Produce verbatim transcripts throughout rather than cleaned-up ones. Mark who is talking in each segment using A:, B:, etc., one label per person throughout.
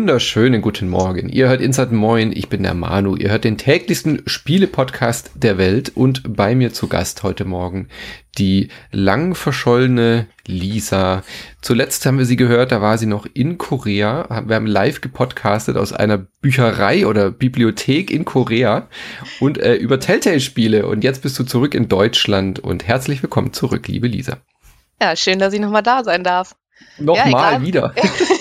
A: wunderschönen guten Morgen. Ihr hört Inside Moin, ich bin der Manu. Ihr hört den täglichsten Spiele-Podcast der Welt und bei mir zu Gast heute Morgen die lang verschollene Lisa. Zuletzt haben wir sie gehört, da war sie noch in Korea. Wir haben live gepodcastet aus einer Bücherei oder Bibliothek in Korea und äh, über Telltale-Spiele. Und jetzt bist du zurück in Deutschland und herzlich willkommen zurück, liebe Lisa.
B: Ja, schön, dass ich nochmal da sein darf.
A: Nochmal
B: ja,
A: wieder.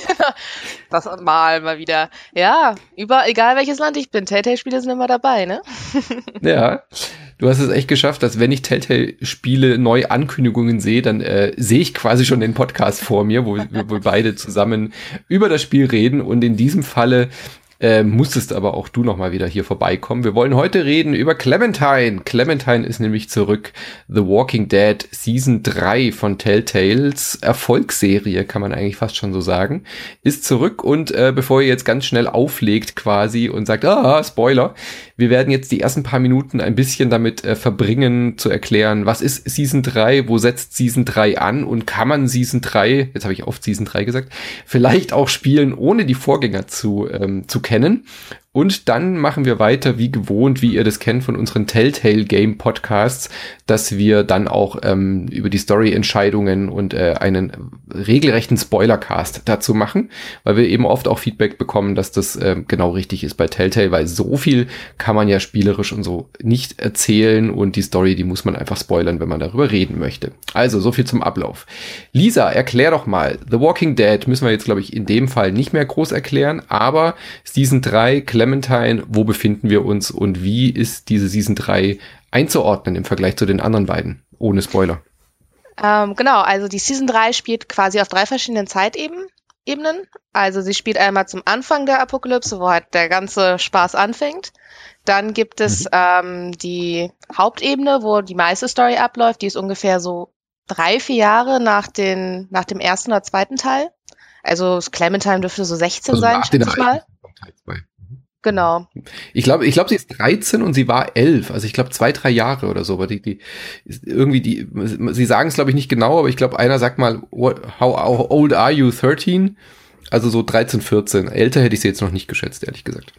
B: Das mal mal wieder. Ja, über, egal welches Land ich bin, Telltale-Spiele sind immer dabei, ne?
A: Ja, du hast es echt geschafft, dass wenn ich Telltale-Spiele neue Ankündigungen sehe, dann äh, sehe ich quasi schon den Podcast vor mir, wo wir wo beide zusammen über das Spiel reden. Und in diesem Falle äh, musstest aber auch du nochmal wieder hier vorbeikommen. Wir wollen heute reden über Clementine. Clementine ist nämlich zurück. The Walking Dead Season drei von Telltales Erfolgsserie, kann man eigentlich fast schon so sagen, ist zurück. Und äh, bevor ihr jetzt ganz schnell auflegt quasi und sagt, ah, Spoiler, wir werden jetzt die ersten paar Minuten ein bisschen damit äh, verbringen, zu erklären, was ist Season drei, wo setzt Season drei an und kann man Season drei, jetzt habe ich oft Season drei gesagt, vielleicht auch spielen, ohne die Vorgänger zu, ähm, zu kennen. Und dann machen wir weiter, wie gewohnt, wie ihr das kennt von unseren Telltale Game Podcasts, dass wir dann auch ähm, über die Story-Entscheidungen und äh, einen regelrechten Spoilercast dazu machen, weil wir eben oft auch Feedback bekommen, dass das äh, genau richtig ist bei Telltale, weil so viel kann man ja spielerisch und so nicht erzählen und die Story, die muss man einfach spoilern, wenn man darüber reden möchte. Also, so viel zum Ablauf. Lisa, erklär doch mal, The Walking Dead müssen wir jetzt, glaube ich, in dem Fall nicht mehr groß erklären, aber Season drei, Clementine, wo befinden wir uns und wie ist diese Season drei einzuordnen im Vergleich zu den anderen beiden? Ohne Spoiler.
B: Ähm, genau, also die Season drei spielt quasi auf drei verschiedenen Zeitebenen. Also sie spielt einmal zum Anfang der Apokalypse, wo halt der ganze Spaß anfängt. Dann gibt es mhm. ähm, die Hauptebene, wo die meiste Story abläuft. Die ist ungefähr so drei, vier Jahre nach, den, nach dem ersten oder zweiten Teil. Also Clementine dürfte so sechzehn also sein, schätze ich mal. Genau.
A: Ich glaube, ich glaube, sie ist dreizehn und sie war elf. Also ich glaube zwei, drei Jahre oder so. Aber die, die irgendwie die, sie sagen es glaube ich nicht genau, aber ich glaube einer sagt mal, what, how, how old are you? thirteen? Also so dreizehn, vierzehn. Älter hätte ich sie jetzt noch nicht geschätzt, ehrlich gesagt.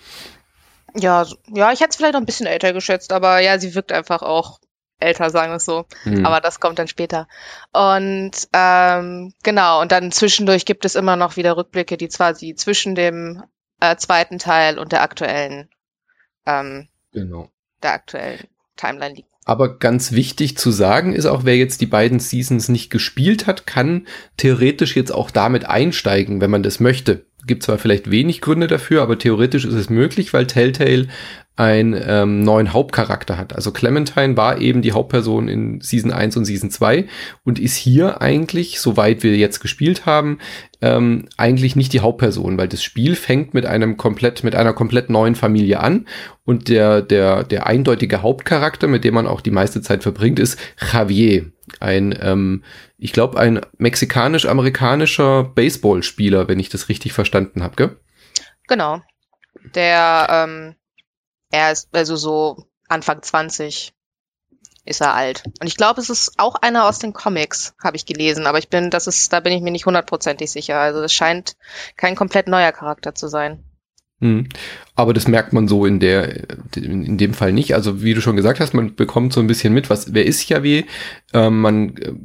B: Ja, ja, ich hätte es vielleicht noch ein bisschen älter geschätzt, aber ja, sie wirkt einfach auch älter, sagen wir es so. Hm. Aber das kommt dann später. Und ähm, genau, und dann zwischendurch gibt es immer noch wieder Rückblicke, die zwar sie zwischen dem äh, zweiten Teil und der aktuellen ähm,
A: genau.
B: der aktuellen Timeline liegen.
A: Aber ganz wichtig zu sagen ist auch, wer jetzt die beiden Seasons nicht gespielt hat, kann theoretisch jetzt auch damit einsteigen, wenn man das möchte. Gibt zwar vielleicht wenig Gründe dafür, aber theoretisch ist es möglich, weil Telltale einen ähm, neuen Hauptcharakter hat. Also Clementine war eben die Hauptperson in Season eins und Season zwei und ist hier eigentlich, soweit wir jetzt gespielt haben, ähm, eigentlich nicht die Hauptperson, weil das Spiel fängt mit einem komplett, mit einer komplett neuen Familie an und der, der, der eindeutige Hauptcharakter, mit dem man auch die meiste Zeit verbringt, ist Javier. Ein, ähm, ich glaube, ein mexikanisch-amerikanischer Baseballspieler, wenn ich das richtig verstanden habe, gell?
B: Genau. Der, ähm, er ist also so Anfang zwanzig ist er alt. Und ich glaube, es ist auch einer aus den Comics, habe ich gelesen. Aber ich bin, das ist, da bin ich mir nicht hundertprozentig sicher. Also es scheint kein komplett neuer Charakter zu sein.
A: Mhm. Aber das merkt man so in der, in dem Fall nicht. Also wie du schon gesagt hast, man bekommt so ein bisschen mit, was, wer ist Javier? Ähm, man äh,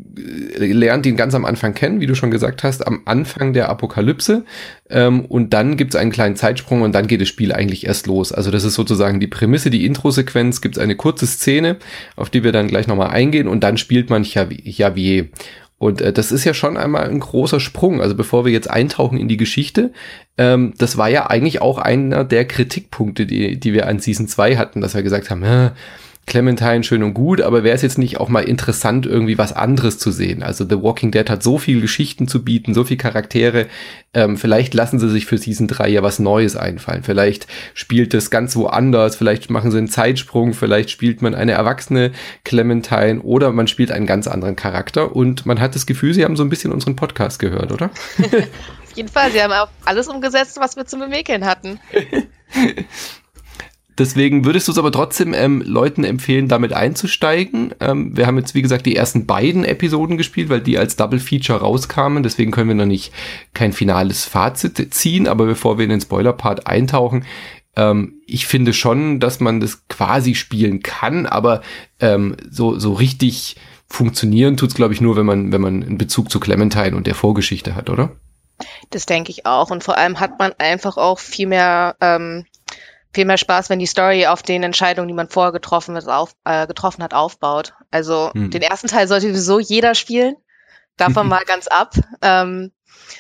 A: lernt ihn ganz am Anfang kennen, wie du schon gesagt hast, am Anfang der Apokalypse. Ähm, und dann gibt es einen kleinen Zeitsprung und dann geht das Spiel eigentlich erst los. Also das ist sozusagen die Prämisse, die Introsequenz, gibt es eine kurze Szene, auf die wir dann gleich nochmal eingehen und dann spielt man Javier. Und äh, das ist ja schon einmal ein großer Sprung. Also bevor wir jetzt eintauchen in die Geschichte, ähm, das war ja eigentlich auch einer der Kritikpunkte, die, die wir an Season zwei hatten, dass wir gesagt haben, äh, Clementine schön und gut, aber wäre es jetzt nicht auch mal interessant, irgendwie was anderes zu sehen? Also The Walking Dead hat so viel Geschichten zu bieten, so viele Charaktere. Ähm, vielleicht lassen sie sich für Season drei ja was Neues einfallen. Vielleicht spielt es ganz woanders, vielleicht machen sie einen Zeitsprung, vielleicht spielt man eine erwachsene Clementine oder man spielt einen ganz anderen Charakter und man hat das Gefühl, sie haben so ein bisschen unseren Podcast gehört, oder?
B: Auf jeden Fall, sie haben auch alles umgesetzt, was wir zum Bemäkeln hatten.
A: Deswegen würdest du es aber trotzdem ähm, Leuten empfehlen, damit einzusteigen. Ähm, wir haben jetzt, wie gesagt, die ersten beiden Episoden gespielt, weil die als Double Feature rauskamen. Deswegen können wir noch nicht kein finales Fazit ziehen. Aber bevor wir in den Spoiler-Part eintauchen, ähm, ich finde schon, dass man das quasi spielen kann. Aber ähm, so, so richtig funktionieren tut's, glaube ich, nur, wenn man, wenn man einen Bezug zu Clementine und der Vorgeschichte hat, oder?
B: Das denke ich auch. Und vor allem hat man einfach auch viel mehr... Ähm viel mehr Spaß, wenn die Story auf den Entscheidungen, die man vorher getroffen hat, auf, äh, getroffen hat, aufbaut. Also hm. den ersten Teil sollte sowieso jeder spielen. Davon mal ganz ab. Ähm,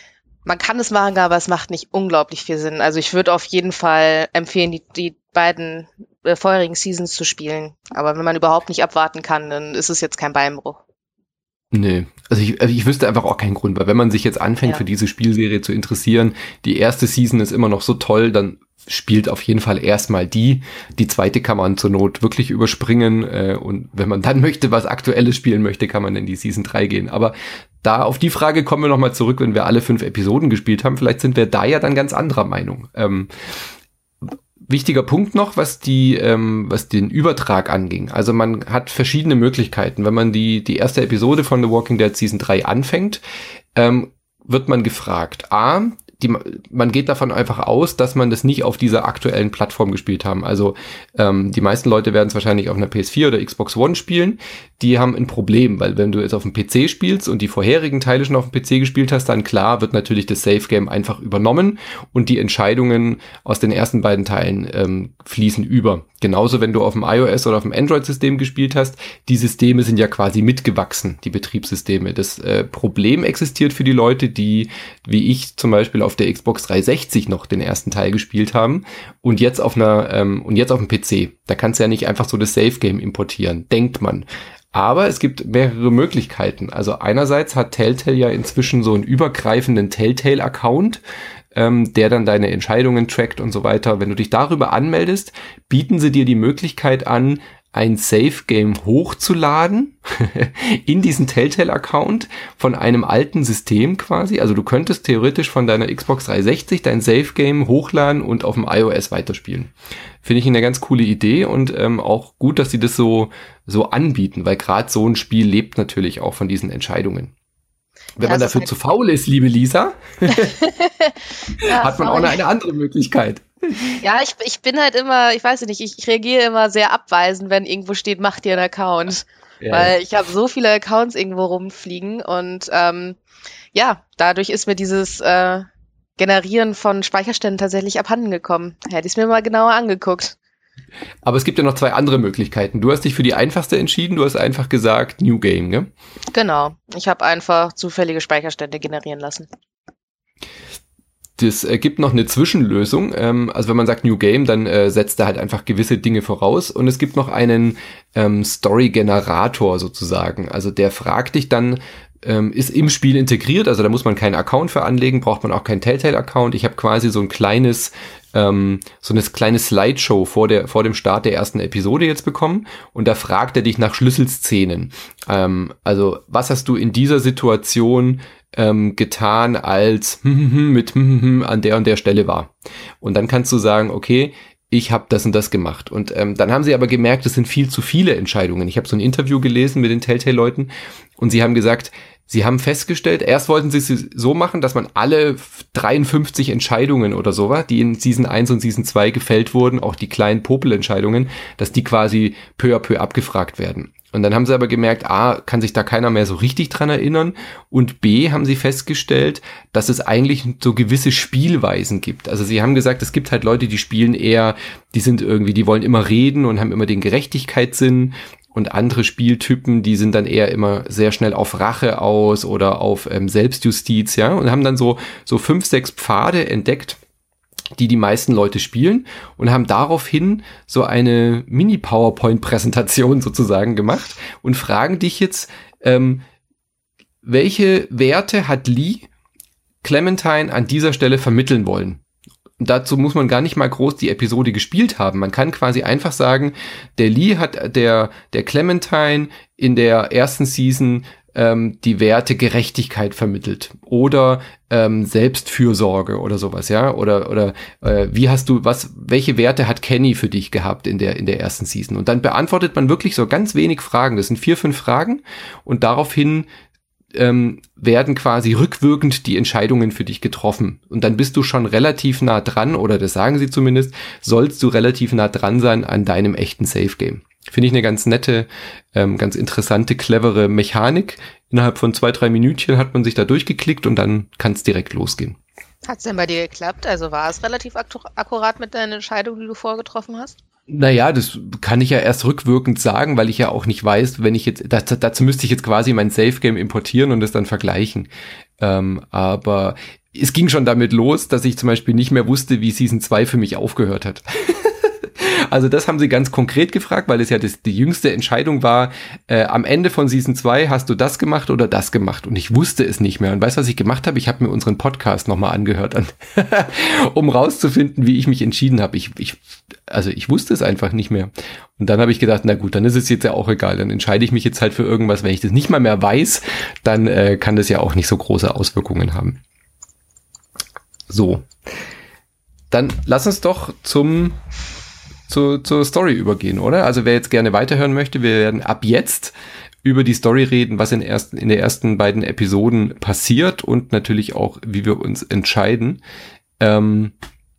B: man kann es machen, aber es macht nicht unglaublich viel Sinn. Also ich würde auf jeden Fall empfehlen, die, die beiden äh, vorherigen Seasons zu spielen. Aber wenn man überhaupt nicht abwarten kann, dann ist es jetzt kein Beinbruch.
A: Nee, also ich, also ich wüsste einfach auch keinen Grund, weil wenn man sich jetzt anfängt, ja. für diese Spielserie zu interessieren, die erste Season ist immer noch so toll, dann spielt auf jeden Fall erstmal die. Die zweite kann man zur Not wirklich überspringen äh, und wenn man dann möchte, was Aktuelles spielen möchte, kann man in die Season drei gehen. Aber da auf die Frage kommen wir nochmal zurück, wenn wir alle fünf Episoden gespielt haben. Vielleicht sind wir da ja dann ganz anderer Meinung. Ähm, Wichtiger Punkt noch, was die, ähm, was den Übertrag anging. Also man hat verschiedene Möglichkeiten. Wenn man die die erste Episode von The Walking Dead Season drei anfängt, ähm, wird man gefragt. A, die, man geht davon einfach aus, dass man das nicht auf dieser aktuellen Plattform gespielt haben. Also ähm, die meisten Leute werden es wahrscheinlich auf einer P S vier oder Xbox One spielen. Die haben ein Problem, weil wenn du jetzt auf dem P C spielst und die vorherigen Teile schon auf dem P C gespielt hast, dann klar wird natürlich das Save Game einfach übernommen und die Entscheidungen aus den ersten beiden Teilen ähm, fließen über. Genauso, wenn du auf dem iOS oder auf dem Android-System gespielt hast, die Systeme sind ja quasi mitgewachsen, die Betriebssysteme. Das äh, Problem existiert für die Leute, die, wie ich zum Beispiel, auf der Xbox dreihundertsechzig noch den ersten Teil gespielt haben und jetzt auf einer ähm, und jetzt auf dem P C. Da kannst du ja nicht einfach so das Save-Game importieren, denkt man. Aber es gibt mehrere Möglichkeiten. Also einerseits hat Telltale ja inzwischen so einen übergreifenden Telltale-Account, ähm, der dann deine Entscheidungen trackt und so weiter. Wenn du dich darüber anmeldest, bieten sie dir die Möglichkeit an, ein Save-Game hochzuladen in diesen Telltale-Account von einem alten System quasi. Also du könntest theoretisch von deiner Xbox dreihundertsechzig dein Save-Game hochladen und auf dem iOS weiterspielen. Finde ich eine ganz coole Idee und ähm, auch gut, dass sie das so so anbieten, weil gerade so ein Spiel lebt natürlich auch von diesen Entscheidungen. Wenn ja, man dafür halt zu faul ist, liebe Lisa, ja, hat man auch noch eine andere Möglichkeit.
B: Ja, ich, ich bin halt immer, ich weiß nicht, ich, ich reagiere immer sehr abweisend, wenn irgendwo steht, mach dir einen Account. Ja. Weil ich habe so viele Accounts irgendwo rumfliegen und ähm, ja, dadurch ist mir dieses äh, Generieren von Speicherständen tatsächlich abhanden gekommen. Hätte ich es mir mal genauer angeguckt.
A: Aber es gibt ja noch zwei andere Möglichkeiten. Du hast dich für die einfachste entschieden, du hast einfach gesagt New Game, ne?
B: Genau, ich habe einfach zufällige Speicherstände generieren lassen.
A: Das äh, gibt noch eine Zwischenlösung. Ähm, also wenn man sagt New Game, dann äh, setzt er halt einfach gewisse Dinge voraus. Und es gibt noch einen ähm, Story-Generator sozusagen. Also der fragt dich dann, ähm, ist im Spiel integriert. Also da muss man keinen Account für anlegen, braucht man auch keinen Telltale-Account. Ich habe quasi so ein kleines, ähm, so eine kleine Slideshow vor der vor dem Start der ersten Episode jetzt bekommen. Und da fragt er dich nach Schlüsselszenen. Ähm, also was hast du in dieser Situation Ähm, getan, als mit an der und der Stelle war. Und dann kannst du sagen, okay, ich habe das und das gemacht. Und ähm, dann haben sie aber gemerkt, es sind viel zu viele Entscheidungen. Ich habe so ein Interview gelesen mit den Telltale-Leuten und sie haben gesagt, sie haben festgestellt, erst wollten sie es so machen, dass man alle dreiundfünfzig Entscheidungen oder so war, die in Season eins und Season zwei gefällt wurden, auch die kleinen Popelentscheidungen, dass die quasi peu à peu abgefragt werden. Und dann haben sie aber gemerkt, A, kann sich da keiner mehr so richtig dran erinnern und B, haben sie festgestellt, dass es eigentlich so gewisse Spielweisen gibt. Also sie haben gesagt, es gibt halt Leute, die spielen eher, die sind irgendwie, die wollen immer reden und haben immer den Gerechtigkeitssinn und andere Spieltypen, die sind dann eher immer sehr schnell auf Rache aus oder auf ähm, Selbstjustiz, ja, und haben dann so so fünf, sechs Pfade entdeckt, die die meisten Leute spielen und haben daraufhin so eine Mini-PowerPoint-Präsentation sozusagen gemacht und fragen dich jetzt, ähm, welche Werte hat Lee Clementine an dieser Stelle vermitteln wollen? Und dazu muss man gar nicht mal groß die Episode gespielt haben. Man kann quasi einfach sagen, der Lee hat der, der Clementine in der ersten Season ähm, die Werte Gerechtigkeit vermittelt oder ähm, Selbstfürsorge oder sowas, ja, oder oder äh, wie hast du was, welche Werte hat Kenny für dich gehabt in der in der ersten Season? Und dann beantwortet man wirklich so ganz wenig Fragen. Das sind vier, fünf Fragen und daraufhin ähm, werden quasi rückwirkend die Entscheidungen für dich getroffen. Und dann bist du schon relativ nah dran, oder das sagen sie zumindest, sollst du relativ nah dran sein an deinem echten Safe-Game. Finde ich eine ganz nette, ähm, ganz interessante, clevere Mechanik. Innerhalb von zwei, drei Minütchen hat man sich da durchgeklickt und dann kann es direkt losgehen.
B: Hat's denn bei dir geklappt? Also war es relativ aktu- akkurat mit deinen Entscheidungen, die du vorgetroffen hast?
A: Naja, das kann ich ja erst rückwirkend sagen, weil ich ja auch nicht weiß, wenn ich jetzt, dazu, dazu müsste ich jetzt quasi mein Safe-Game importieren und das dann vergleichen. Ähm, aber es ging schon damit los, dass ich zum Beispiel nicht mehr wusste, wie Season zwei für mich aufgehört hat. Also das haben sie ganz konkret gefragt, weil es ja das, die jüngste Entscheidung war, äh, am Ende von Season zwei hast du das gemacht oder das gemacht? Und ich wusste es nicht mehr. Und weißt du, was ich gemacht habe? Ich habe mir unseren Podcast nochmal angehört, an, um rauszufinden, wie ich mich entschieden habe. Ich, ich, also ich wusste es einfach nicht mehr. Und dann habe ich gedacht, na gut, dann ist es jetzt ja auch egal. Dann entscheide ich mich jetzt halt für irgendwas. Wenn ich das nicht mal mehr weiß, dann äh, kann das ja auch nicht so große Auswirkungen haben. So. Dann lass uns doch zum Zu, zur Story übergehen, oder? Also wer jetzt gerne weiterhören möchte, wir werden ab jetzt über die Story reden, was in, ersten, in der ersten beiden Episoden passiert und natürlich auch, wie wir uns entscheiden. Ähm,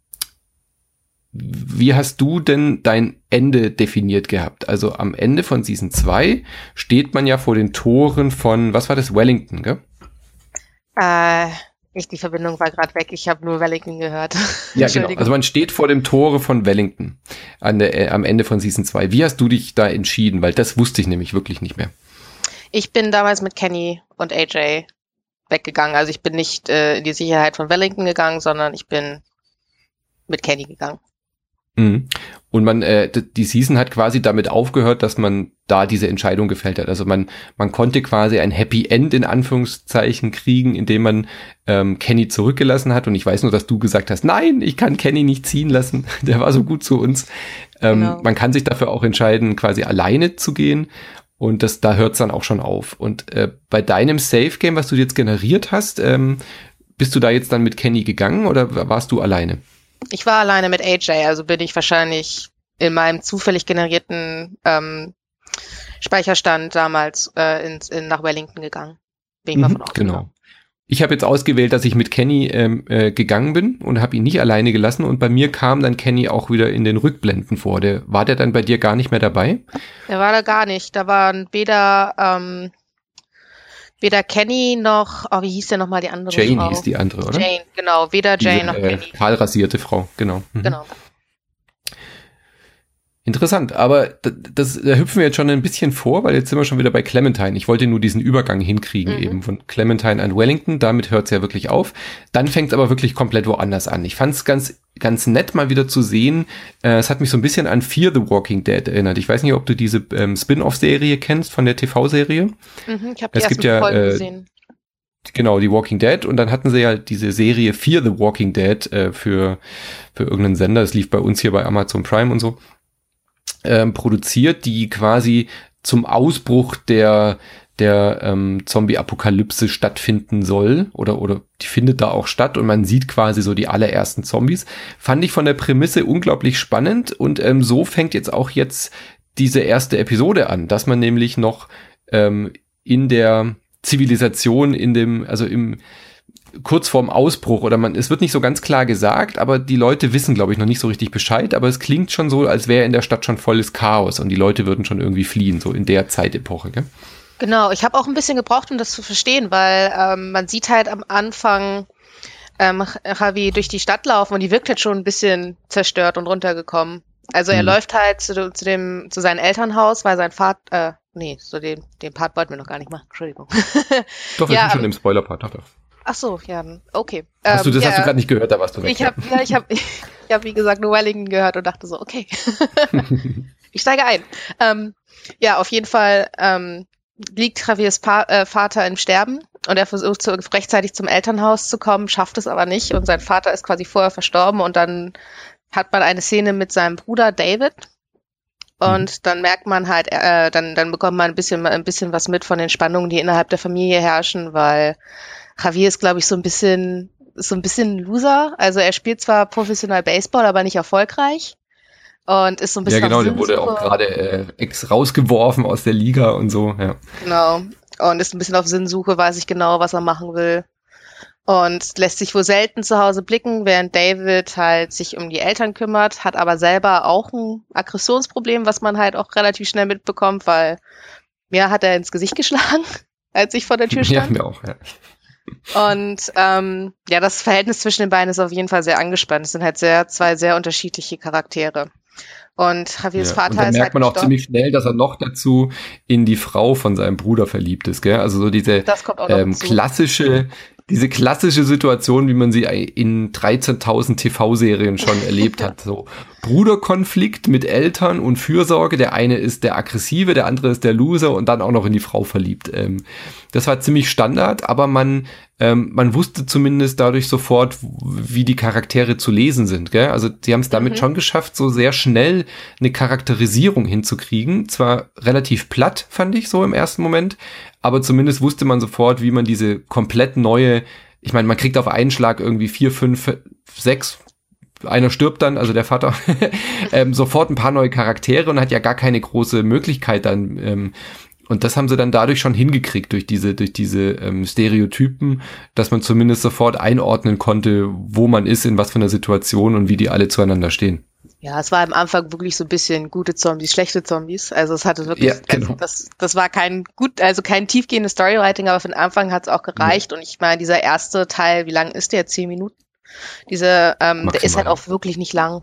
A: wie hast du denn dein Ende definiert gehabt? Also am Ende von Season zwei steht man ja vor den Toren von, was war das, Wellington, gell?
B: Äh... Ich, die Verbindung war gerade weg, ich habe nur Wellington gehört.
A: Ja, genau. Also man steht vor dem Tore von Wellington an der, äh, am Ende von Season zwei. Wie hast du dich da entschieden? Weil das wusste ich nämlich wirklich nicht mehr.
B: Ich bin damals mit Kenny und A J weggegangen. Also ich bin nicht äh, in die Sicherheit von Wellington gegangen, sondern ich bin mit Kenny gegangen.
A: Mhm. Und man, äh, die Season hat quasi damit aufgehört, dass man da diese Entscheidung gefällt hat. Also man, man konnte quasi ein Happy End in Anführungszeichen kriegen, indem man ähm, Kenny zurückgelassen hat. Und ich weiß nur, dass du gesagt hast, nein, ich kann Kenny nicht ziehen lassen. Der war so gut zu uns. Ähm, genau. Man kann sich dafür auch entscheiden, quasi alleine zu gehen. Und das, da hört es dann auch schon auf. Und äh, bei deinem Safe-Game, was du jetzt generiert hast, ähm, bist du da jetzt dann mit Kenny gegangen oder warst du alleine?
B: Ich war alleine mit A J, also bin ich wahrscheinlich in meinem zufällig generierten ähm, Speicherstand damals äh, ins, in, nach Wellington gegangen. Bin ich
A: mhm,
B: mal von ausgegangen.
A: Genau. Ich habe jetzt ausgewählt, dass ich mit Kenny ähm, äh, gegangen bin und habe ihn nicht alleine gelassen. Und bei mir kam dann Kenny auch wieder in den Rückblenden vor. Der, war der dann bei dir gar nicht mehr dabei?
B: Der war da gar nicht. Da waren weder... Ähm, Weder Kenny noch, oh, wie hieß der nochmal die andere
A: Jane
B: Frau?
A: hieß die andere, oder?
B: Jane, genau. Weder Jane
A: Diese,
B: noch
A: äh,
B: Kenny.
A: kahlrasierte Frau, genau. Mhm.
B: Genau.
A: Interessant, aber das, das, da hüpfen wir jetzt schon ein bisschen vor, weil jetzt sind wir schon wieder bei Clementine. Ich wollte nur diesen Übergang hinkriegen, mhm. eben von Clementine an Wellington. Damit hört es ja wirklich auf. Dann fängt es aber wirklich komplett woanders an. Ich fand es ganz, ganz nett, mal wieder zu sehen. Äh, es hat mich so ein bisschen an Fear the Walking Dead erinnert. Ich weiß nicht, ob du diese ähm, Spin-off-Serie kennst von der T V-Serie.
B: Mhm, ich habe die
A: es
B: ersten
A: gibt ja,
B: Folgen
A: äh,
B: gesehen.
A: Genau, die Walking Dead. Und dann hatten sie ja diese Serie Fear the Walking Dead äh, für, für irgendeinen Sender. Das lief bei uns hier bei Amazon Prime und so. Ähm, produziert, die quasi zum Ausbruch der der ähm, Zombie-Apokalypse stattfinden soll oder oder die findet da auch statt und man sieht quasi so die allerersten Zombies. Fand ich von der Prämisse unglaublich spannend und ähm, so fängt jetzt auch jetzt diese erste Episode an, dass man nämlich noch ähm, in der Zivilisation, in dem, also im kurz vorm Ausbruch oder man, es wird nicht so ganz klar gesagt, aber die Leute wissen, glaube ich, noch nicht so richtig Bescheid, aber es klingt schon so, als wäre in der Stadt schon volles Chaos und die Leute würden schon irgendwie fliehen, so in der Zeitepoche, gell?
B: Genau, ich habe auch ein bisschen gebraucht, um das zu verstehen, weil ähm, man sieht halt am Anfang ähm, Javi durch die Stadt laufen und die wirkt halt schon ein bisschen zerstört und runtergekommen. Also er mhm. läuft halt zu, zu dem zu seinem Elternhaus, weil sein Vater, äh, nee, so den, den Part wollten wir noch gar nicht machen, Entschuldigung.
A: Doch, wir ja, sind schon im Spoiler-Part, doch, doch.
B: Ach so, ja, okay.
A: Hast du das
B: ähm,
A: hast
B: ja,
A: du gerade nicht gehört, da warst du weg.
B: Ich habe, ja, ich habe, ich habe wie gesagt nur Wellington gehört und dachte so, okay, ich steige ein. Ähm, ja, auf jeden Fall ähm, liegt Javiers pa- äh, Vater im Sterben und er versucht zu, rechtzeitig zum Elternhaus zu kommen, schafft es aber nicht und sein Vater ist quasi vorher verstorben und dann hat man eine Szene mit seinem Bruder David Und
A: Mhm.
B: dann merkt man halt, äh, dann, dann bekommt man ein bisschen, ein bisschen was mit von den Spannungen, die innerhalb der Familie herrschen, weil Javier ist, glaube ich, so ein bisschen, so ein bisschen ein Loser. Also er spielt zwar professionell Baseball, aber nicht erfolgreich. Und ist so ein
A: Ja,
B: bisschen auf
A: genau, der wurde auch
B: Sinnsuche.
A: gerade äh, ex rausgeworfen aus der Liga und so, ja.
B: Genau. Und ist ein bisschen auf Sinnsuche, weiß ich genau, was er machen will. Und lässt sich wohl selten zu Hause blicken, während David halt sich um die Eltern kümmert, hat aber selber auch ein Aggressionsproblem, was man halt auch relativ schnell mitbekommt, weil mir hat er ins Gesicht geschlagen, als ich vor der Tür
A: Ja,
B: stand.
A: mir auch, ja.
B: Und ähm, ja, das Verhältnis zwischen den beiden ist auf jeden Fall sehr angespannt. Es sind halt sehr zwei sehr unterschiedliche Charaktere. Und Javiers
A: Ja, und
B: Vater
A: dann
B: ist
A: merkt
B: halt
A: man auch
B: gestorben.
A: ziemlich schnell, dass er noch dazu in die Frau von seinem Bruder verliebt ist, gell? Also so diese
B: Das kommt auch noch
A: ähm,
B: hinzu.
A: klassische, diese klassische Situation, wie man sie in dreizehntausend T V-Serien schon erlebt hat. So Bruderkonflikt mit Eltern und Fürsorge. Der eine ist der Aggressive, der andere ist der Loser und dann auch noch in die Frau verliebt. Ähm, das war ziemlich Standard, aber man ähm, man wusste zumindest dadurch sofort, wie die Charaktere zu lesen sind, gell? Also sie haben es damit
B: Mhm.
A: schon geschafft, so sehr schnell eine Charakterisierung hinzukriegen. Zwar relativ platt, fand ich so im ersten Moment, aber zumindest wusste man sofort, wie man diese komplett neue, ich meine, man kriegt auf einen Schlag irgendwie vier, fünf, sechs, einer stirbt dann, also der Vater, ähm, sofort ein paar neue Charaktere und hat ja gar keine große Möglichkeit dann, ähm, und das haben sie dann dadurch schon hingekriegt, durch diese, durch diese ähm, Stereotypen, dass man zumindest sofort einordnen konnte, wo man ist, in was für einer Situation und wie die alle zueinander stehen.
B: Ja, es war am Anfang wirklich so ein bisschen gute Zombies, schlechte Zombies. Also es hatte wirklich,
A: Ja, genau.
B: also das, das war kein gut, also kein tiefgehendes Storywriting, aber von Anfang hat es auch gereicht. Und ich meine, dieser erste Teil, wie lang ist der? Zehn Minuten? Diese, ähm, der ist halt
A: Maximal.
B: auch wirklich nicht lang.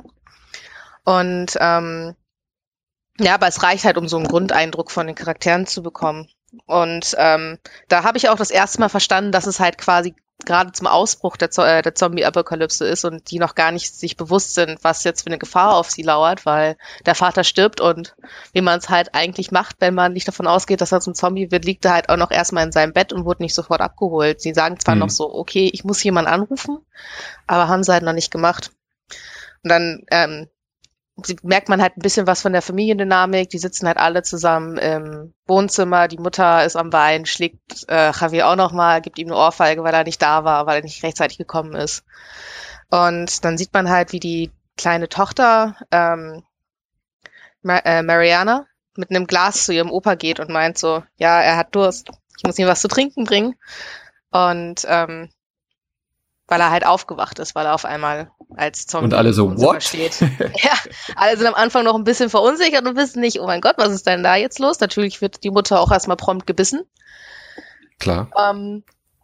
B: Und ähm, ja, aber es reicht halt, um so einen Grundeindruck von den Charakteren zu bekommen. Und ähm, da habe ich auch das erste Mal verstanden, dass es halt quasi gerade zum Ausbruch der, Zo- äh, der Zombie-Apokalypse ist und die noch gar nicht sich bewusst sind, was jetzt für eine Gefahr auf sie lauert, weil der Vater stirbt und wie man es halt eigentlich macht, wenn man nicht davon ausgeht, dass er zum Zombie wird, liegt er halt auch noch erstmal in seinem Bett und wurde nicht sofort abgeholt. Sie sagen zwar
A: Mhm.
B: noch so, okay, ich muss jemanden anrufen, aber haben sie halt noch nicht gemacht. Und dann ähm, sie- merkt man halt ein bisschen was von der Familiendynamik. Die sitzen halt alle zusammen im Wohnzimmer. Die Mutter ist am Weinen, schlägt äh, Javier auch nochmal, gibt ihm eine Ohrfeige, weil er nicht da war, weil er nicht rechtzeitig gekommen ist. Und dann sieht man halt, wie die kleine Tochter ähm, Ma äh, Mariana mit einem Glas zu ihrem Opa geht und meint so, ja, er hat Durst. Ich muss ihm was zu trinken bringen. Und ähm, weil er halt aufgewacht ist, weil er auf einmal als Zombie
A: Und alle so,
B: im Wohnzimmer
A: what?
B: steht. Ja, alle sind am Anfang noch ein bisschen verunsichert und wissen nicht, oh mein Gott, was ist denn da jetzt los? Natürlich wird die Mutter auch erstmal prompt gebissen.
A: Klar.
B: Ähm,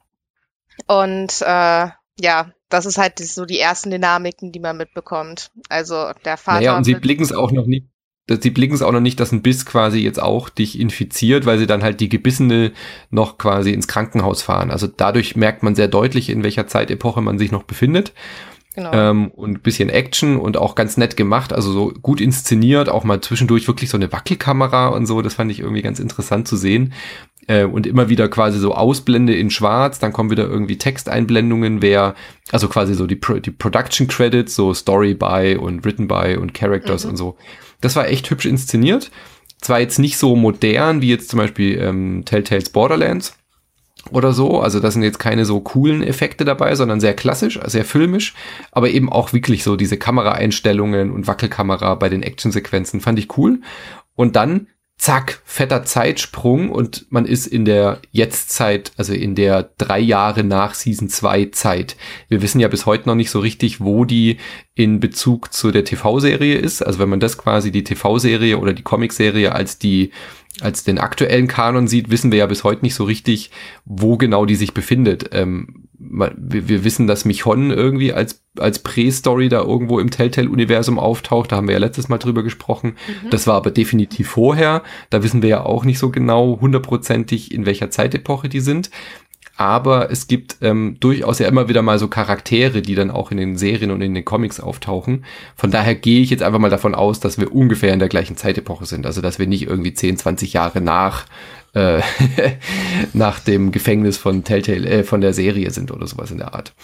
B: und äh, ja, das ist halt so die ersten Dynamiken, die man mitbekommt. Also der Vater.
A: Naja, und sie
B: wird-
A: blicken es auch noch nicht, dass- sie blicken es auch noch nicht, dass ein Biss quasi jetzt auch dich infiziert, weil sie dann halt die Gebissene noch quasi ins Krankenhaus fahren. Also dadurch merkt man sehr deutlich, in welcher Zeitepoche man sich noch befindet.
B: Genau.
A: Ähm, und ein bisschen Action und auch ganz nett gemacht, also so gut inszeniert, auch mal zwischendurch wirklich so eine Wackelkamera und so, das fand ich irgendwie ganz interessant zu sehen. Äh, und immer wieder quasi so Ausblende in schwarz, dann kommen wieder irgendwie Texteinblendungen, wer, also quasi so die, Pro, die Production Credits, so Story by und Written by und Characters
B: Mhm.
A: und so. Das war echt hübsch inszeniert. Zwar jetzt nicht so modern wie jetzt zum Beispiel ähm, Telltales Borderlands oder so, also da sind jetzt keine so coolen Effekte dabei, sondern sehr klassisch, sehr filmisch, aber eben auch wirklich so diese Kameraeinstellungen und Wackelkamera bei den Actionsequenzen fand ich cool. Und dann zack, fetter Zeitsprung und man ist in der Jetztzeit, also in der drei Jahre nach Season zwei Zeit. Wir wissen ja bis heute noch nicht so richtig, wo die in Bezug zu der T V-Serie ist. Also wenn man das quasi die T V-Serie oder die Comic-Serie als die als den aktuellen Kanon sieht, wissen wir ja bis heute nicht so richtig, wo genau die sich befindet. Ähm, wir, wir wissen, dass Michonne irgendwie als als Prä-Story da irgendwo im Telltale-Universum auftaucht. Da haben wir ja letztes Mal drüber gesprochen.
B: Mhm.
A: Das war aber definitiv vorher. Da wissen wir ja auch nicht so genau hundertprozentig, in welcher Zeitepoche die sind. Aber es gibt ähm, durchaus ja immer wieder mal so Charaktere, die dann auch in den Serien und in den Comics auftauchen. Von daher gehe ich jetzt einfach mal davon aus, dass wir ungefähr in der gleichen Zeitepoche sind. Also dass wir nicht irgendwie zehn, zwanzig Jahre nach äh, nach dem Gefängnis von Telltale, äh, von der Serie sind oder sowas in der Art.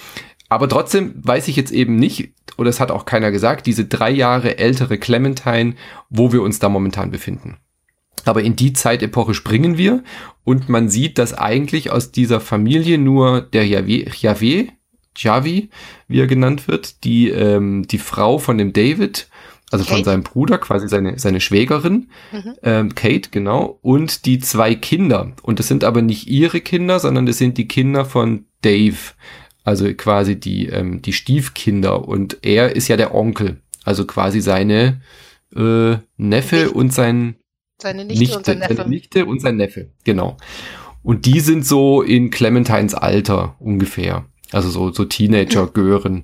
A: Aber trotzdem weiß ich jetzt eben nicht, oder es hat auch keiner gesagt, diese drei Jahre ältere Clementine, wo wir uns da momentan befinden. Aber in die Zeitepoche springen wir und man sieht, dass eigentlich aus dieser Familie nur der Javé, Javé, Javi, wie er genannt wird, die, ähm, die Frau von dem David, also Kate? Von seinem Bruder, quasi seine, seine Schwägerin, mhm. ähm, Kate, genau, und die zwei Kinder. Und das sind aber nicht ihre Kinder, sondern das sind die Kinder von Dave, also quasi die, ähm, die Stiefkinder. Und er ist ja der Onkel, also quasi seine äh, Neffe Nicht. und sein
B: Seine Nichte,
A: Nichte,
B: und sein Neffe.
A: Seine Nichte und sein Neffe, genau. Und die sind so in Clementines Alter ungefähr. Also so, so Teenager-Gören.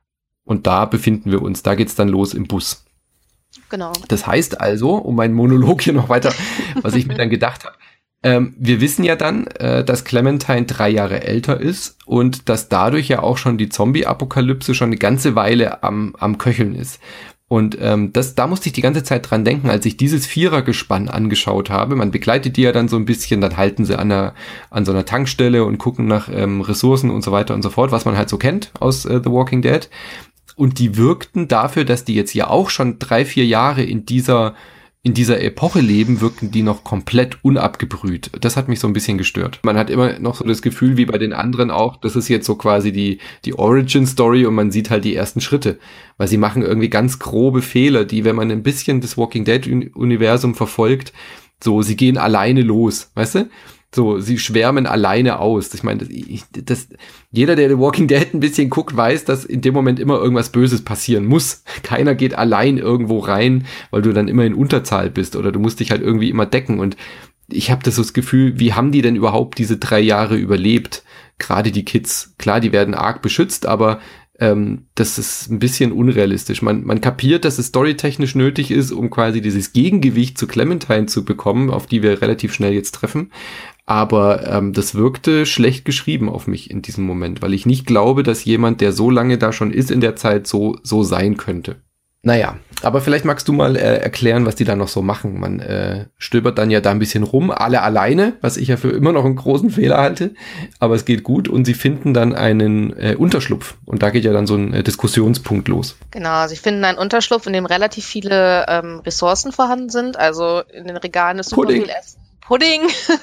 A: Und da befinden wir uns. Da geht's dann los im Bus.
B: Genau.
A: Das heißt also, um meinen Monolog hier noch weiter, was ich mir dann gedacht habe, ähm, wir wissen ja dann, äh, dass Clementine drei Jahre älter ist und dass dadurch ja auch schon die Zombie-Apokalypse schon eine ganze Weile am, am Köcheln ist. Und ähm, das, da musste ich die ganze Zeit dran denken, als ich dieses Vierergespann angeschaut habe. Man begleitet die ja dann so ein bisschen, dann halten sie an, einer, an so einer Tankstelle und gucken nach ähm, Ressourcen und so weiter und so fort, was man halt so kennt aus äh, The Walking Dead. Und die wirkten dafür, dass die jetzt ja auch schon drei, vier Jahre in dieser in dieser Epoche leben, wirken die noch komplett unabgebrüht. Das hat mich so ein bisschen gestört. Man hat immer noch so das Gefühl, wie bei den anderen auch, das ist jetzt so quasi die, die Origin-Story und man sieht halt die ersten Schritte. Weil sie machen irgendwie ganz grobe Fehler, die, wenn man ein bisschen das Walking Dead-Universum verfolgt, so, sie gehen alleine los, weißt du? So, sie schwärmen alleine aus. Ich meine, das, das, jeder, der The Walking Dead ein bisschen guckt, weiß, dass in dem Moment immer irgendwas Böses passieren muss. Keiner geht allein irgendwo rein, weil du dann immer in Unterzahl bist oder du musst dich halt irgendwie immer decken. Und ich habe das so das Gefühl, wie haben die denn überhaupt diese drei Jahre überlebt? Gerade die Kids. Klar, die werden arg beschützt, aber ähm, das ist ein bisschen unrealistisch. Man, man kapiert, dass es storytechnisch nötig ist, um quasi dieses Gegengewicht zu Clementine zu bekommen, auf die wir relativ schnell jetzt treffen. Aber ähm, das wirkte schlecht geschrieben auf mich in diesem Moment, weil ich nicht glaube, dass jemand, der so lange da schon ist in der Zeit, so so sein könnte. Naja, aber vielleicht magst du mal äh, erklären, was die da noch so machen. Man äh, stöbert dann ja da ein bisschen rum, alle alleine, was ich ja für immer noch einen großen Fehler halte. Aber es geht gut und sie finden dann einen äh, Unterschlupf. Und da geht ja dann so ein äh, Diskussionspunkt los.
B: Genau, sie finden einen Unterschlupf, in dem relativ viele ähm, Ressourcen vorhanden sind. Also in den Regalen ist super
A: Pudding.
B: viel Essen. Pudding,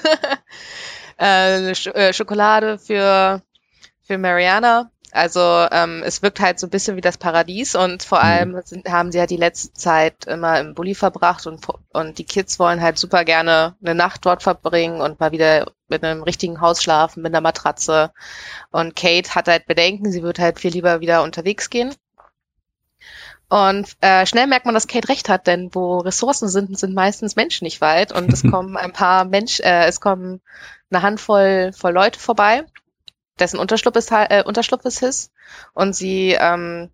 B: äh, Sch- äh, Schokolade für, für Mariana. Also ähm, es wirkt halt so ein bisschen wie das Paradies und vor allem sind, haben sie halt die letzte Zeit immer im Bulli verbracht und, und die Kids wollen halt super gerne eine Nacht dort verbringen und mal wieder mit einem richtigen Haus schlafen, mit einer Matratze. Und Kate hat halt Bedenken, sie wird halt viel lieber wieder unterwegs gehen. Und äh, schnell merkt man, dass Kate recht hat, denn wo Ressourcen sind, sind meistens Menschen nicht weit und es kommen ein paar Mensch, äh, es kommen eine Handvoll voll Leute vorbei, dessen Unterschlupf ist, äh, Unterschlupf ist his und sie ähm,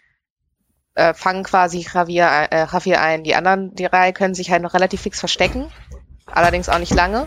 B: äh, fangen quasi Javier, äh, Javier ein. Die anderen, die Reihe können sich halt noch relativ fix verstecken, allerdings auch nicht lange.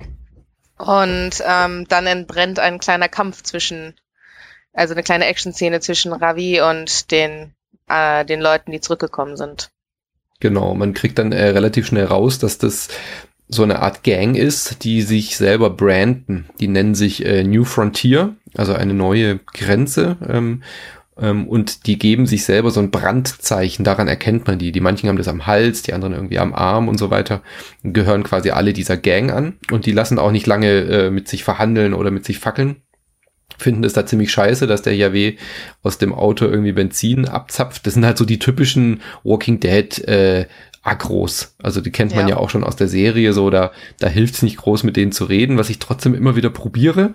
B: Und ähm, dann entbrennt ein kleiner Kampf zwischen, also eine kleine Action-Szene zwischen Ravi und den äh, den Leuten, die zurückgekommen sind.
A: Genau, man kriegt dann äh, relativ schnell raus, dass das so eine Art Gang ist, die sich selber branden. Die nennen sich äh, New Frontier, also eine neue Grenze. Ähm, ähm, und die geben sich selber so ein Brandzeichen, daran erkennt man die. Die manchen haben das am Hals, die anderen irgendwie am Arm und so weiter. Gehören quasi alle dieser Gang an. Und die lassen auch nicht lange äh, mit sich verhandeln oder mit sich fackeln. Finden es da ziemlich scheiße, dass der Javé aus dem Auto irgendwie Benzin abzapft. Das sind halt so die typischen Walking Dead äh, Agros. Also die kennt man ja. ja auch schon aus der Serie, so da da hilft's nicht groß mit denen zu reden, was ich trotzdem immer wieder probiere.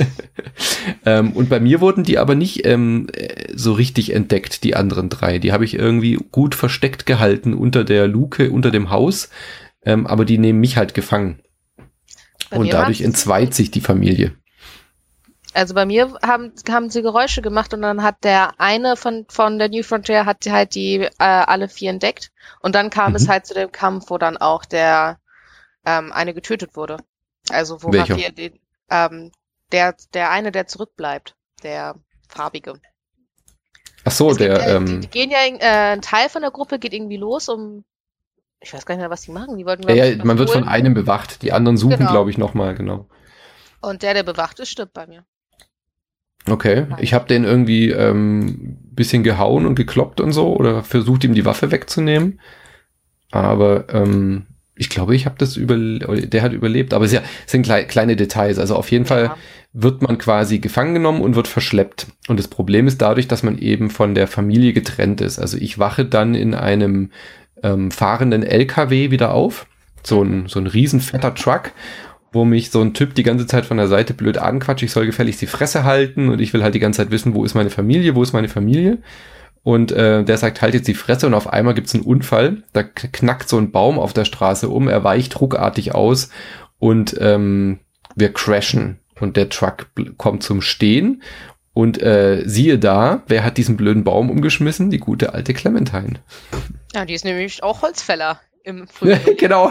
A: ähm, und bei mir wurden die aber nicht ähm, so richtig entdeckt, die anderen drei. Die habe ich irgendwie gut versteckt gehalten unter der Luke, unter dem Haus, ähm, aber die nehmen mich halt gefangen. Bei und dadurch entzweit sich die Familie.
B: Also bei mir haben haben sie Geräusche gemacht und dann hat der eine von von der New Frontier hat halt die äh, alle vier entdeckt und dann kam mhm. es halt zu dem Kampf, wo dann auch der ähm, eine getötet wurde. Also wo
A: Welcher?
B: wir den, ähm, der der eine, der zurückbleibt, der farbige.
A: Ach so, es der.
B: Gibt, äh,
A: ähm,
B: die, die gehen ja äh, ein Teil von der Gruppe geht irgendwie los, um ich weiß gar nicht mehr, was die machen. Die wollten
A: ja, ja, man wird von einem bewacht, die anderen suchen, genau. glaube ich, nochmal, genau.
B: Und der, der bewacht ist, stirbt bei mir.
A: Okay, ich habe den irgendwie ähm, bisschen gehauen und gekloppt und so oder versucht ihm die Waffe wegzunehmen. Aber ähm, ich glaube, ich habe das über, der hat überlebt. Aber es ja, es sind klei- kleine Details. Also auf jeden ja. Fall wird man quasi gefangen genommen und wird verschleppt. Und das Problem ist dadurch, dass man eben von der Familie getrennt ist. Also ich wache dann in einem ähm, fahrenden L K W wieder auf. So ein, so ein riesen fetter Truck, wo mich so ein Typ die ganze Zeit von der Seite blöd anquatscht. Ich soll gefälligst die Fresse halten und ich will halt die ganze Zeit wissen, wo ist meine Familie, wo ist meine Familie? Und äh, der sagt, halt jetzt die Fresse und auf einmal gibt's einen Unfall. Da knackt so ein Baum auf der Straße um, er weicht ruckartig aus und ähm, wir crashen und der Truck kommt zum Stehen und äh, siehe da, wer hat diesen blöden Baum umgeschmissen? Die gute alte Clementine.
B: Ja, die ist nämlich auch Holzfäller im
A: Genau.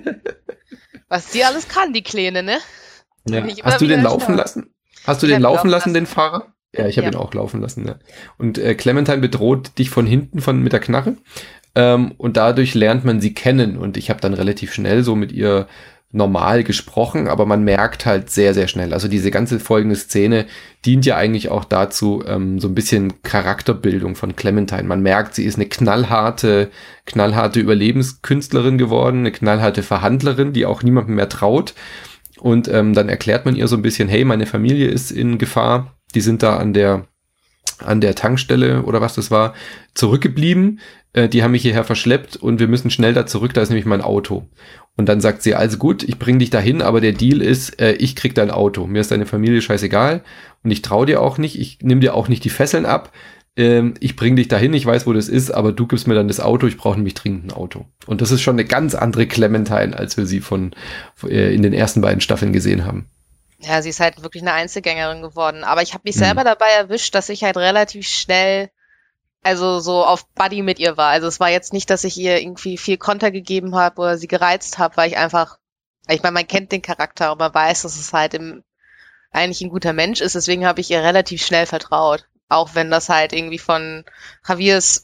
B: Was die alles kann, die Kleine, ne?
A: Ja. Hast du den laufen lassen? Hast du
B: ich
A: den laufen lassen,
B: lassen,
A: den Fahrer? Ja, ich habe ja. ihn auch laufen lassen, ja. Und äh, Clementine bedroht dich von hinten von mit der Knarre. Ähm, und dadurch lernt man sie kennen. Und ich habe dann relativ schnell so mit ihr normal gesprochen, aber man merkt halt sehr, sehr schnell. Also diese ganze folgende Szene dient ja eigentlich auch dazu, ähm, so ein bisschen Charakterbildung von Clementine. Man merkt, sie ist eine knallharte, knallharte Überlebenskünstlerin geworden, eine knallharte Verhandlerin, die auch niemandem mehr traut. Und ähm, dann erklärt man ihr so ein bisschen, hey, meine Familie ist in Gefahr. Die sind da an der an der Tankstelle oder was das war, zurückgeblieben. Äh, die haben mich hierher verschleppt und wir müssen schnell da zurück, da ist nämlich mein Auto. Und dann sagt sie, also gut, ich bring dich dahin, aber der Deal ist, äh, ich krieg dein Auto. Mir ist deine Familie scheißegal und ich trau dir auch nicht, ich nimm dir auch nicht die Fesseln ab. Ähm, ich bring dich dahin, ich weiß, wo das ist, aber du gibst mir dann das Auto, ich brauche nämlich dringend ein Auto. Und das ist schon eine ganz andere Clementine, als wir sie von äh, in den ersten beiden Staffeln gesehen haben.
B: Ja, sie ist halt wirklich eine Einzelgängerin geworden. Aber ich habe mich selber mhm. dabei erwischt, dass ich halt relativ schnell, also so auf Buddy mit ihr war. Also es war jetzt nicht, dass ich ihr irgendwie viel Konter gegeben habe oder sie gereizt habe, weil ich einfach, ich meine, man kennt den Charakter und man weiß, dass es halt im, eigentlich ein guter Mensch ist. Deswegen habe ich ihr relativ schnell vertraut. Auch wenn das halt irgendwie von Javiers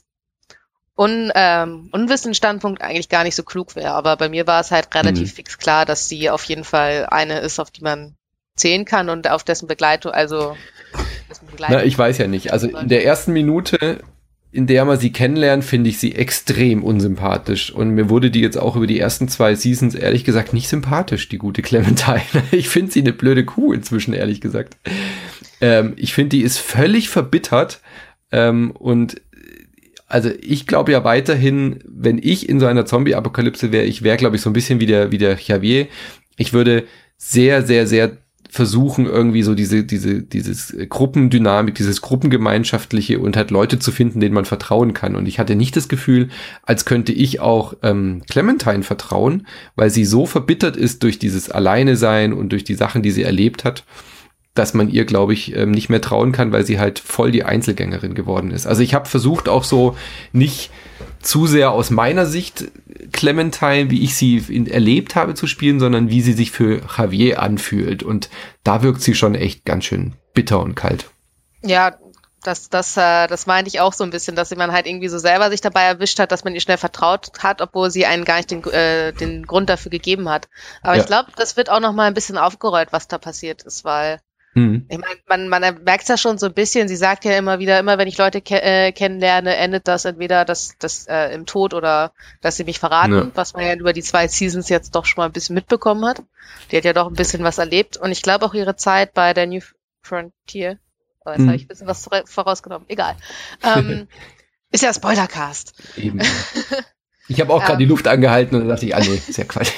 B: Un, ähm, Unwissensstandpunkt eigentlich gar nicht so klug wäre. Aber bei mir war es halt relativ mhm. fix klar, dass sie auf jeden Fall eine ist, auf die man zählen kann und auf dessen Begleitung, also dessen Begleitung.
A: Na, ich weiß ja nicht. Also in der ersten Minute, in der man sie kennenlernt, finde ich sie extrem unsympathisch. Und mir wurde die jetzt auch über die ersten zwei Seasons ehrlich gesagt nicht sympathisch, die gute Clementine. Ich finde sie eine blöde Kuh inzwischen, ehrlich gesagt. Ähm, ich finde, die ist völlig verbittert. Ähm, und also ich glaube ja weiterhin, wenn ich in so einer Zombie-Apokalypse wäre, ich wäre, glaube ich, so ein bisschen wie der, wie der Javier. Ich würde sehr, sehr, sehr versuchen, irgendwie so diese, diese, dieses Gruppendynamik, dieses Gruppengemeinschaftliche und halt Leute zu finden, denen man vertrauen kann. Und ich hatte nicht das Gefühl, als könnte ich auch ähm, Clementine vertrauen, weil sie so verbittert ist durch dieses Alleine-Sein und durch die Sachen, die sie erlebt hat, dass man ihr, glaube ich, ähm, nicht mehr trauen kann, weil sie halt voll die Einzelgängerin geworden ist. Also ich habe versucht, auch so nicht zu sehr aus meiner Sicht Clementine, wie ich sie in, erlebt habe, zu spielen, sondern wie sie sich für Javier anfühlt. Und da wirkt sie schon echt ganz schön bitter und kalt.
B: Ja, das, das, äh, das meinte ich auch so ein bisschen, dass man halt irgendwie so selber sich dabei erwischt hat, dass man ihr schnell vertraut hat, obwohl sie einen gar nicht den, äh, den Grund dafür gegeben hat. Aber ja. Ich glaube, das wird auch noch mal ein bisschen aufgerollt, was da passiert ist, weil Mhm. ich meine, man, man merkt es ja schon so ein bisschen, sie sagt ja immer wieder, immer wenn ich Leute ke- äh, kennenlerne, endet das entweder das, das äh, im Tod oder dass sie mich verraten, ja. was man ja über die zwei Seasons jetzt doch schon mal ein bisschen mitbekommen hat. Die hat ja doch ein bisschen was erlebt und ich glaube auch ihre Zeit bei der New Frontier, oh, jetzt mhm. habe ich ein bisschen was vorausgenommen, egal, ähm, ist ja Spoilercast.
A: Eben. Ich habe auch gerade die Luft angehalten und dann dachte ich, ah nee, ist ja Quatsch.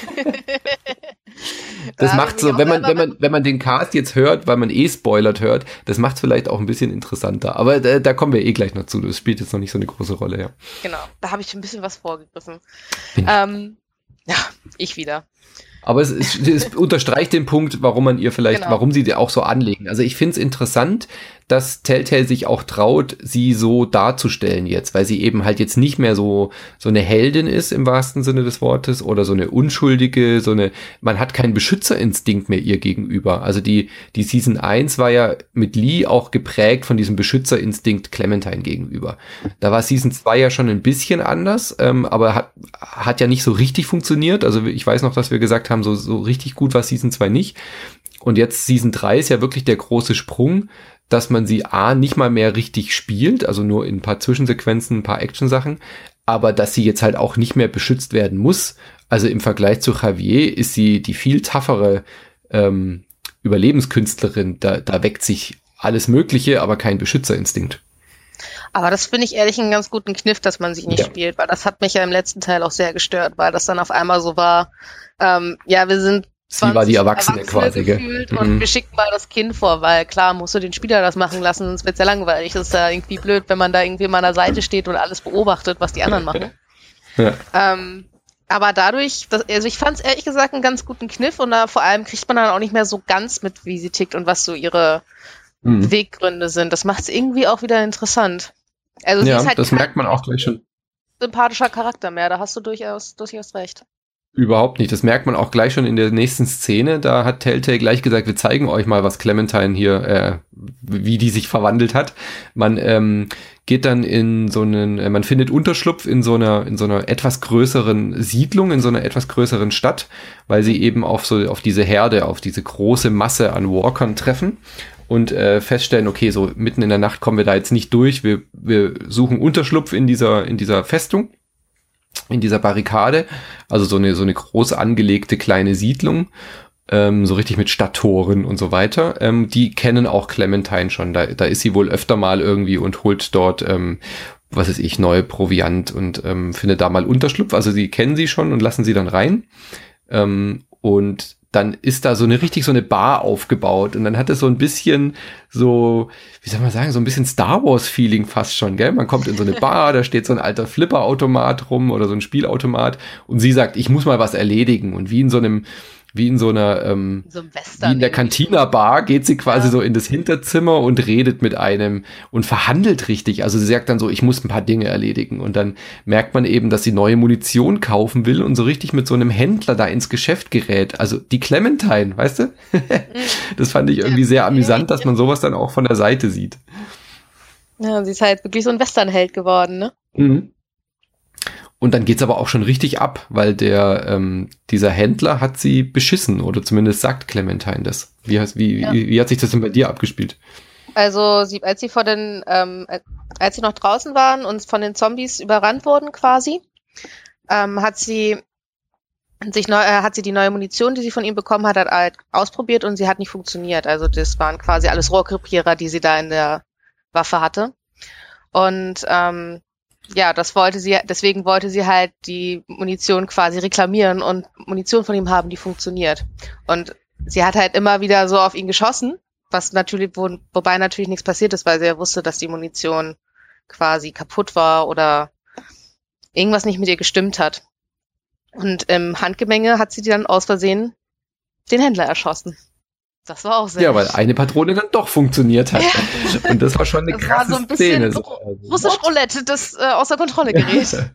A: Das da macht so, wenn man, wenn man, wenn man den Cast jetzt hört, weil man eh spoilert hört, das macht es vielleicht auch ein bisschen interessanter. Aber da, da kommen wir eh gleich noch zu. Das spielt jetzt noch nicht so eine große Rolle, ja.
B: Genau, da habe ich ein bisschen was vorgegriffen. Ähm, ja, ich wieder.
A: Aber es, es, es unterstreicht den Punkt, warum man ihr vielleicht, genau. warum sie die auch so anlegen. Also ich finde es interessant, dass Telltale sich auch traut, sie so darzustellen jetzt, weil sie eben halt jetzt nicht mehr so so eine Heldin ist im wahrsten Sinne des Wortes oder so eine unschuldige, so eine, man hat keinen Beschützerinstinkt mehr ihr gegenüber. Also die die Season eins war ja mit Lee auch geprägt von diesem Beschützerinstinkt Clementine gegenüber. Da war Season zwei ja schon ein bisschen anders, ähm, aber hat hat ja nicht so richtig funktioniert. Also ich weiß noch, dass wir gesagt haben, so so richtig gut war Season zwei nicht. Und jetzt Season drei ist ja wirklich der große Sprung. dass man sie A, nicht mal mehr richtig spielt, also nur in ein paar Zwischensequenzen, ein paar Action-Sachen, aber dass sie jetzt halt auch nicht mehr beschützt werden muss. Also im Vergleich zu Javier ist sie die viel toughere ähm, Überlebenskünstlerin. Da, da weckt sich alles Mögliche, aber kein Beschützerinstinkt.
B: Aber das finde ich ehrlich einen ganz guten Kniff, dass man sich nicht
A: Ja.
B: spielt, weil das hat mich ja im letzten Teil auch sehr gestört, weil das dann auf einmal so war, ähm, ja, wir sind
A: Sie war die Erwachsene,
B: Erwachsene
A: quasi, gell?
B: gefühlt
A: Mhm.
B: und wir schicken mal das Kind vor, weil klar, musst du den Spieler das machen lassen, sonst wird's ja langweilig. Das ist ja irgendwie blöd, wenn man da irgendwie mal an der Seite steht und alles beobachtet, was die anderen machen.
A: Ja.
B: Ähm, aber dadurch, dass, also ich fand es ehrlich gesagt einen ganz guten Kniff und da vor allem kriegt man dann auch nicht mehr so ganz mit, wie sie tickt und was so ihre
A: Mhm.
B: Beweggründe sind. Das macht es irgendwie auch wieder interessant. Also sie
A: Ja,
B: ist halt
A: das
B: kein
A: merkt man auch gleich schon.
B: sympathischer Charakter mehr, da hast du durchaus, durchaus recht.
A: Überhaupt nicht. Das merkt man auch gleich schon in der nächsten Szene. Da hat Telltale gleich gesagt, wir zeigen euch mal, was Clementine hier, äh, wie die sich verwandelt hat. Man ähm, geht dann in so einen, äh, man findet Unterschlupf in so einer, in so einer etwas größeren Siedlung, in so einer etwas größeren Stadt, weil sie eben auf so, auf diese Herde, auf diese große Masse an Walkern treffen und äh, feststellen, okay, so mitten in der Nacht kommen wir da jetzt nicht durch. Wir, wir suchen Unterschlupf in dieser, in dieser Festung, in dieser Barrikade, also so eine so eine groß angelegte kleine Siedlung, ähm, so richtig mit Stadttoren und so weiter. Ähm, die kennen auch Clementine schon. Da, da ist sie wohl öfter mal irgendwie und holt dort, ähm, was weiß ich, neue Proviant und ähm, findet da mal Unterschlupf. Also sie kennen sie schon und lassen sie dann rein. Ähm, und dann ist da so eine richtig so eine Bar aufgebaut und dann hat es so ein bisschen so, wie soll man sagen, so ein bisschen Star Wars Feeling fast schon, gell? Man kommt in so eine Bar, da steht so ein alter Flipperautomat rum oder so ein Spielautomat und sie sagt, ich muss mal was erledigen und wie in so einem, wie in so einer, ähm,
B: So ein
A: wie
B: Western.
A: in der Cantina-Bar geht sie quasi
B: Ja.
A: so in das Hinterzimmer und redet mit einem und verhandelt richtig. Also sie sagt dann so, ich muss ein paar Dinge erledigen. Und dann merkt man eben, dass sie neue Munition kaufen will und so richtig mit so einem Händler da ins Geschäft gerät. Also die Clementine, weißt du? Das fand ich irgendwie sehr amüsant, dass man sowas dann auch von der Seite sieht.
B: Ja, sie ist halt wirklich so ein Westernheld geworden, ne?
A: Mhm. Und dann geht's aber auch schon richtig ab, weil der ähm, dieser Händler hat sie beschissen oder zumindest sagt Clementine das. Wie, hast- wie,
B: Ja.
A: wie, wie hat sich das denn bei dir abgespielt?
B: Also sie, als sie vor den, ähm, als sie noch draußen waren und von den Zombies überrannt wurden quasi, ähm, hat sie sich neu, äh, hat sie die neue Munition, die sie von ihm bekommen hat, hat halt ausprobiert und sie hat nicht funktioniert. Also das waren quasi alles Rohrkrepierer, die sie da in der Waffe hatte. Und ähm, ja, das wollte sie, deswegen wollte sie halt die Munition quasi reklamieren und Munition von ihm haben, die funktioniert. Und sie hat halt immer wieder so auf ihn geschossen, was natürlich, wo, wobei natürlich nichts passiert ist, weil sie ja wusste, dass die Munition quasi kaputt war oder irgendwas nicht mit ihr gestimmt hat. Und im Handgemenge hat sie dann aus Versehen den Händler erschossen. Das war auch sehr.
A: Ja, weil eine Patrone dann doch funktioniert hat. Und das war schon eine
B: Das war
A: krasse
B: so ein bisschen
A: Szene. So.
B: russisch Roulette, das äh, außer Kontrolle gerät.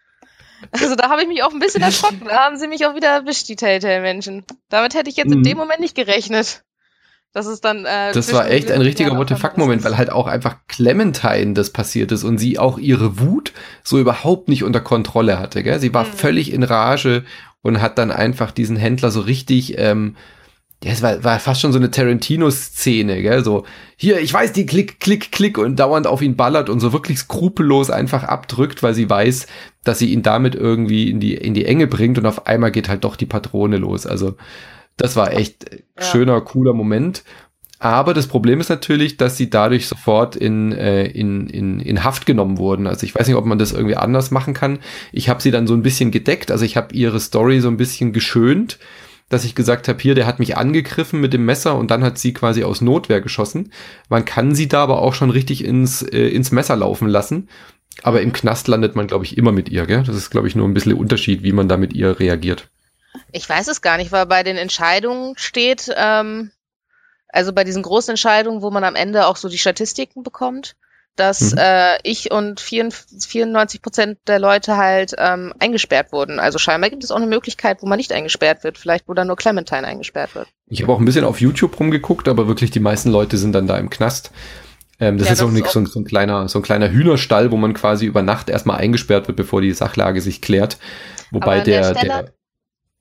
B: Also da habe ich mich auch ein bisschen erschrocken. Da haben sie mich auch wieder erwischt, die Telltale-Menschen. Damit hätte ich jetzt in
A: Mhm.
B: dem Moment nicht gerechnet. Das ist dann. Äh,
A: Das
B: zwischen
A: war echt ein
B: den
A: richtiger
B: Jahren
A: What the
B: auch
A: fuck-Moment, weil halt auch einfach Clementine das passiert ist und sie auch ihre Wut so überhaupt nicht unter Kontrolle hatte. Gell? Sie war
B: Mhm.
A: völlig in Rage und hat dann einfach diesen Händler so richtig, ähm, ja, es war, war fast schon so eine Tarantino-Szene, gell? So, hier, ich weiß, die klick, klick, klick und dauernd auf ihn ballert und so wirklich skrupellos einfach abdrückt, weil sie weiß, dass sie ihn damit irgendwie in die, in die Enge bringt und auf einmal geht halt doch die Patrone los. Also, das war echt
B: Ja.
A: schöner, cooler Moment. Aber das Problem ist natürlich, dass sie dadurch sofort in, äh, in, in, in Haft genommen wurden. Also ich weiß nicht, ob man das irgendwie anders machen kann. Ich habe sie dann so ein bisschen gedeckt. Also ich habe ihre Story so ein bisschen geschönt, dass ich gesagt habe, hier, der hat mich angegriffen mit dem Messer und dann hat sie quasi aus Notwehr geschossen. Man kann sie da aber auch schon richtig ins, äh, ins Messer laufen lassen. Aber im Knast landet man, glaube ich, immer mit ihr. Gell? Das ist, glaube ich, nur ein bisschen der Unterschied, wie man da mit ihr reagiert.
B: Ich weiß es gar nicht, weil bei den Entscheidungen steht, ähm, also bei diesen großen Entscheidungen, wo man am Ende auch so die Statistiken bekommt, dass
A: Mhm.
B: äh, ich und vierundneunzig Prozent der Leute halt ähm, eingesperrt wurden. Also scheinbar gibt es auch eine Möglichkeit, wo man nicht eingesperrt wird, vielleicht wo dann nur Clementine eingesperrt wird.
A: Ich habe auch ein bisschen auf YouTube rumgeguckt, aber wirklich die meisten Leute sind dann da im Knast. Ähm, das
B: Ja,
A: ist
B: das
A: auch
B: ist
A: nix,
B: auch-
A: so, ein- so ein kleiner, so ein kleiner Hühnerstall, wo man quasi über Nacht erstmal eingesperrt wird, bevor die Sachlage sich klärt. Wobei
B: Aber an der
A: der,
B: Stelle-
A: der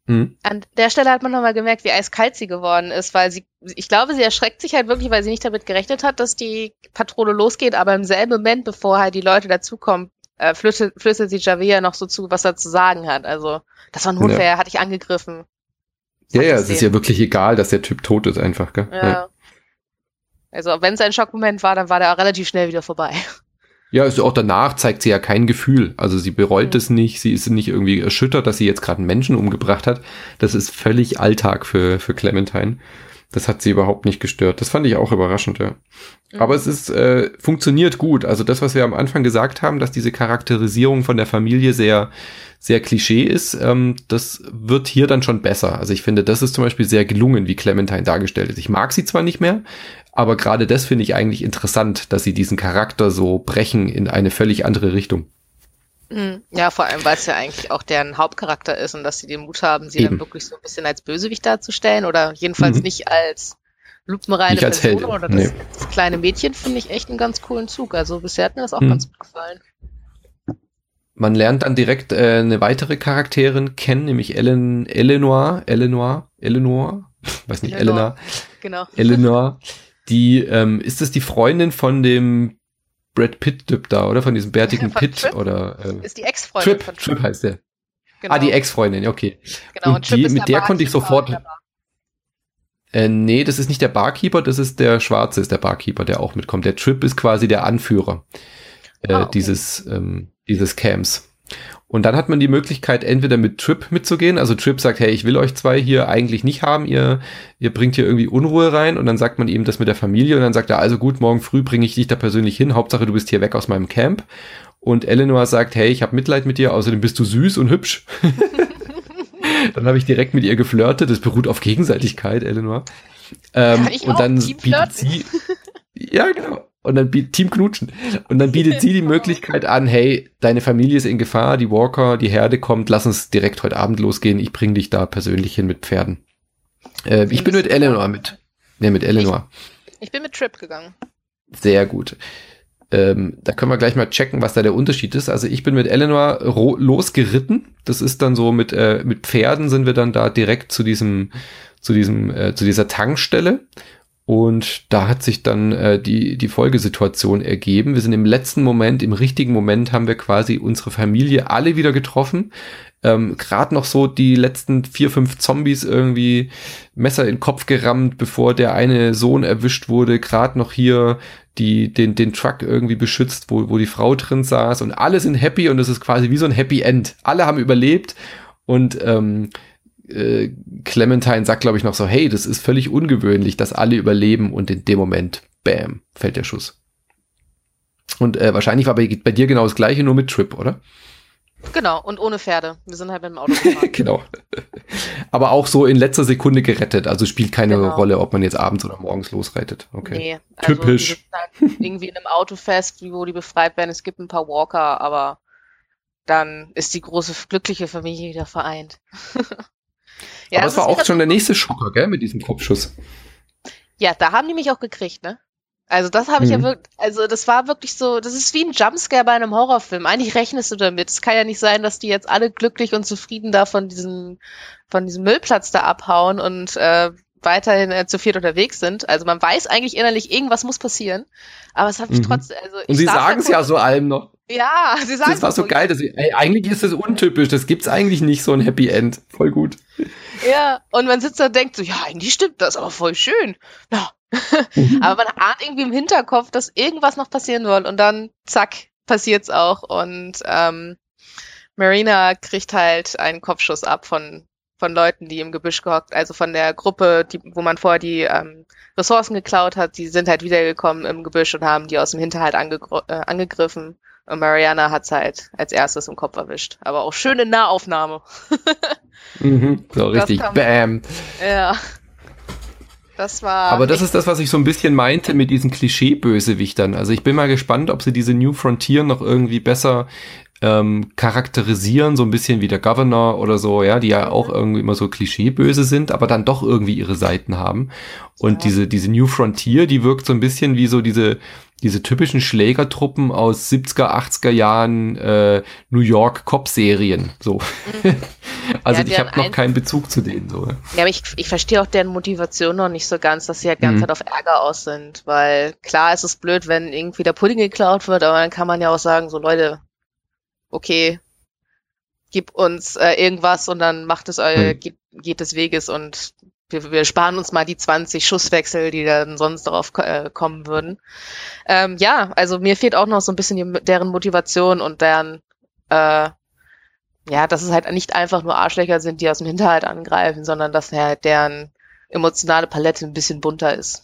B: Mhm. An der Stelle hat man nochmal gemerkt, wie eiskalt sie geworden ist, weil sie, ich glaube, sie erschreckt sich halt wirklich, weil sie nicht damit gerechnet hat, dass die Patrouille losgeht, aber im selben Moment, bevor halt die Leute dazukommen, äh, flüstert, flüstert sie Javier noch so zu, was er zu sagen hat. Also, das war ein Unfair, ja. Hatte ich angegriffen.
A: Ja, ja, es ist ja wirklich egal, dass der Typ tot ist einfach, gell?
B: Ja. ja. Also, wenn es ein Schockmoment war, dann war der auch relativ schnell wieder vorbei.
A: Ja, also auch danach zeigt sie ja kein Gefühl. Also sie bereut mhm. es nicht, sie ist nicht irgendwie erschüttert, dass sie jetzt gerade einen Menschen umgebracht hat. Das ist völlig Alltag für für Clementine. Das hat sie überhaupt nicht gestört. Das fand ich auch überraschend, ja. Mhm. Aber es ist äh, funktioniert gut. Also das, was wir am Anfang gesagt haben, dass diese Charakterisierung von der Familie sehr sehr Klischee ist, ähm, das wird hier dann schon besser. Also ich finde, das ist zum Beispiel sehr gelungen, wie Clementine dargestellt ist. Ich mag sie zwar nicht mehr, aber gerade das finde ich eigentlich interessant, dass sie diesen Charakter so brechen in eine völlig andere Richtung.
B: Ja, vor allem, weil es ja eigentlich auch deren Hauptcharakter ist und dass sie den Mut haben, sie Eben. dann wirklich so ein bisschen als Bösewicht darzustellen oder jedenfalls mhm. nicht als lupenreine
A: nicht als
B: Person
A: Heldin.
B: oder das, nee. das kleine Mädchen, finde ich echt einen ganz coolen Zug. Also bisher hat mir das auch mhm. ganz gut gefallen.
A: Man lernt dann direkt äh, eine weitere Charakterin kennen, nämlich Ellen, Eleanor, Eleanor, Eleanor, weiß nicht,
B: Eleanor.
A: Elena,
B: genau.
A: Eleanor, die, ähm, ist das die Freundin von dem Brad Pitt-Typ da, oder? Von diesem bärtigen
B: von
A: Pitt,
B: Trip?
A: oder? Ähm,
B: ist die Ex-Freundin
A: Trip,
B: von Trip.
A: Trip heißt der.
B: Genau.
A: Ah, die Ex-Freundin, okay.
B: Genau, und,
A: und
B: Trip
A: die,
B: ist
A: mit der, der konnte ich sofort, äh, nee, das ist nicht der Barkeeper, das ist der Schwarze, ist der Barkeeper, der auch mitkommt. Der Trip ist quasi der Anführer äh, ah, okay. dieses, ähm, dieses Camps. Und dann hat man die Möglichkeit, entweder mit Trip mitzugehen. Also Trip sagt, hey, ich will euch zwei hier eigentlich nicht haben. Ihr, ihr bringt hier irgendwie Unruhe rein. Und dann sagt man ihm das mit der Familie. Und dann sagt er, also gut, morgen früh bringe ich dich da persönlich hin. Hauptsache, du bist hier weg aus meinem Camp. Und Eleanor sagt, hey, ich habe Mitleid mit dir. Außerdem bist du süß und hübsch. Dann habe ich direkt mit ihr geflirtet. Das beruht auf Gegenseitigkeit, Eleanor. Ähm,
B: Kann ich
A: und
B: auch
A: dann
B: Team
A: bietet sie, ja, genau. Und dann bietet Team Knutschen. Und dann bietet sie die Möglichkeit an, hey, deine Familie ist in Gefahr, die Walker, die Herde kommt, lass uns direkt heute Abend losgehen, ich bring dich da persönlich hin mit Pferden. Äh, ich bin mit Eleanor mit. Ne, mit Eleanor.
B: Ich, ich bin mit Trip gegangen.
A: Sehr gut. Ähm, da können wir gleich mal checken, was da der Unterschied ist. Also ich bin mit Eleanor ro- losgeritten. Das ist dann so mit, äh, mit Pferden sind wir dann da direkt zu diesem, zu diesem, äh, zu dieser Tankstelle. Und da hat sich dann äh, die die Folgesituation ergeben. Wir sind im letzten Moment, im richtigen Moment haben wir quasi unsere Familie alle wieder getroffen. Ähm, Gerade noch so die letzten vier, fünf Zombies irgendwie Messer in den Kopf gerammt, bevor der eine Sohn erwischt wurde. Gerade noch hier die den den Truck irgendwie beschützt, wo wo die Frau drin saß. Und alle sind happy und es ist quasi wie so ein Happy End. Alle haben überlebt und ähm, Clementine sagt, glaube ich, noch so, hey, das ist völlig ungewöhnlich, dass alle überleben und in dem Moment, bam, fällt der Schuss. Und äh, wahrscheinlich war bei, bei dir genau das Gleiche, nur mit Trip, oder?
B: Genau, und ohne Pferde. Wir sind halt mit dem Auto gefahren.
A: Genau. Aber auch so in letzter Sekunde gerettet, also spielt keine
B: genau.
A: Rolle, ob man jetzt abends oder morgens losreitet. Okay.
B: Nee, also
A: typisch.
B: Die sind halt irgendwie in einem Auto fest, wo die befreit werden. Es gibt ein paar Walker, aber dann ist die große, glückliche Familie wieder vereint.
A: Ja, aber es war auch schon der nächste Schocker, gell, mit diesem Kopfschuss.
B: Ja, da haben die mich auch gekriegt, ne? Also das habe ich mhm. ja wirklich, also das war wirklich so, das ist wie ein Jumpscare bei einem Horrorfilm. Eigentlich rechnest du damit. Es kann ja nicht sein, dass die jetzt alle glücklich und zufrieden da von diesem, von diesem Müllplatz da abhauen und äh, weiterhin äh, zu viert unterwegs sind. Also man weiß eigentlich innerlich, irgendwas muss passieren. Aber es hat mich mhm. trotzdem, also ich
A: Und sie sagen es ja so allem noch.
B: Ja, sie sagen
A: das war so geil, dass ich, ey, eigentlich ist das untypisch, das gibt's eigentlich nicht, so ein Happy End. Voll gut.
B: Ja, und man sitzt da und denkt so, ja, eigentlich stimmt das, aber voll schön. Ja. Mhm. Aber man ahnt irgendwie im Hinterkopf, dass irgendwas noch passieren soll und dann, zack, passiert's auch und ähm, Marina kriegt halt einen Kopfschuss ab von von Leuten, die im Gebüsch gehockt, also von der Gruppe, die, wo man vorher die ähm, Ressourcen geklaut hat, die sind halt wiedergekommen im Gebüsch und haben die aus dem Hinterhalt angegr- äh, angegriffen. Und Mariana hat's halt als erstes im Kopf erwischt. Aber auch schöne Nahaufnahme.
A: mhm, so richtig, bam.
B: Ja. Das war.
A: Aber das ist das, was ich so ein bisschen meinte mit diesen Klischee-Bösewichtern. Also ich bin mal gespannt, ob sie diese New Frontier noch irgendwie besser ähm, charakterisieren, so ein bisschen wie der Governor oder so, ja, die ja auch irgendwie immer so Klischee-böse sind, aber dann doch irgendwie ihre Seiten haben. Und ja. diese diese New Frontier, die wirkt so ein bisschen wie so diese diese typischen Schlägertruppen aus siebziger, achtziger Jahren äh, New York Cop-Serien. So. Mhm. Also ja, ich habe noch keinen Bezug zu denen. So.
B: Ja, aber ich, ich verstehe auch deren Motivation noch nicht so ganz, dass sie halt die ganze mhm. Zeit auf Ärger aus sind. Weil klar ist es blöd, wenn irgendwie der Pudding geklaut wird, aber dann kann man ja auch sagen, so Leute, okay, gib uns äh, irgendwas und dann macht es äh, mhm. geht, geht des Weges und wir, wir sparen uns mal die zwanzig Schusswechsel, die dann sonst darauf äh, kommen würden. Ähm, ja, also mir fehlt auch noch so ein bisschen die, deren Motivation und deren, äh, ja, dass es halt nicht einfach nur Arschlöcher sind, die aus dem Hinterhalt angreifen, sondern dass halt deren emotionale Palette ein bisschen bunter ist.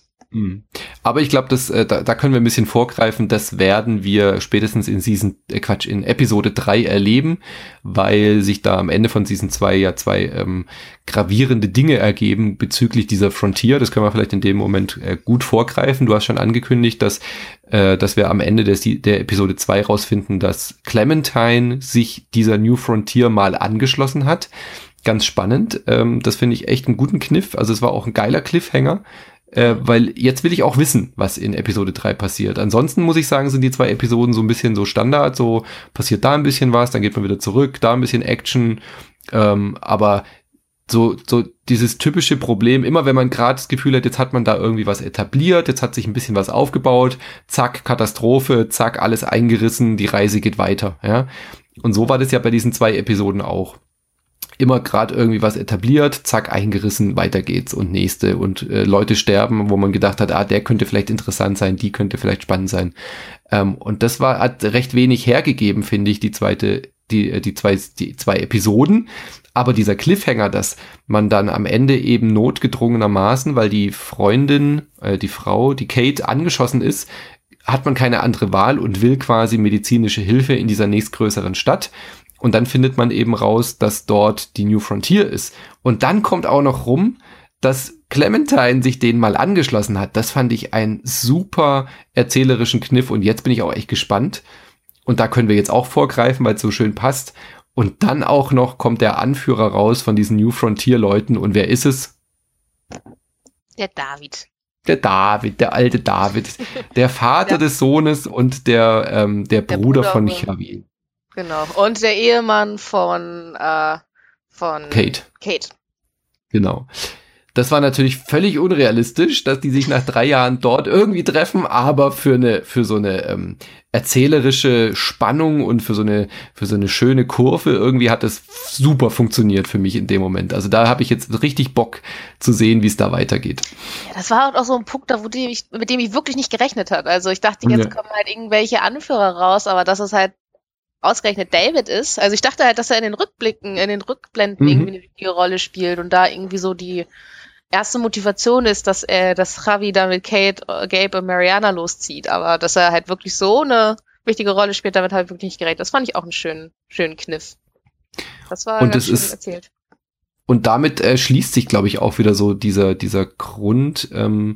A: Aber ich glaube, das äh, da, da können wir ein bisschen vorgreifen, das werden wir spätestens in Season, äh, Quatsch, in Episode drei erleben, weil sich da am Ende von Season zwei ja zwei ähm, gravierende Dinge ergeben bezüglich dieser Frontier. Das können wir vielleicht in dem Moment äh, gut vorgreifen. Du hast schon angekündigt, dass äh, dass wir am Ende der, der Episode zwei rausfinden, dass Clementine sich dieser New Frontier mal angeschlossen hat. Ganz spannend. Ähm, das finde ich echt einen guten Kniff. Also es war auch ein geiler Cliffhanger. Äh, weil jetzt will ich auch wissen, was in Episode drei passiert. Ansonsten muss ich sagen, sind die zwei Episoden so ein bisschen so Standard, so passiert da ein bisschen was, dann geht man wieder zurück, da ein bisschen Action, ähm, aber so so dieses typische Problem, immer wenn man gerade das Gefühl hat, jetzt hat man da irgendwie was etabliert, jetzt hat sich ein bisschen was aufgebaut, zack, Katastrophe, zack, alles eingerissen, die Reise geht weiter, ja. Und so war das ja bei diesen zwei Episoden auch. Immer gerade irgendwie was etabliert, zack, eingerissen, weiter geht's und nächste und äh, Leute sterben, wo man gedacht hat, ah, der könnte vielleicht interessant sein, die könnte vielleicht spannend sein. Ähm, und das war hat recht wenig hergegeben, finde ich, die zweite, die die zwei die zwei Episoden. Aber dieser Cliffhanger, dass man dann am Ende eben notgedrungenermaßen, weil die Freundin, äh, die Frau, die Kate angeschossen ist, hat man keine andere Wahl und will quasi medizinische Hilfe in dieser nächstgrößeren Stadt. Und dann findet man eben raus, dass dort die New Frontier ist. Und dann kommt auch noch rum, dass Clementine sich denen mal angeschlossen hat. Das fand ich einen super erzählerischen Kniff. Und jetzt bin ich auch echt gespannt. Und da können wir jetzt auch vorgreifen, weil es so schön passt. Und dann auch noch kommt der Anführer raus von diesen New Frontier-Leuten. Und wer ist es?
B: Der David.
A: Der David, der alte David. Der Vater ja. des Sohnes und der, ähm, der, der Bruder, Bruder von Xavier.
B: Genau. Und der Ehemann von, äh, von
A: Kate.
B: Kate.
A: Genau. Das war natürlich völlig unrealistisch, dass die sich nach drei Jahren dort irgendwie treffen, aber für eine, für so eine ähm, erzählerische Spannung und für so eine, für so eine schöne Kurve irgendwie hat das super funktioniert für mich in dem Moment. Also da habe ich jetzt richtig Bock zu sehen, wie es da weitergeht.
B: Ja, das war auch so ein Punkt, da, wo die ich, mit dem ich wirklich nicht gerechnet habe. Also ich dachte, jetzt ja. kommen halt irgendwelche Anführer raus, aber das ist halt ausgerechnet David ist. Also ich dachte halt, dass er in den Rückblicken, in den Rückblenden mhm. irgendwie eine wichtige Rolle spielt und da irgendwie so die erste Motivation ist, dass er, dass Javi dann mit Kate, Gabe und Mariana loszieht. Aber dass er halt wirklich so eine wichtige Rolle spielt, damit habe ich wirklich nicht gerechnet. Das fand ich auch einen schönen, schönen Kniff. Das war
A: und
B: ganz schön
A: ist,
B: erzählt.
A: Und damit äh, schließt sich, glaube ich, auch wieder so dieser, dieser Grund, ähm,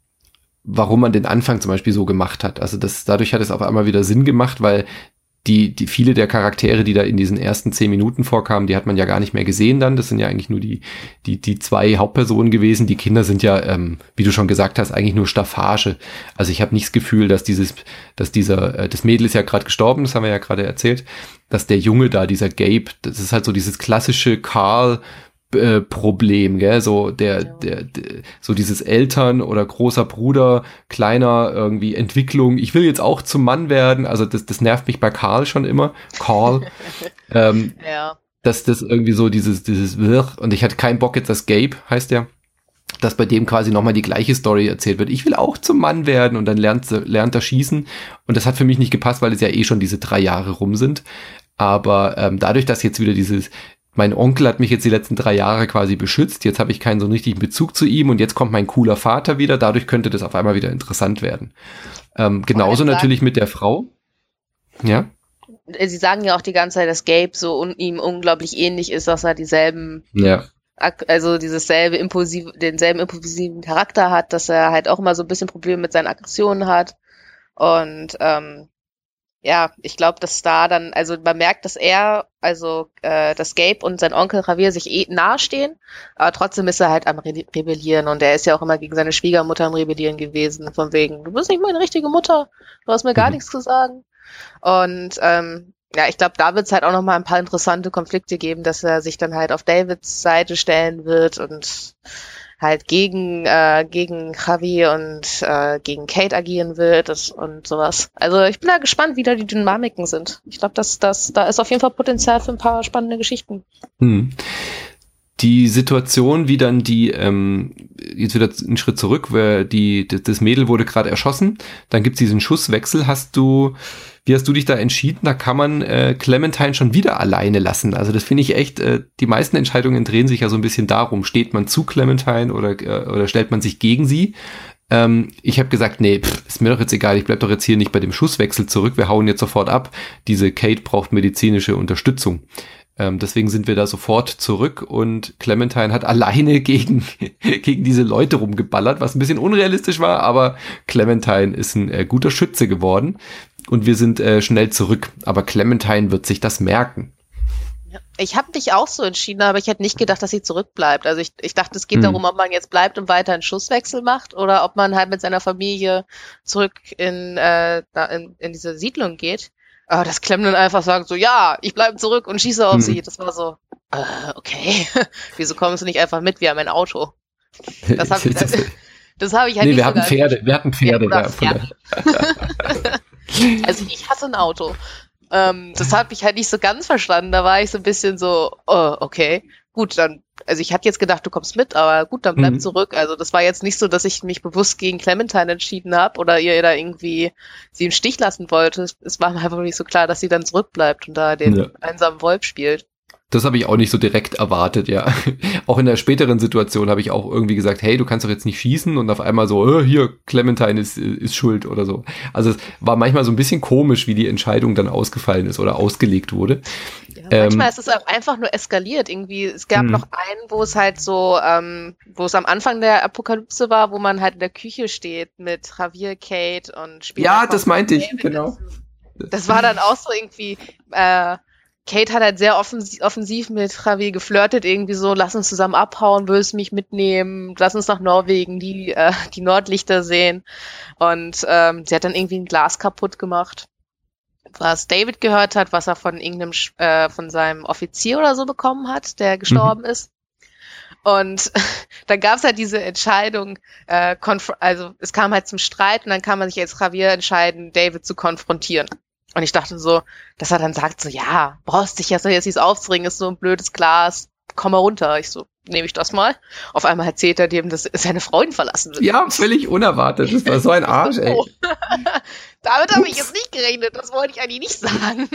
A: warum man den Anfang zum Beispiel so gemacht hat. Also das, dadurch hat es auf einmal wieder Sinn gemacht, weil die, die viele der Charaktere, die da in diesen ersten zehn Minuten vorkamen, die hat man ja gar nicht mehr gesehen dann. Das sind ja eigentlich nur die, die, die zwei Hauptpersonen gewesen. Die Kinder sind ja, ähm, wie du schon gesagt hast, eigentlich nur Staffage. Also ich habe nicht das Gefühl, dass dieses, dass dieser, äh, das Mädel ist ja gerade gestorben, das haben wir ja gerade erzählt, dass der Junge da, dieser Gabe, das ist halt so dieses klassische Carl Äh, Problem, gell, so der, ja. der, der, so dieses Eltern oder großer Bruder, kleiner irgendwie Entwicklung, ich will jetzt auch zum Mann werden, also das, das nervt mich bei Carl schon immer, Carl, ähm,
B: ja.
A: dass das irgendwie so dieses, dieses, und ich hatte keinen Bock jetzt, dass Gabe, heißt der, dass bei dem quasi nochmal die gleiche Story erzählt wird, ich will auch zum Mann werden und dann lernt, lernt er schießen und das hat für mich nicht gepasst, weil es ja eh schon diese drei Jahre rum sind, aber ähm, dadurch, dass jetzt wieder dieses mein Onkel hat mich jetzt die letzten drei Jahre quasi beschützt, jetzt habe ich keinen so richtigen Bezug zu ihm und jetzt kommt mein cooler Vater wieder, dadurch könnte das auf einmal wieder interessant werden. Ähm, genauso natürlich mit der Frau. Ja.
B: Sie sagen ja auch die ganze Zeit, dass Gabe so un- ihm unglaublich ähnlich ist, dass er dieselben,
A: ja.
B: also dieses selbe impulsive, denselben impulsiven Charakter hat, dass er halt auch immer so ein bisschen Probleme mit seinen Aggressionen hat und ähm, ja, ich glaube, dass da dann, also man merkt, dass er, also äh, dass Gabe und sein Onkel Javier sich eh nahestehen, aber trotzdem ist er halt am Re- Rebellieren und er ist ja auch immer gegen seine Schwiegermutter am Rebellieren gewesen, von wegen, du bist nicht meine richtige Mutter, du hast mir gar
A: Mhm.
B: nichts zu sagen. Und ähm, ja, ich glaube, da wird es halt auch noch mal ein paar interessante Konflikte geben, dass er sich dann halt auf Davids Seite stellen wird und halt gegen äh, gegen Javi und äh, gegen Kate agieren wird das, und sowas. Also ich bin da gespannt, wie da die Dynamiken sind. Ich glaube, dass das da ist auf jeden Fall Potenzial für ein paar spannende Geschichten.
A: Hm. Die Situation, wie dann die, ähm, jetzt wieder einen Schritt zurück, weil die, das Mädel wurde gerade erschossen, dann gibt's diesen Schusswechsel. Hast du, wie hast du dich da entschieden? Da kann man äh, Clementine schon wieder alleine lassen. Also das finde ich echt, äh, die meisten Entscheidungen drehen sich ja so ein bisschen darum, steht man zu Clementine oder, äh, oder stellt man sich gegen sie? Ähm, ich habe gesagt, nee, pff, ist mir doch jetzt egal, ich bleib doch jetzt hier nicht bei dem Schusswechsel zurück, wir hauen jetzt sofort ab. Diese Kate braucht medizinische Unterstützung. Ähm, deswegen sind wir da sofort zurück und Clementine hat alleine gegen, gegen diese Leute rumgeballert, was ein bisschen unrealistisch war, aber Clementine ist ein äh, guter Schütze geworden und wir sind äh, schnell zurück. Aber Clementine wird sich das merken.
B: Ich habe mich auch so entschieden, aber ich hätte nicht gedacht, dass sie zurückbleibt. Also ich, ich dachte, es geht
A: Hm.
B: darum, ob man jetzt bleibt und weiter einen Schusswechsel macht oder ob man halt mit seiner Familie zurück in, äh, da in, in diese Siedlung geht. Aber das Clem dann einfach sagt so, ja, ich bleibe zurück und schieße auf
A: Hm.
B: sie. Das war so, äh, okay, wieso kommst du nicht einfach mit? Wir haben ein Auto. Das habe ich, das hab ich halt
A: nee,
B: nicht
A: wir
B: so
A: hatten Pferde, wir hatten Pferde.
B: Ja, oder
A: ja, von
B: Pferde. Also ich hasse ein Auto. Ähm, das habe ich halt nicht so ganz verstanden. Da war ich so ein bisschen so, oh, okay, gut, dann, also ich hatte jetzt gedacht, du kommst mit, aber gut, dann bleib
A: Mhm.
B: zurück. Also das war jetzt nicht so, dass ich mich bewusst gegen Clementine entschieden habe oder ihr da irgendwie sie im Stich lassen wollte. Es, es war mir einfach nicht so klar, dass sie dann zurückbleibt und da den
A: Ja.
B: einsamen Wolf spielt.
A: Das habe ich auch nicht so direkt erwartet, ja. Auch in der späteren Situation habe ich auch irgendwie gesagt, hey, du kannst doch jetzt nicht schießen und auf einmal so, äh, hier, Clementine ist, ist schuld oder so. Also es war manchmal so ein bisschen komisch, wie die Entscheidung dann ausgefallen ist oder ausgelegt wurde.
B: Ja,
A: Ähm,
B: manchmal ist es auch einfach nur eskaliert. Irgendwie, es gab
A: Mhm.
B: noch einen, wo es halt so, ähm, wo es am Anfang der Apokalypse war, wo man halt in der Küche steht mit Javier, Kate und später
A: Ja,
B: kommt
A: das meinte ich,
B: David
A: genau.
B: dazu. Das war dann auch so irgendwie, äh, Kate hat halt sehr offensiv, offensiv mit Javier geflirtet, irgendwie so, lass uns zusammen abhauen, willst mich mitnehmen, lass uns nach Norwegen, die, äh, die Nordlichter sehen. Und ähm, sie hat dann irgendwie ein Glas kaputt gemacht, was David gehört hat, was er von irgendeinem, Sch- äh, von seinem Offizier oder so bekommen hat, der gestorben ist. Und dann gab es halt diese Entscheidung, äh, konf- also es kam halt zum Streit und dann kann man sich als Javier entscheiden, David zu konfrontieren. Und ich dachte so, dass er dann sagt so, ja, brauchst dich ja so jetzt nicht aufzuregen, ist so ein blödes Glas, komm mal runter. Ich so, nehme ich das mal. Auf einmal erzählt er dem, dass seine Freundin verlassen wird.
A: Ja, völlig unerwartet. Das war so ein Arsch, ey.
B: Oh. Damit habe ich jetzt nicht gerechnet, das wollte ich eigentlich nicht sagen.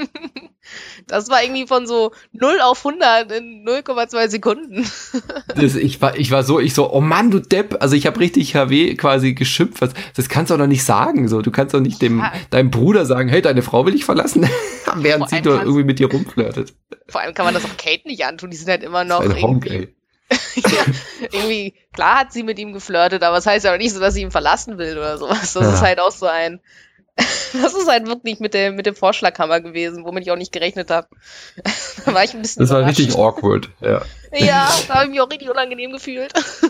B: Das war irgendwie von so null auf hundert in null Komma zwei Sekunden.
A: Das, ich war, ich war so, ich so, oh Mann, du Depp. Also ich habe richtig H W quasi geschimpft. Was, das kannst du doch nicht sagen. So, du kannst doch nicht dem
B: Ja.
A: deinem Bruder sagen, hey, deine Frau will ich verlassen, während
B: Vor
A: sie
B: allem
A: doch
B: kannst-
A: irgendwie mit dir rumflirtet.
B: Vor allem kann man das auch Kate nicht antun, die sind halt immer noch
A: Ein Honk,
B: irgendwie,
A: ey.
B: ja, irgendwie, klar hat sie mit ihm geflirtet, aber es heißt ja auch nicht so, dass sie ihn verlassen will oder sowas. Das
A: Ja.
B: ist halt auch so ein, das ist halt wirklich mit dem, mit dem Vorschlaghammer gewesen, womit ich auch nicht gerechnet habe. Da war ich ein bisschen
A: Das war
B: überrascht.
A: richtig awkward, ja.
B: Ja, da habe ich mich auch richtig unangenehm gefühlt.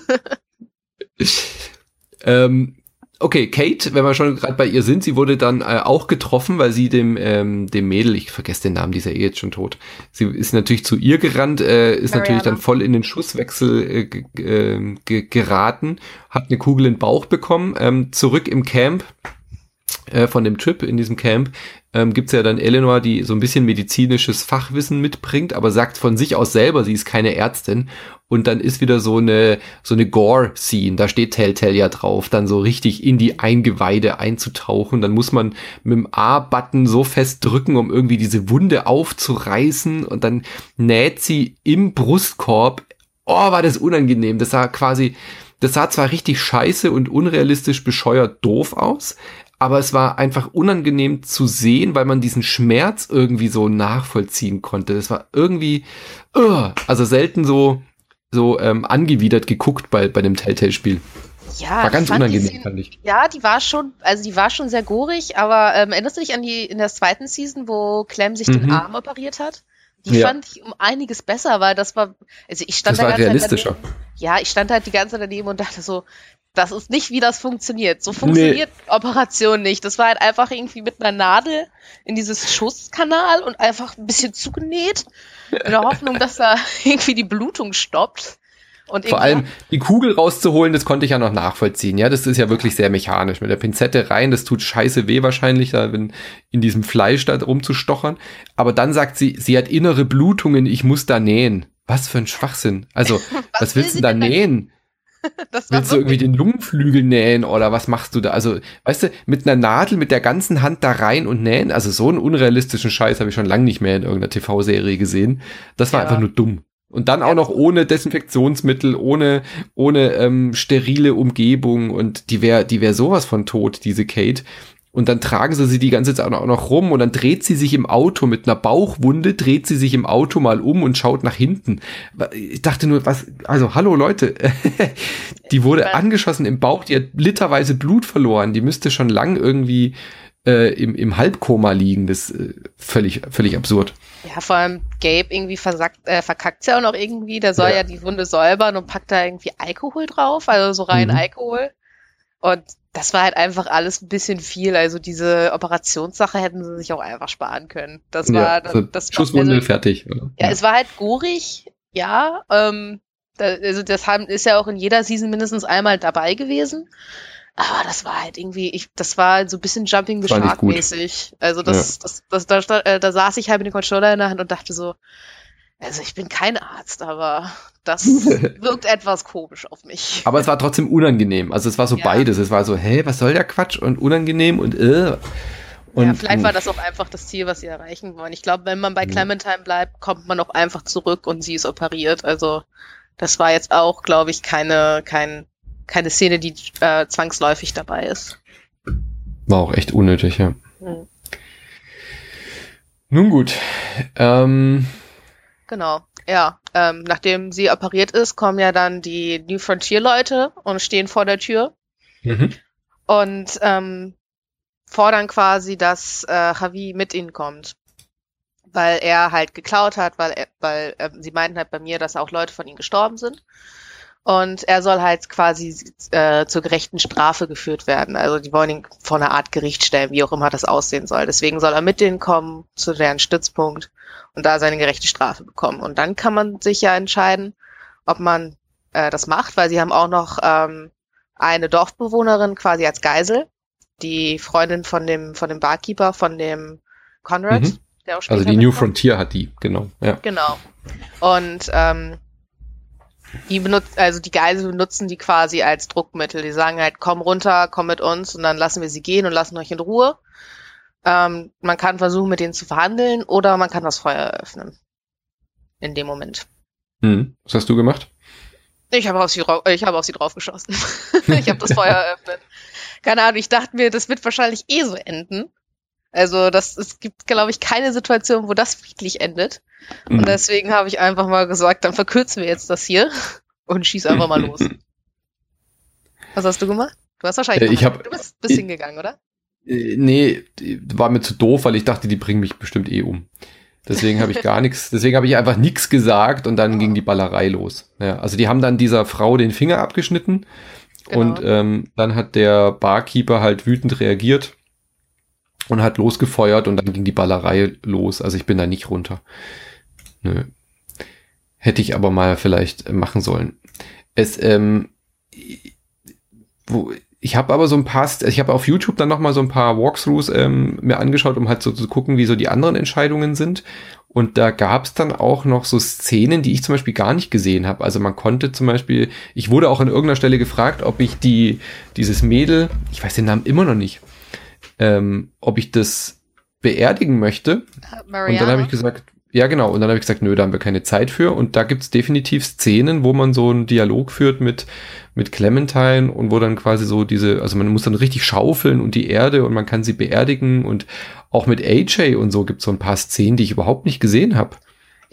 A: Ähm, okay, Kate, wenn wir schon gerade bei ihr sind, sie wurde dann äh, auch getroffen, weil sie dem ähm, dem Mädel, ich vergesse den Namen, die ist ja eh jetzt schon tot, sie ist natürlich zu ihr gerannt, äh, ist
B: Mariana.
A: natürlich dann voll in den Schusswechsel äh, ge- äh, ge- geraten, hat eine Kugel in den Bauch bekommen, ähm, zurück im Camp, äh, von dem Trip in diesem Camp, ähm, gibt's ja dann Eleanor, die so ein bisschen medizinisches Fachwissen mitbringt, aber sagt von sich aus selber, sie ist keine Ärztin. Und dann ist wieder so eine so eine Gore-Scene, da steht Telltale ja drauf, dann so richtig in die Eingeweide einzutauchen. Dann muss man mit dem A-Button so fest drücken, um irgendwie diese Wunde aufzureißen. Und dann näht sie im Brustkorb. Oh, war das unangenehm. Das sah quasi, das sah zwar richtig scheiße und unrealistisch bescheuert doof aus, aber es war einfach unangenehm zu sehen, weil man diesen Schmerz irgendwie so nachvollziehen konnte. Das war irgendwie, uh, also selten so so ähm, angewidert geguckt bei bei dem Telltale-Spiel.
B: Ja,
A: war ganz
B: fand
A: unangenehm,
B: die,
A: fand ich.
B: Ja, die war schon, also die war schon sehr gorig, aber ähm, erinnerst du dich an die in der zweiten Season, wo Clem sich
A: Mhm.
B: den Arm operiert hat? Die
A: Ja.
B: fand ich um einiges besser, weil das war, also ich stand
A: Das
B: da
A: war
B: ganz
A: realistischer.
B: daneben. Ja, ich stand halt die ganze Zeit daneben und dachte so, das ist nicht, wie das funktioniert. So funktioniert Operation nicht. Das war halt einfach irgendwie mit einer Nadel in dieses Schusskanal und einfach ein bisschen zugenäht, in der Hoffnung, dass da irgendwie die Blutung stoppt. Und
A: Vor
B: irgendwie
A: allem die Kugel rauszuholen, das konnte ich ja noch nachvollziehen. Ja, das ist ja wirklich sehr mechanisch. Mit der Pinzette rein, das tut scheiße weh wahrscheinlich, da wenn in diesem Fleisch da rumzustochern. Aber dann sagt sie, sie hat innere Blutungen, ich muss da nähen. Was für ein Schwachsinn. Also, was, was willst du da nähen?
B: Das war
A: willst du irgendwie den Lungenflügel nähen oder was machst du da? Also, weißt du, mit einer Nadel mit der ganzen Hand da rein und nähen, also so einen unrealistischen Scheiß habe ich schon lange nicht mehr in irgendeiner T V-Serie gesehen. Das war
B: Ja.
A: einfach nur dumm. Und dann auch noch ohne Desinfektionsmittel, ohne ohne ähm, sterile Umgebung und die wäre die wäre sowas von tot, diese Kate. Und dann tragen sie sie die ganze Zeit auch noch rum und dann dreht sie sich im Auto mit einer Bauchwunde, dreht sie sich im Auto mal um und schaut nach hinten. Ich dachte nur, was, also hallo Leute, die wurde angeschossen im Bauch, die hat literweise Blut verloren, die müsste schon lang irgendwie äh, im, im Halbkoma liegen, das ist äh, völlig, völlig absurd.
B: Ja, vor allem Gabe irgendwie versackt, äh, verkackt's ja auch noch irgendwie, der soll ja. ja die Wunde säubern und packt da irgendwie Alkohol drauf, also so rein mhm. Alkohol. Und das war halt einfach alles ein bisschen viel. Also diese Operationssache hätten sie sich auch einfach sparen können. Das war
A: ja, also
B: das
A: Schusswunde
B: also,
A: fertig. Oder?
B: Ja, ja, es war halt gorig, ja. Ähm, da, also das haben, ist ja auch in jeder Season mindestens einmal dabei gewesen. Aber das war halt irgendwie, ich, das war so ein bisschen Jumping the Shark mäßig. Also das, ja. das, das, das, da, da, da saß ich halt mit dem Controller in der Hand und dachte so, also ich bin kein Arzt, aber das wirkt etwas komisch auf mich.
A: Aber es war trotzdem unangenehm. Also es war so ja. beides. Es war so, hä, was soll der Quatsch? Und unangenehm und äh. Und,
B: ja, vielleicht war das auch einfach das Ziel, was sie erreichen wollen. Ich glaube, wenn man bei Clementine bleibt, kommt man auch einfach zurück und sie ist operiert. Also das war jetzt auch, glaube ich, keine, kein, keine Szene, die äh, zwangsläufig dabei ist.
A: War auch echt unnötig, ja.
B: Hm.
A: Nun gut. Ähm,
B: Genau, ja. Ähm, nachdem sie operiert ist, kommen ja dann die New Frontier-Leute und stehen vor der Tür
A: mhm.
B: und ähm, fordern quasi, dass äh, Javi mit ihnen kommt. Weil er halt geklaut hat, weil er, weil äh, sie meinten halt bei mir, dass auch Leute von ihm gestorben sind. Und er soll halt quasi äh, zur gerechten Strafe geführt werden. Also die wollen ihn vor einer Art Gericht stellen, wie auch immer das aussehen soll. Deswegen soll er mit denen kommen, zu deren Stützpunkt und da seine gerechte Strafe bekommen. Und dann kann man sich ja entscheiden, ob man äh, das macht, weil sie haben auch noch ähm, eine Dorfbewohnerin quasi als Geisel, die Freundin von dem von dem Barkeeper, von dem Conrad.
A: Mhm.
B: Der auch später
A: also die New
B: mitkommt.
A: Frontier hat die, genau. Ja.
B: Genau. Und ähm, die benutzt, also die Geisel benutzen die quasi als Druckmittel. Die sagen halt, komm runter, komm mit uns und dann lassen wir sie gehen und lassen euch in Ruhe. Ähm, man kann versuchen, mit denen zu verhandeln oder man kann das Feuer eröffnen. In dem Moment.
A: Hm. Was hast du gemacht?
B: Ich habe auf sie, ich habe auf sie draufgeschossen. Ich habe das Feuer eröffnet. Keine Ahnung, ich dachte mir, das wird wahrscheinlich eh so enden. Also das, es gibt, glaube ich, keine Situation, wo das friedlich endet. Und mhm. deswegen habe ich einfach mal gesagt, dann verkürzen wir jetzt das hier und schieß einfach mal los. Was hast du gemacht? Du hast wahrscheinlich
A: äh, ich hab,
B: du bist, bist ich, hingegangen, oder?
A: Äh, nee, war mir zu doof, weil ich dachte, die bringen mich bestimmt eh um. Deswegen habe ich gar nichts, deswegen habe ich einfach nichts gesagt und dann oh. ging die Ballerei los. Ja, also die haben dann dieser Frau den Finger abgeschnitten genau. und ähm, dann hat der Barkeeper halt wütend reagiert und hat losgefeuert und dann ging die Ballerei los. Also ich bin da nicht runter. Nö. Hätte ich aber mal vielleicht machen sollen. Es, ähm, wo, ich habe aber so ein paar, ich habe auf YouTube dann noch mal so ein paar Walkthroughs ähm, mir angeschaut, um halt so zu gucken, wie so die anderen Entscheidungen sind. Und da gab es dann auch noch so Szenen, die ich zum Beispiel gar nicht gesehen habe. Also man konnte zum Beispiel, ich wurde auch an irgendeiner Stelle gefragt, ob ich die dieses Mädel, ich weiß den Namen immer noch nicht, ähm, ob ich das beerdigen möchte.
B: Mariana.
A: Und dann habe ich gesagt, ja genau, und dann habe ich gesagt, nö, da haben wir keine Zeit für. Und da gibt's definitiv Szenen, wo man so einen Dialog führt mit mit Clementine und wo dann quasi so diese, also man muss dann richtig schaufeln und die Erde und man kann sie beerdigen und auch mit A J und so gibt's so ein paar Szenen, die ich überhaupt nicht gesehen habe.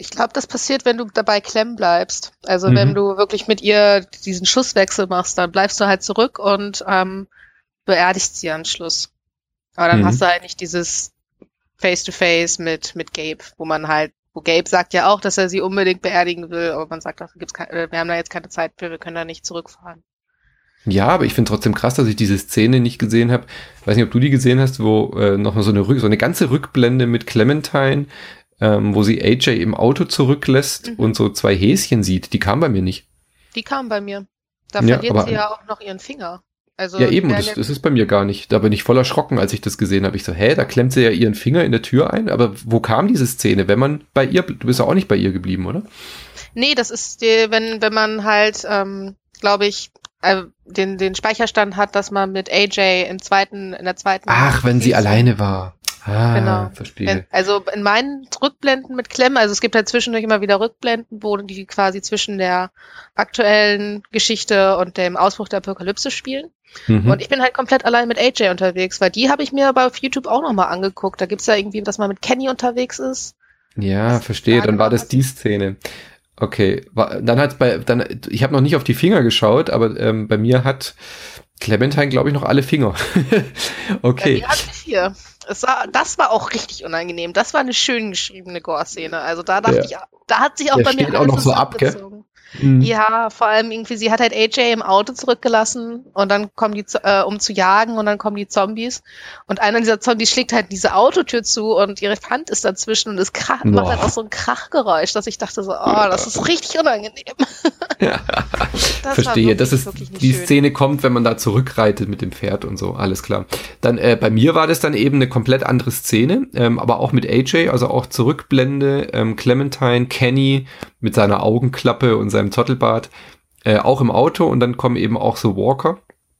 B: Ich glaube, das passiert, wenn du dabei Clem bleibst. Also
A: Mhm.
B: wenn du wirklich mit ihr diesen Schusswechsel machst, dann bleibst du halt zurück und ähm, beerdigst sie am Schluss. Aber dann
A: Mhm.
B: hast du halt nicht dieses Face-to-Face mit mit Gabe, wo man halt, wo Gabe sagt ja auch, dass er sie unbedingt beerdigen will, aber man sagt, dafür gibt's keine, wir haben da jetzt keine Zeit für, wir können da nicht zurückfahren.
A: Ja, aber ich finde trotzdem krass, dass ich diese Szene nicht gesehen habe. Ich weiß nicht, ob du die gesehen hast, wo äh, noch mal so eine, Rück- so eine ganze Rückblende mit Clementine, ähm, wo sie A J im Auto zurücklässt
B: Mhm.
A: und so zwei Häschen sieht. Die kam bei mir nicht.
B: Die kam bei mir. Da
A: Ja,
B: verliert
A: aber-
B: sie ja auch noch ihren Finger. Also
A: Ja, eben,
B: der-
A: das, das ist bei mir gar nicht. Da bin ich voll erschrocken, als ich das gesehen habe. Ich so, hä, da klemmt sie ja ihren Finger in der Tür ein. Aber wo kam diese Szene? Wenn man bei ihr, du bist ja auch nicht bei ihr geblieben, oder?
B: Nee, das ist die, wenn, wenn man halt, ähm, glaube ich, äh, den, den Speicherstand hat, dass man mit A J im zweiten, in der zweiten.
A: Ach, wenn sie
B: Season-
A: alleine war. Ah,
B: Genau.
A: verstehe.
B: Wenn, also in meinen Rückblenden mit Clem, also es gibt halt zwischendurch immer wieder Rückblenden, wo die quasi zwischen der aktuellen Geschichte und dem Ausbruch der Apokalypse spielen.
A: Mhm.
B: Und ich bin halt komplett allein mit A J unterwegs, weil die habe ich mir aber auf YouTube auch nochmal angeguckt. Da gibt's ja irgendwie, dass man mit Kenny unterwegs ist.
A: Ja,
B: Was
A: verstehe.
B: da
A: Dann war
B: genau
A: das die Szene. Okay, war, dann hat's bei, dann, ich habe noch nicht auf die Finger geschaut, aber ähm, bei mir hat Clementine, glaube ich, noch alle Finger.
B: Ja,
A: Okay.
B: die hatte ich hier. Es war, das war auch richtig unangenehm. Das war eine schön geschriebene Gore-Szene. Also da dachte
A: Der-
B: ich, da hat sich auch
A: der
B: bei mir
A: steht auch
B: alles
A: noch so ab, gell?
B: zusammengezogen.
A: Mhm.
B: Ja, vor allem irgendwie, sie hat halt A J im Auto zurückgelassen und dann kommen die, Z- äh, um zu jagen und dann kommen die Zombies und einer dieser Zombies schlägt halt diese Autotür zu und ihre Hand ist dazwischen und es krach, macht halt
A: Boah.
B: auch so ein Krachgeräusch, dass ich dachte so, oh, das ist richtig unangenehm.
A: Ja.
B: Das
A: Verstehe.
B: war wirklich,
A: das ist,
B: wirklich nicht
A: die
B: schön.
A: Szene kommt, wenn man da zurückreitet mit dem Pferd und so, alles klar. Dann, äh, bei mir war das dann eben eine komplett andere Szene, ähm, aber auch mit A J, also auch Zurückblende, ähm, Clementine, Kenny mit seiner Augenklappe und seinem Zottelbart, äh, auch im Auto und dann kommen eben auch so Walker.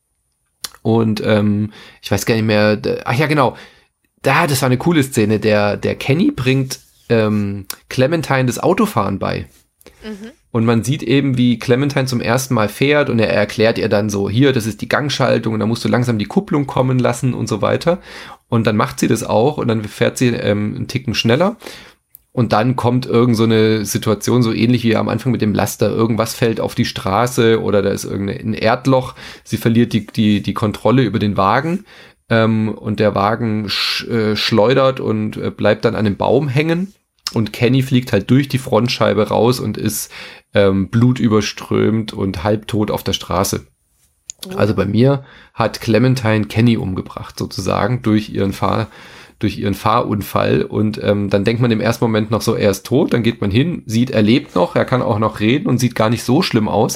A: Und ähm, ich weiß gar nicht mehr, d- ach ja, genau, da, das war eine coole Szene, der, der Kenny bringt ähm, Clementine das Autofahren bei.
B: Mhm.
A: Und man sieht eben, wie Clementine zum ersten Mal fährt und er erklärt ihr dann so, hier, das ist die Gangschaltung und da musst du langsam die Kupplung kommen lassen und so weiter. Und dann macht sie das auch und dann fährt sie ähm, einen Ticken schneller. Und dann kommt irgend so eine Situation, so ähnlich wie am Anfang mit dem Laster. Irgendwas fällt auf die Straße oder da ist irgendein Erdloch. Sie verliert die, die, die Kontrolle über den Wagen. Ähm, und der Wagen sch, äh, schleudert und äh, bleibt dann an einem Baum hängen. Und Kenny fliegt halt durch die Frontscheibe raus und ist ähm, blutüberströmt und halbtot auf der Straße. Also bei mir hat Clementine Kenny umgebracht, sozusagen, durch ihren Fahr, durch ihren Fahrunfall. Und ähm, dann denkt man im ersten Moment noch so, er ist tot. Dann geht man hin, sieht, er lebt noch, er kann auch noch reden und sieht gar nicht so schlimm aus.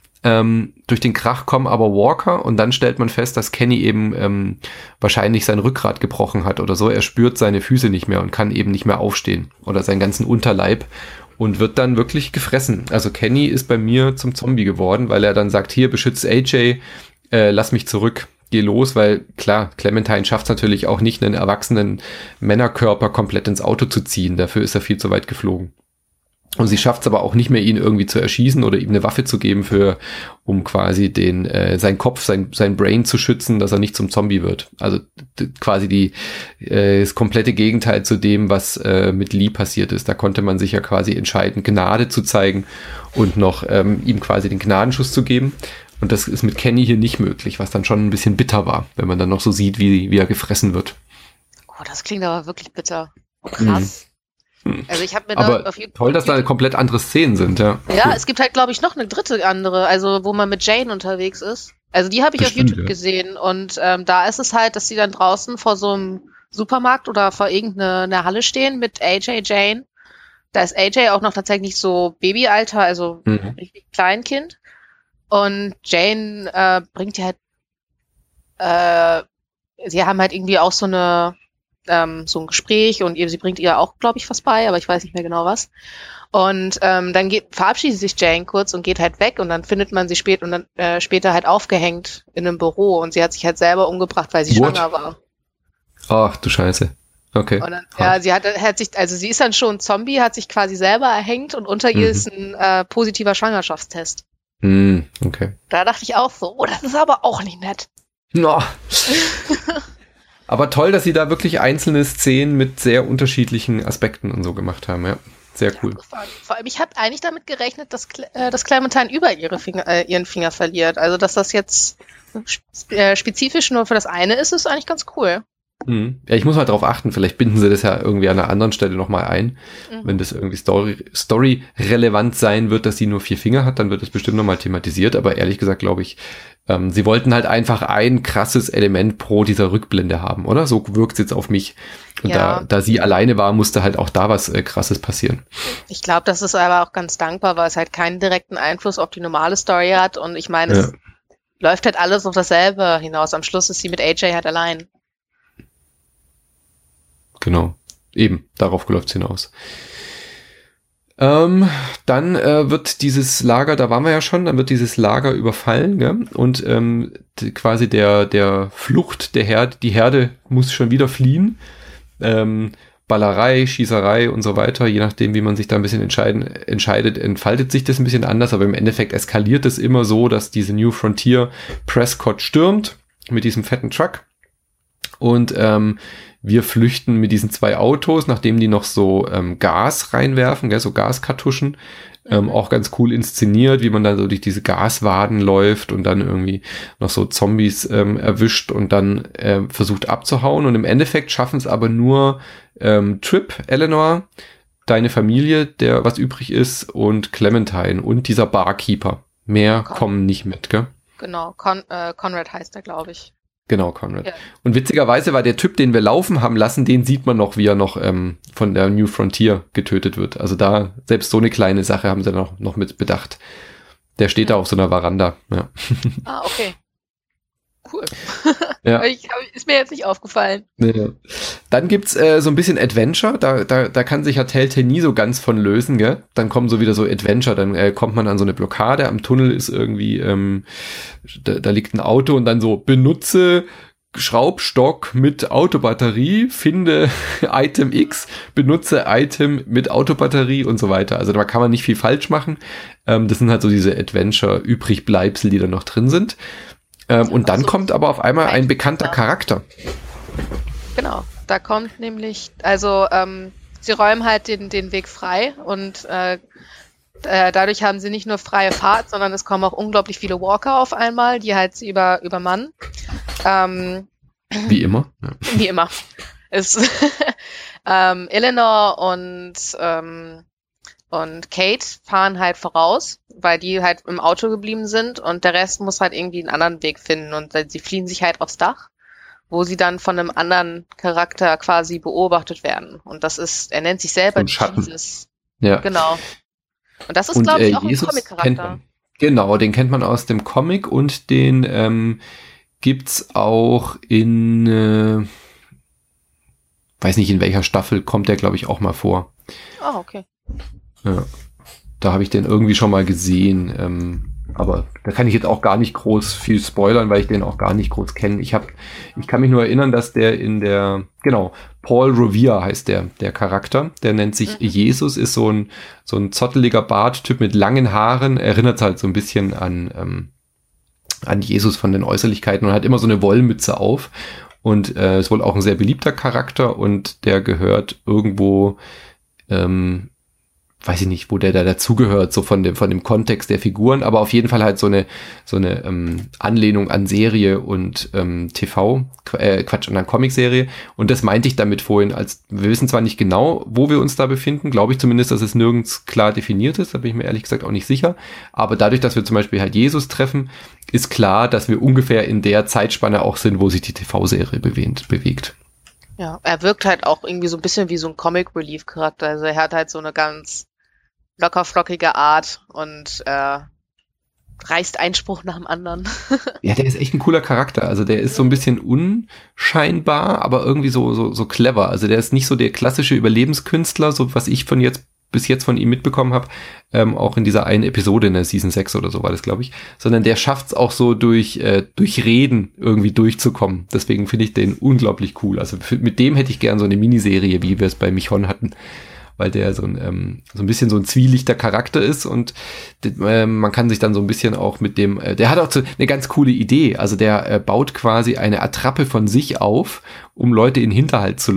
A: Ähm, durch den Krach kommen aber Walker und dann stellt man fest, dass Kenny eben ähm, wahrscheinlich sein Rückgrat gebrochen hat oder so. Er spürt seine Füße nicht mehr und kann eben nicht mehr aufstehen oder seinen ganzen Unterleib und wird dann wirklich gefressen. Also Kenny ist bei mir zum Zombie geworden, weil er dann sagt, hier, beschützt A J, äh, lass mich zurück, geh los, weil klar, Clementine schafft es natürlich auch nicht, einen erwachsenen Männerkörper komplett ins Auto zu ziehen. Dafür ist er viel zu weit geflogen. Und sie schafft es aber auch nicht mehr, ihn irgendwie zu erschießen oder ihm eine Waffe zu geben, für, um quasi den, äh, sein Kopf, sein, sein Brain zu schützen, dass er nicht zum Zombie wird. Also d- quasi die, äh, das komplette Gegenteil zu dem, was äh, mit Lee passiert ist. Da konnte man sich ja quasi entscheiden, Gnade zu zeigen und noch ähm, ihm quasi den Gnadenschuss zu geben. Und das ist mit Kenny hier nicht möglich, was dann schon ein bisschen bitter war, wenn man dann noch so sieht, wie, wie er gefressen wird.
B: Oh, das klingt aber wirklich bitter. Oh, krass. Also ich habe mir
A: Aber
B: da auf YouTube,
A: toll, dass da komplett andere Szenen sind, ja.
B: ja, es gibt halt, glaube ich, noch eine dritte andere, also wo man mit Jane unterwegs ist. Also die habe ich
A: Das
B: auf
A: stimmt,
B: YouTube
A: ja.
B: gesehen und ähm, da ist es halt, dass sie dann draußen vor so einem Supermarkt oder vor irgendeiner Halle stehen mit A J, Jane. Da ist A J auch noch tatsächlich so Babyalter, also
A: Mhm.
B: richtig Kleinkind. Und Jane äh, bringt die halt, äh, sie haben halt irgendwie auch so eine ähm, so ein Gespräch und ihr, sie bringt ihr auch, glaube ich, was bei, aber ich weiß nicht mehr genau was. Und ähm, dann geht, verabschiedet sich Jane kurz und geht halt weg und dann findet man sie spät und dann äh, später halt aufgehängt in einem Büro und sie hat sich halt selber umgebracht, weil sie
A: What?
B: schwanger war.
A: Ach du Scheiße. Okay.
B: Und dann, ja, sie hat, hat sich, also sie ist dann schon Zombie, hat sich quasi selber erhängt und unter ihr
A: Mhm.
B: ist ein äh, positiver Schwangerschaftstest.
A: Hm, okay.
B: Da dachte ich auch so, oh, das ist aber auch nicht nett.
A: No. Aber toll, dass sie da wirklich einzelne Szenen mit sehr unterschiedlichen Aspekten und so gemacht haben, ja. Sehr cool.
B: Vor allem, ich habe eigentlich damit gerechnet, dass, äh, dass Clementine über ihre Finger, äh, ihren Finger verliert. Also, dass das jetzt äh, spezifisch nur für das eine ist, ist eigentlich ganz cool.
A: Mhm. Ja, ich muss mal drauf achten, vielleicht binden sie das ja irgendwie an einer anderen Stelle nochmal ein. Mhm. Wenn das irgendwie Story, Story relevant sein wird, dass sie nur vier Finger hat, dann wird das bestimmt nochmal thematisiert. Aber ehrlich gesagt glaube ich, ähm, sie wollten halt einfach ein krasses Element pro dieser Rückblende haben, oder? So wirkt es jetzt auf mich. Und ja. da, da sie alleine war, musste halt auch da was äh, Krasses passieren. Ich
B: glaube, das ist aber auch ganz dankbar, weil es halt keinen direkten Einfluss auf die normale Story hat. Und ich meine, es ja. läuft halt alles auf dasselbe hinaus. Am Schluss ist sie mit A J halt allein.
A: Genau, eben, darauf läuft es hinaus. Ähm, dann äh, wird dieses Lager, da waren wir ja schon, dann wird dieses Lager überfallen, ja? Und ähm, die, quasi der der Flucht der Herde, die Herde muss schon wieder fliehen. Ähm, Ballerei, Schießerei und so weiter, je nachdem, wie man sich da ein bisschen entscheiden, entscheidet, entfaltet sich das ein bisschen anders, aber im Endeffekt eskaliert es immer so, dass diese New Frontier Prescott stürmt mit diesem fetten Truck und ähm, wir flüchten mit diesen zwei Autos, nachdem die noch so ähm, Gas reinwerfen, gell, so Gaskartuschen, mhm. ähm, auch ganz cool inszeniert, wie man dann so durch diese Gaswaden läuft und dann irgendwie noch so Zombies ähm, erwischt und dann äh, versucht abzuhauen. Und im Endeffekt schaffen es aber nur ähm, Trip, Eleanor, deine Familie, der was übrig ist, und Clementine und dieser Barkeeper. Mehr Con- kommen nicht mit, gell?
B: Genau, Con- äh, Conrad heißt er, glaube ich.
A: Genau, Conrad. Ja. Und witzigerweise war der Typ, den wir laufen haben lassen, den sieht man noch, wie er noch ähm, von der New Frontier getötet wird. Also da, selbst so eine kleine Sache haben sie noch, noch mit bedacht. Der steht ja. da auf so einer Veranda. Ja.
B: Ah, okay. Cool. Ja. ich, ist mir jetzt nicht aufgefallen.
A: Ja. Dann gibt's äh, so ein bisschen Adventure. Da, da, da kann sich ja Telltale nie so ganz von lösen, gell? Dann kommen so wieder so Adventure. Dann äh, kommt man an so eine Blockade. Am Tunnel ist irgendwie, ähm, da, da liegt ein Auto und dann so, benutze Schraubstock mit Autobatterie, finde Item X, benutze Item mit Autobatterie und so weiter. Also da kann man nicht viel falsch machen. Ähm, das sind halt so diese Adventure-Übrigbleibsel, die da noch drin sind. Ähm, und dann so kommt aber auf einmal ein bekannter Charakter.
B: Genau, da kommt nämlich, also ähm, sie räumen halt den, den Weg frei und äh, äh, dadurch haben sie nicht nur freie Fahrt, sondern es kommen auch unglaublich viele Walker auf einmal, die halt sie über, übermannen. Ähm,
A: wie immer. Ja.
B: Wie immer. Ist ähm, Eleanor und ähm, Und Kate fahren halt voraus, weil die halt im Auto geblieben sind und der Rest muss halt irgendwie einen anderen Weg finden und sie fliehen sich halt aufs Dach, wo sie dann von einem anderen Charakter quasi beobachtet werden. Und das ist, er nennt sich selber Jesus.
A: Ja.
B: Genau. Und das ist, glaube ich, auch äh, ein Comic-Charakter.
A: Genau, den kennt man aus dem Comic und den ähm, gibt's auch in, äh, weiß nicht in welcher Staffel, kommt der, glaube ich, auch mal vor.
B: Ah, oh, okay.
A: Ja, da habe ich den irgendwie schon mal gesehen, ähm, aber da kann ich jetzt auch gar nicht groß viel spoilern, weil ich den auch gar nicht groß kenne. Ich habe, ich kann mich nur erinnern, dass der in der, genau, Paul Revere heißt der, der Charakter, der nennt sich mhm. Jesus, ist so ein so ein zotteliger Barttyp mit langen Haaren, erinnert halt so ein bisschen an ähm, an Jesus von den Äußerlichkeiten und hat immer so eine Wollmütze auf und äh, ist wohl auch ein sehr beliebter Charakter und der gehört irgendwo ähm, weiß ich nicht, wo der da dazugehört, so von dem von dem Kontext der Figuren, aber auf jeden Fall halt so eine so eine ähm, Anlehnung an Serie und ähm, T V, äh, Quatsch, an einer Comicserie. Und das meinte ich damit vorhin, als wir wissen zwar nicht genau, wo wir uns da befinden, glaube ich zumindest, dass es nirgends klar definiert ist, da bin ich mir ehrlich gesagt auch nicht sicher. Aber dadurch, dass wir zum Beispiel halt Jesus treffen, ist klar, dass wir ungefähr in der Zeitspanne auch sind, wo sich die T V-Serie bewegt. bewegt.
B: Ja, er wirkt halt auch irgendwie so ein bisschen wie so ein Comic-Relief-Charakter. Also er hat halt so eine ganz lockerflockige Art und äh, reißt einen Spruch nach dem anderen.
A: Ja, der ist echt ein cooler Charakter. Also der ist so ein bisschen unscheinbar, aber irgendwie so so so clever. Also der ist nicht so der klassische Überlebenskünstler, so was ich von jetzt bis jetzt von ihm mitbekommen habe, ähm, auch in dieser einen Episode in der Season sechs oder so war das, glaube ich, sondern der schafft es auch so durch äh, durch Reden irgendwie durchzukommen. Deswegen finde ich den unglaublich cool. Also für, mit dem hätte ich gern so eine Miniserie, wie wir es bei Michon hatten, weil der so ein ähm, so ein bisschen so ein zwielichter Charakter ist und äh, man kann sich dann so ein bisschen auch mit dem, äh, der hat auch so eine ganz coole Idee. Also der äh, baut quasi eine Attrappe von sich auf, um Leute in den Hinterhalt zu locken.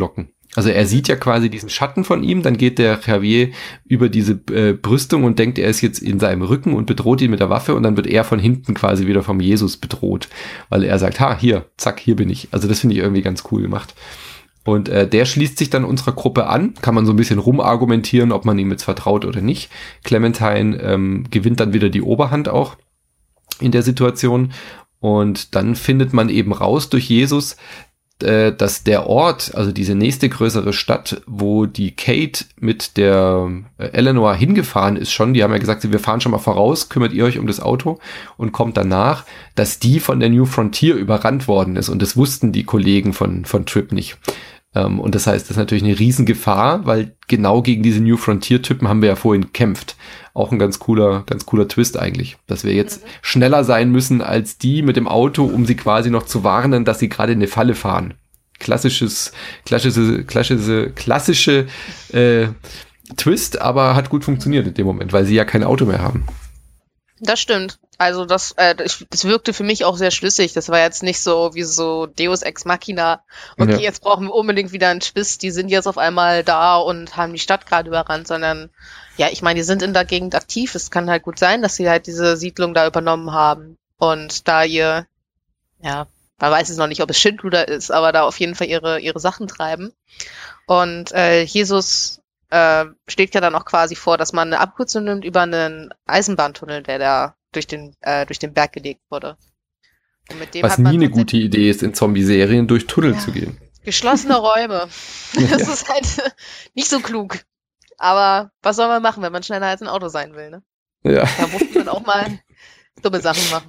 A: Also er sieht ja quasi diesen Schatten von ihm, dann geht der Javier über diese äh, Brüstung und denkt, er ist jetzt in seinem Rücken und bedroht ihn mit der Waffe und dann wird er von hinten quasi wieder vom Jesus bedroht, weil er sagt, ha, hier, zack, hier bin ich. Also das finde ich irgendwie ganz cool gemacht. Und äh, der schließt sich dann unserer Gruppe an, kann man so ein bisschen rumargumentieren, ob man ihm jetzt vertraut oder nicht. Clementine ähm, gewinnt dann wieder die Oberhand auch in der Situation und dann findet man eben raus durch Jesus, dass der Ort, also diese nächste größere Stadt, wo die Kate mit der Eleanor hingefahren ist schon, die haben ja gesagt, wir fahren schon mal voraus, kümmert ihr euch um das Auto und kommt danach, dass die von der New Frontier überrannt worden ist und das wussten die Kollegen von, von Trip nicht. Und das heißt, das ist natürlich eine Riesengefahr, weil genau gegen diese New Frontier-Typen haben wir ja vorhin gekämpft. Auch ein ganz cooler, ganz cooler Twist eigentlich, dass wir jetzt mhm. schneller sein müssen als die mit dem Auto, um sie quasi noch zu warnen, dass sie gerade in eine Falle fahren. Klassisches, klassische, klassische, klassische äh, Twist, aber hat gut funktioniert in dem Moment, weil sie ja kein Auto mehr haben.
B: Das stimmt. Also das, äh, das wirkte für mich auch sehr schlüssig. Das war jetzt nicht so wie so Deus Ex Machina. Okay, ja. Jetzt brauchen wir unbedingt wieder einen Twist. Die sind jetzt auf einmal da und haben die Stadt gerade überrannt, sondern ja, ich meine, die sind in der Gegend aktiv. Es kann halt gut sein, dass sie halt diese Siedlung da übernommen haben und da ihr, ja, man weiß jetzt noch nicht, ob es Schindluder ist, aber da auf jeden Fall ihre ihre Sachen treiben. Und äh, Jesus äh, schlägt ja dann auch quasi vor, dass man eine Abkürzung nimmt über einen Eisenbahntunnel, der da durch den äh, durch den Berg gelegt wurde. Und mit dem
A: Was
B: hat man
A: nie eine gute Idee ist, in Zombie-Serien durch Tunnel
B: ja,
A: zu gehen.
B: Geschlossene Räume. Das ist halt nicht so klug. Aber was soll man machen, wenn man schneller als ein Auto sein will, ne?
A: Ja.
B: Da muss man auch mal dumme Sachen machen.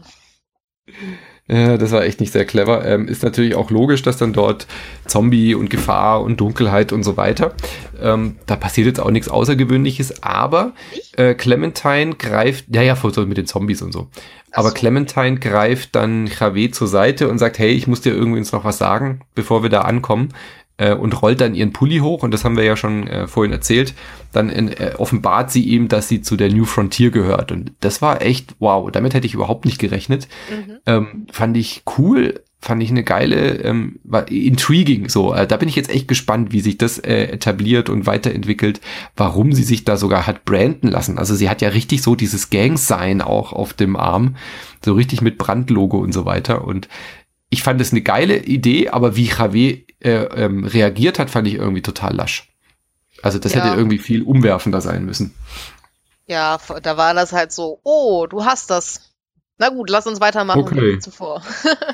A: Ja, das war echt nicht sehr clever. Ähm, ist natürlich auch logisch, dass dann dort Zombie und Gefahr und Dunkelheit und so weiter. Ähm, da passiert jetzt auch nichts Außergewöhnliches, aber äh, Clementine greift, ja, ja, so mit den Zombies und so. Aber so. Clementine greift dann Javier zur Seite und sagt, hey, ich muss dir irgendwie noch was sagen, bevor wir da ankommen. Äh, und rollt dann ihren Pulli hoch, und das haben wir ja schon äh, vorhin erzählt. Dann in, äh, offenbart sie ihm, dass sie zu der New Frontier gehört. Und das war echt, wow, damit hätte ich überhaupt nicht gerechnet. Mhm. Ähm, fand ich cool, fand ich eine geile, ähm, war intriguing so. Äh, da bin ich jetzt echt gespannt, wie sich das äh, etabliert und weiterentwickelt, warum sie sich da sogar hat branden lassen. Also sie hat ja richtig so dieses Gang-Sign auch auf dem Arm, so richtig mit Brandlogo und so weiter. Und ich fand es eine geile Idee, aber wie Javier äh, ähm, reagiert hat, fand ich irgendwie total lasch. Also das ja. hätte irgendwie viel umwerfender sein müssen.
B: Ja, da war das halt so, oh, du hast das. Na gut, lass uns weitermachen
A: okay.
B: wie zuvor.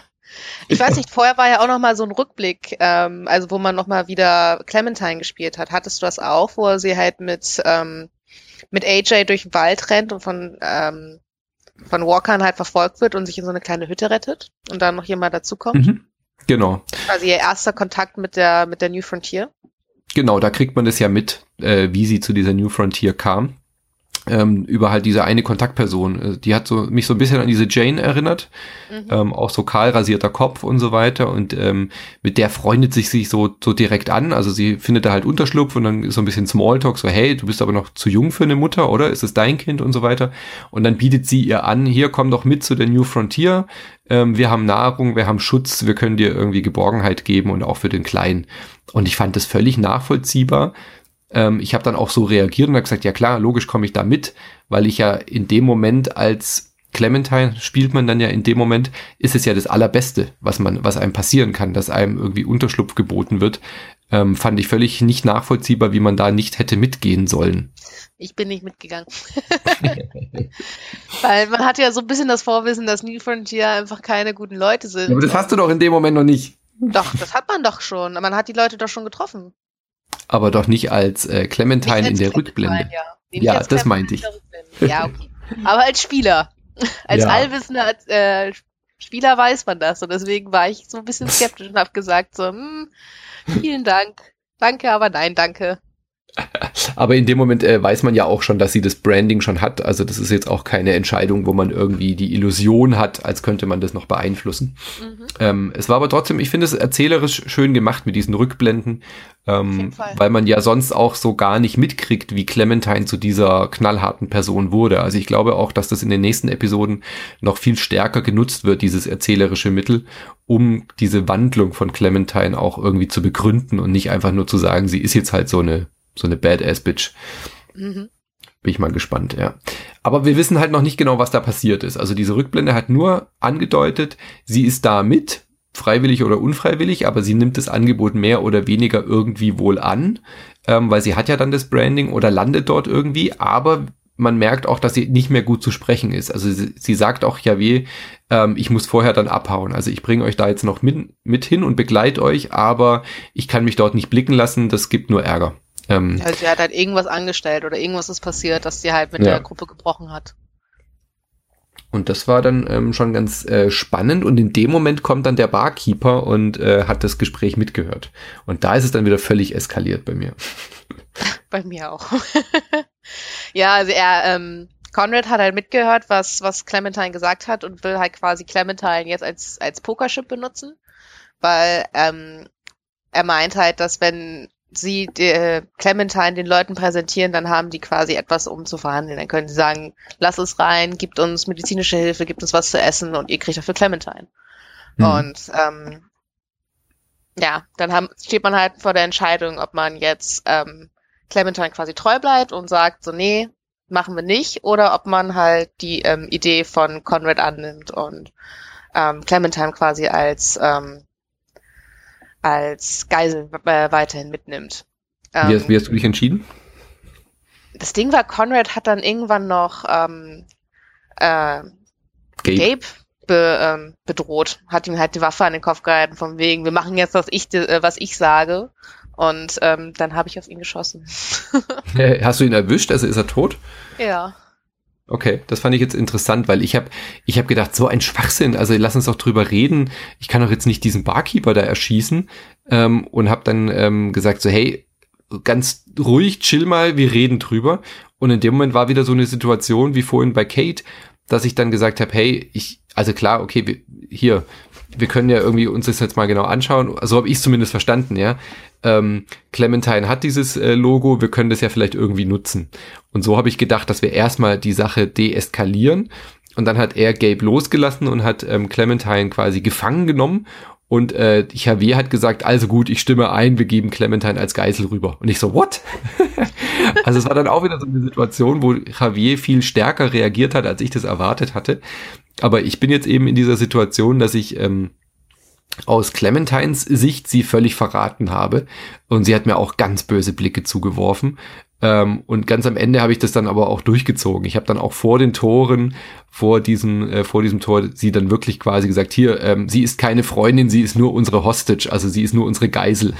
B: Ich weiß nicht, vorher war ja auch noch mal so ein Rückblick, ähm, also wo man noch mal wieder Clementine gespielt hat. Hattest du das auch, wo sie halt mit ähm, mit A J durch den Wald rennt und von ähm, von Walkern halt verfolgt wird und sich in so eine kleine Hütte rettet und dann noch jemand dazukommt?
A: Mhm. Genau.
B: Quasi ihr erster Kontakt mit der mit der New Frontier.
A: Genau, da kriegt man das ja mit, äh, wie sie zu dieser New Frontier kam. Ähm, über halt diese eine Kontaktperson. Die hat so mich so ein bisschen an diese Jane erinnert. Mhm. Ähm, auch so kahl rasierter Kopf und so weiter. Und ähm, mit der freundet sich sich so so direkt an. Also sie findet da halt Unterschlupf und dann ist so ein bisschen Smalltalk, so hey, du bist aber noch zu jung für eine Mutter, oder? Ist es dein Kind und so weiter? Und dann bietet sie ihr an, hier, komm doch mit zu der New Frontier. Ähm, wir haben Nahrung, wir haben Schutz, wir können dir irgendwie Geborgenheit geben und auch für den Kleinen. Und ich fand das völlig nachvollziehbar. Ähm, ich habe dann auch so reagiert und habe gesagt, ja klar, logisch komme ich da mit, weil ich ja in dem Moment als Clementine spielt man dann ja in dem Moment, ist es ja das Allerbeste, was man, was einem passieren kann, dass einem irgendwie Unterschlupf geboten wird. Ähm, fand ich völlig nicht nachvollziehbar, wie man da nicht hätte mitgehen sollen.
B: Ich bin nicht mitgegangen. Weil man hat ja so ein bisschen das Vorwissen, dass New Frontier einfach keine guten Leute sind.
A: Ja, aber das hast du doch in dem Moment noch nicht.
B: Doch, das hat man doch schon. Man hat die Leute doch schon getroffen.
A: Aber doch nicht als äh, Clementine nicht als in der
B: Clementine,
A: Rückblende.
B: Ja,
A: ja das meinte ich.
B: Ja, okay. Aber als Spieler. Als
A: ja.
B: allwissender als, äh, Spieler weiß man das. Und deswegen war ich so ein bisschen skeptisch und habe gesagt so, hm, vielen Dank. Danke, aber nein, danke.
A: Aber in dem Moment äh, weiß man ja auch schon, dass sie das Branding schon hat. Also das ist jetzt auch keine Entscheidung, wo man irgendwie die Illusion hat, als könnte man das noch beeinflussen. Mhm. Ähm, es war aber trotzdem, ich finde es erzählerisch schön gemacht mit diesen Rückblenden, ähm, weil man ja sonst auch so gar nicht mitkriegt, wie Clementine zu dieser knallharten Person wurde. Also ich glaube auch, dass das in den nächsten Episoden noch viel stärker genutzt wird, dieses erzählerische Mittel, um diese Wandlung von Clementine auch irgendwie zu begründen und nicht einfach nur zu sagen, sie ist jetzt halt so eine so eine Badass-Bitch. Mhm. Bin ich mal gespannt, ja. Aber wir wissen halt noch nicht genau, was da passiert ist. Also diese Rückblende hat nur angedeutet, sie ist da mit, freiwillig oder unfreiwillig, aber sie nimmt das Angebot mehr oder weniger irgendwie wohl an, ähm, weil sie hat ja dann das Branding oder landet dort irgendwie, aber man merkt auch, dass sie nicht mehr gut zu sprechen ist. Also sie, sie sagt auch, Javier, ähm, ich muss vorher dann abhauen. Also ich bringe euch da jetzt noch mit, mit hin und begleite euch, aber ich kann mich dort nicht blicken lassen, das gibt nur Ärger. Ähm,
B: also sie hat halt irgendwas angestellt oder irgendwas ist passiert, dass sie halt mit ja. der Gruppe gebrochen hat.
A: Und das war dann ähm, schon ganz äh, spannend und in dem Moment kommt dann der Barkeeper und äh, hat das Gespräch mitgehört. Und da ist es dann wieder völlig eskaliert bei mir.
B: Bei mir auch. Ja, also er, ähm, Conrad hat halt mitgehört, was, was Clementine gesagt hat und will halt quasi Clementine jetzt als, als Pokerchip benutzen, weil ähm, er meint halt, dass wenn sie die, äh, Clementine den Leuten präsentieren, dann haben die quasi etwas, um zu verhandeln. Dann können sie sagen, lass es rein, gibt uns medizinische Hilfe, gibt uns was zu essen und ihr kriegt dafür Clementine. Mhm. Und ähm, ja, dann haben, steht man halt vor der Entscheidung, ob man jetzt ähm, Clementine quasi treu bleibt und sagt, so nee, machen wir nicht, oder ob man halt die ähm, Idee von Conrad annimmt und ähm, Clementine quasi als ähm, als Geisel äh, weiterhin mitnimmt.
A: Ähm, wie, hast, wie hast du dich entschieden?
B: Das Ding war, Conrad hat dann irgendwann noch ähm, äh, Gabe, Gabe be, ähm, bedroht, hat ihm halt die Waffe an den Kopf gehalten, von wegen, wir machen jetzt, was ich, äh, was ich sage. Und ähm, dann habe ich auf ihn geschossen.
A: Hast du ihn erwischt? Also ist er tot?
B: Ja.
A: Okay, das fand ich jetzt interessant, weil ich habe ich hab gedacht, so ein Schwachsinn, also lass uns doch drüber reden, ich kann doch jetzt nicht diesen Barkeeper da erschießen, ähm, und habe dann ähm, gesagt so, hey, ganz ruhig, chill mal, wir reden drüber. Und in dem Moment war wieder so eine Situation wie vorhin bei Kate, dass ich dann gesagt habe, hey, ich, also klar, okay, wir, hier, wir können ja irgendwie uns das jetzt mal genau anschauen, so habe ich es zumindest verstanden, ja. Ähm, Clementine hat dieses äh, Logo, wir können das ja vielleicht irgendwie nutzen. Und so habe ich gedacht, dass wir erstmal die Sache deeskalieren und dann hat er Gabe losgelassen und hat ähm, Clementine quasi gefangen genommen und äh, Javier hat gesagt, also gut, ich stimme ein, wir geben Clementine als Geisel rüber. Und ich so, what? Also es war dann auch wieder so eine Situation, wo Javier viel stärker reagiert hat, als ich das erwartet hatte. Aber ich bin jetzt eben in dieser Situation, dass ich ähm, aus Clementines Sicht sie völlig verraten habe und sie hat mir auch ganz böse Blicke zugeworfen ähm, und ganz am Ende habe ich das dann aber auch durchgezogen. Ich habe dann auch vor den Toren, vor diesem äh, vor diesem Tor sie dann wirklich quasi gesagt, hier, ähm, sie ist keine Freundin, sie ist nur unsere Hostage, also sie ist nur unsere Geisel.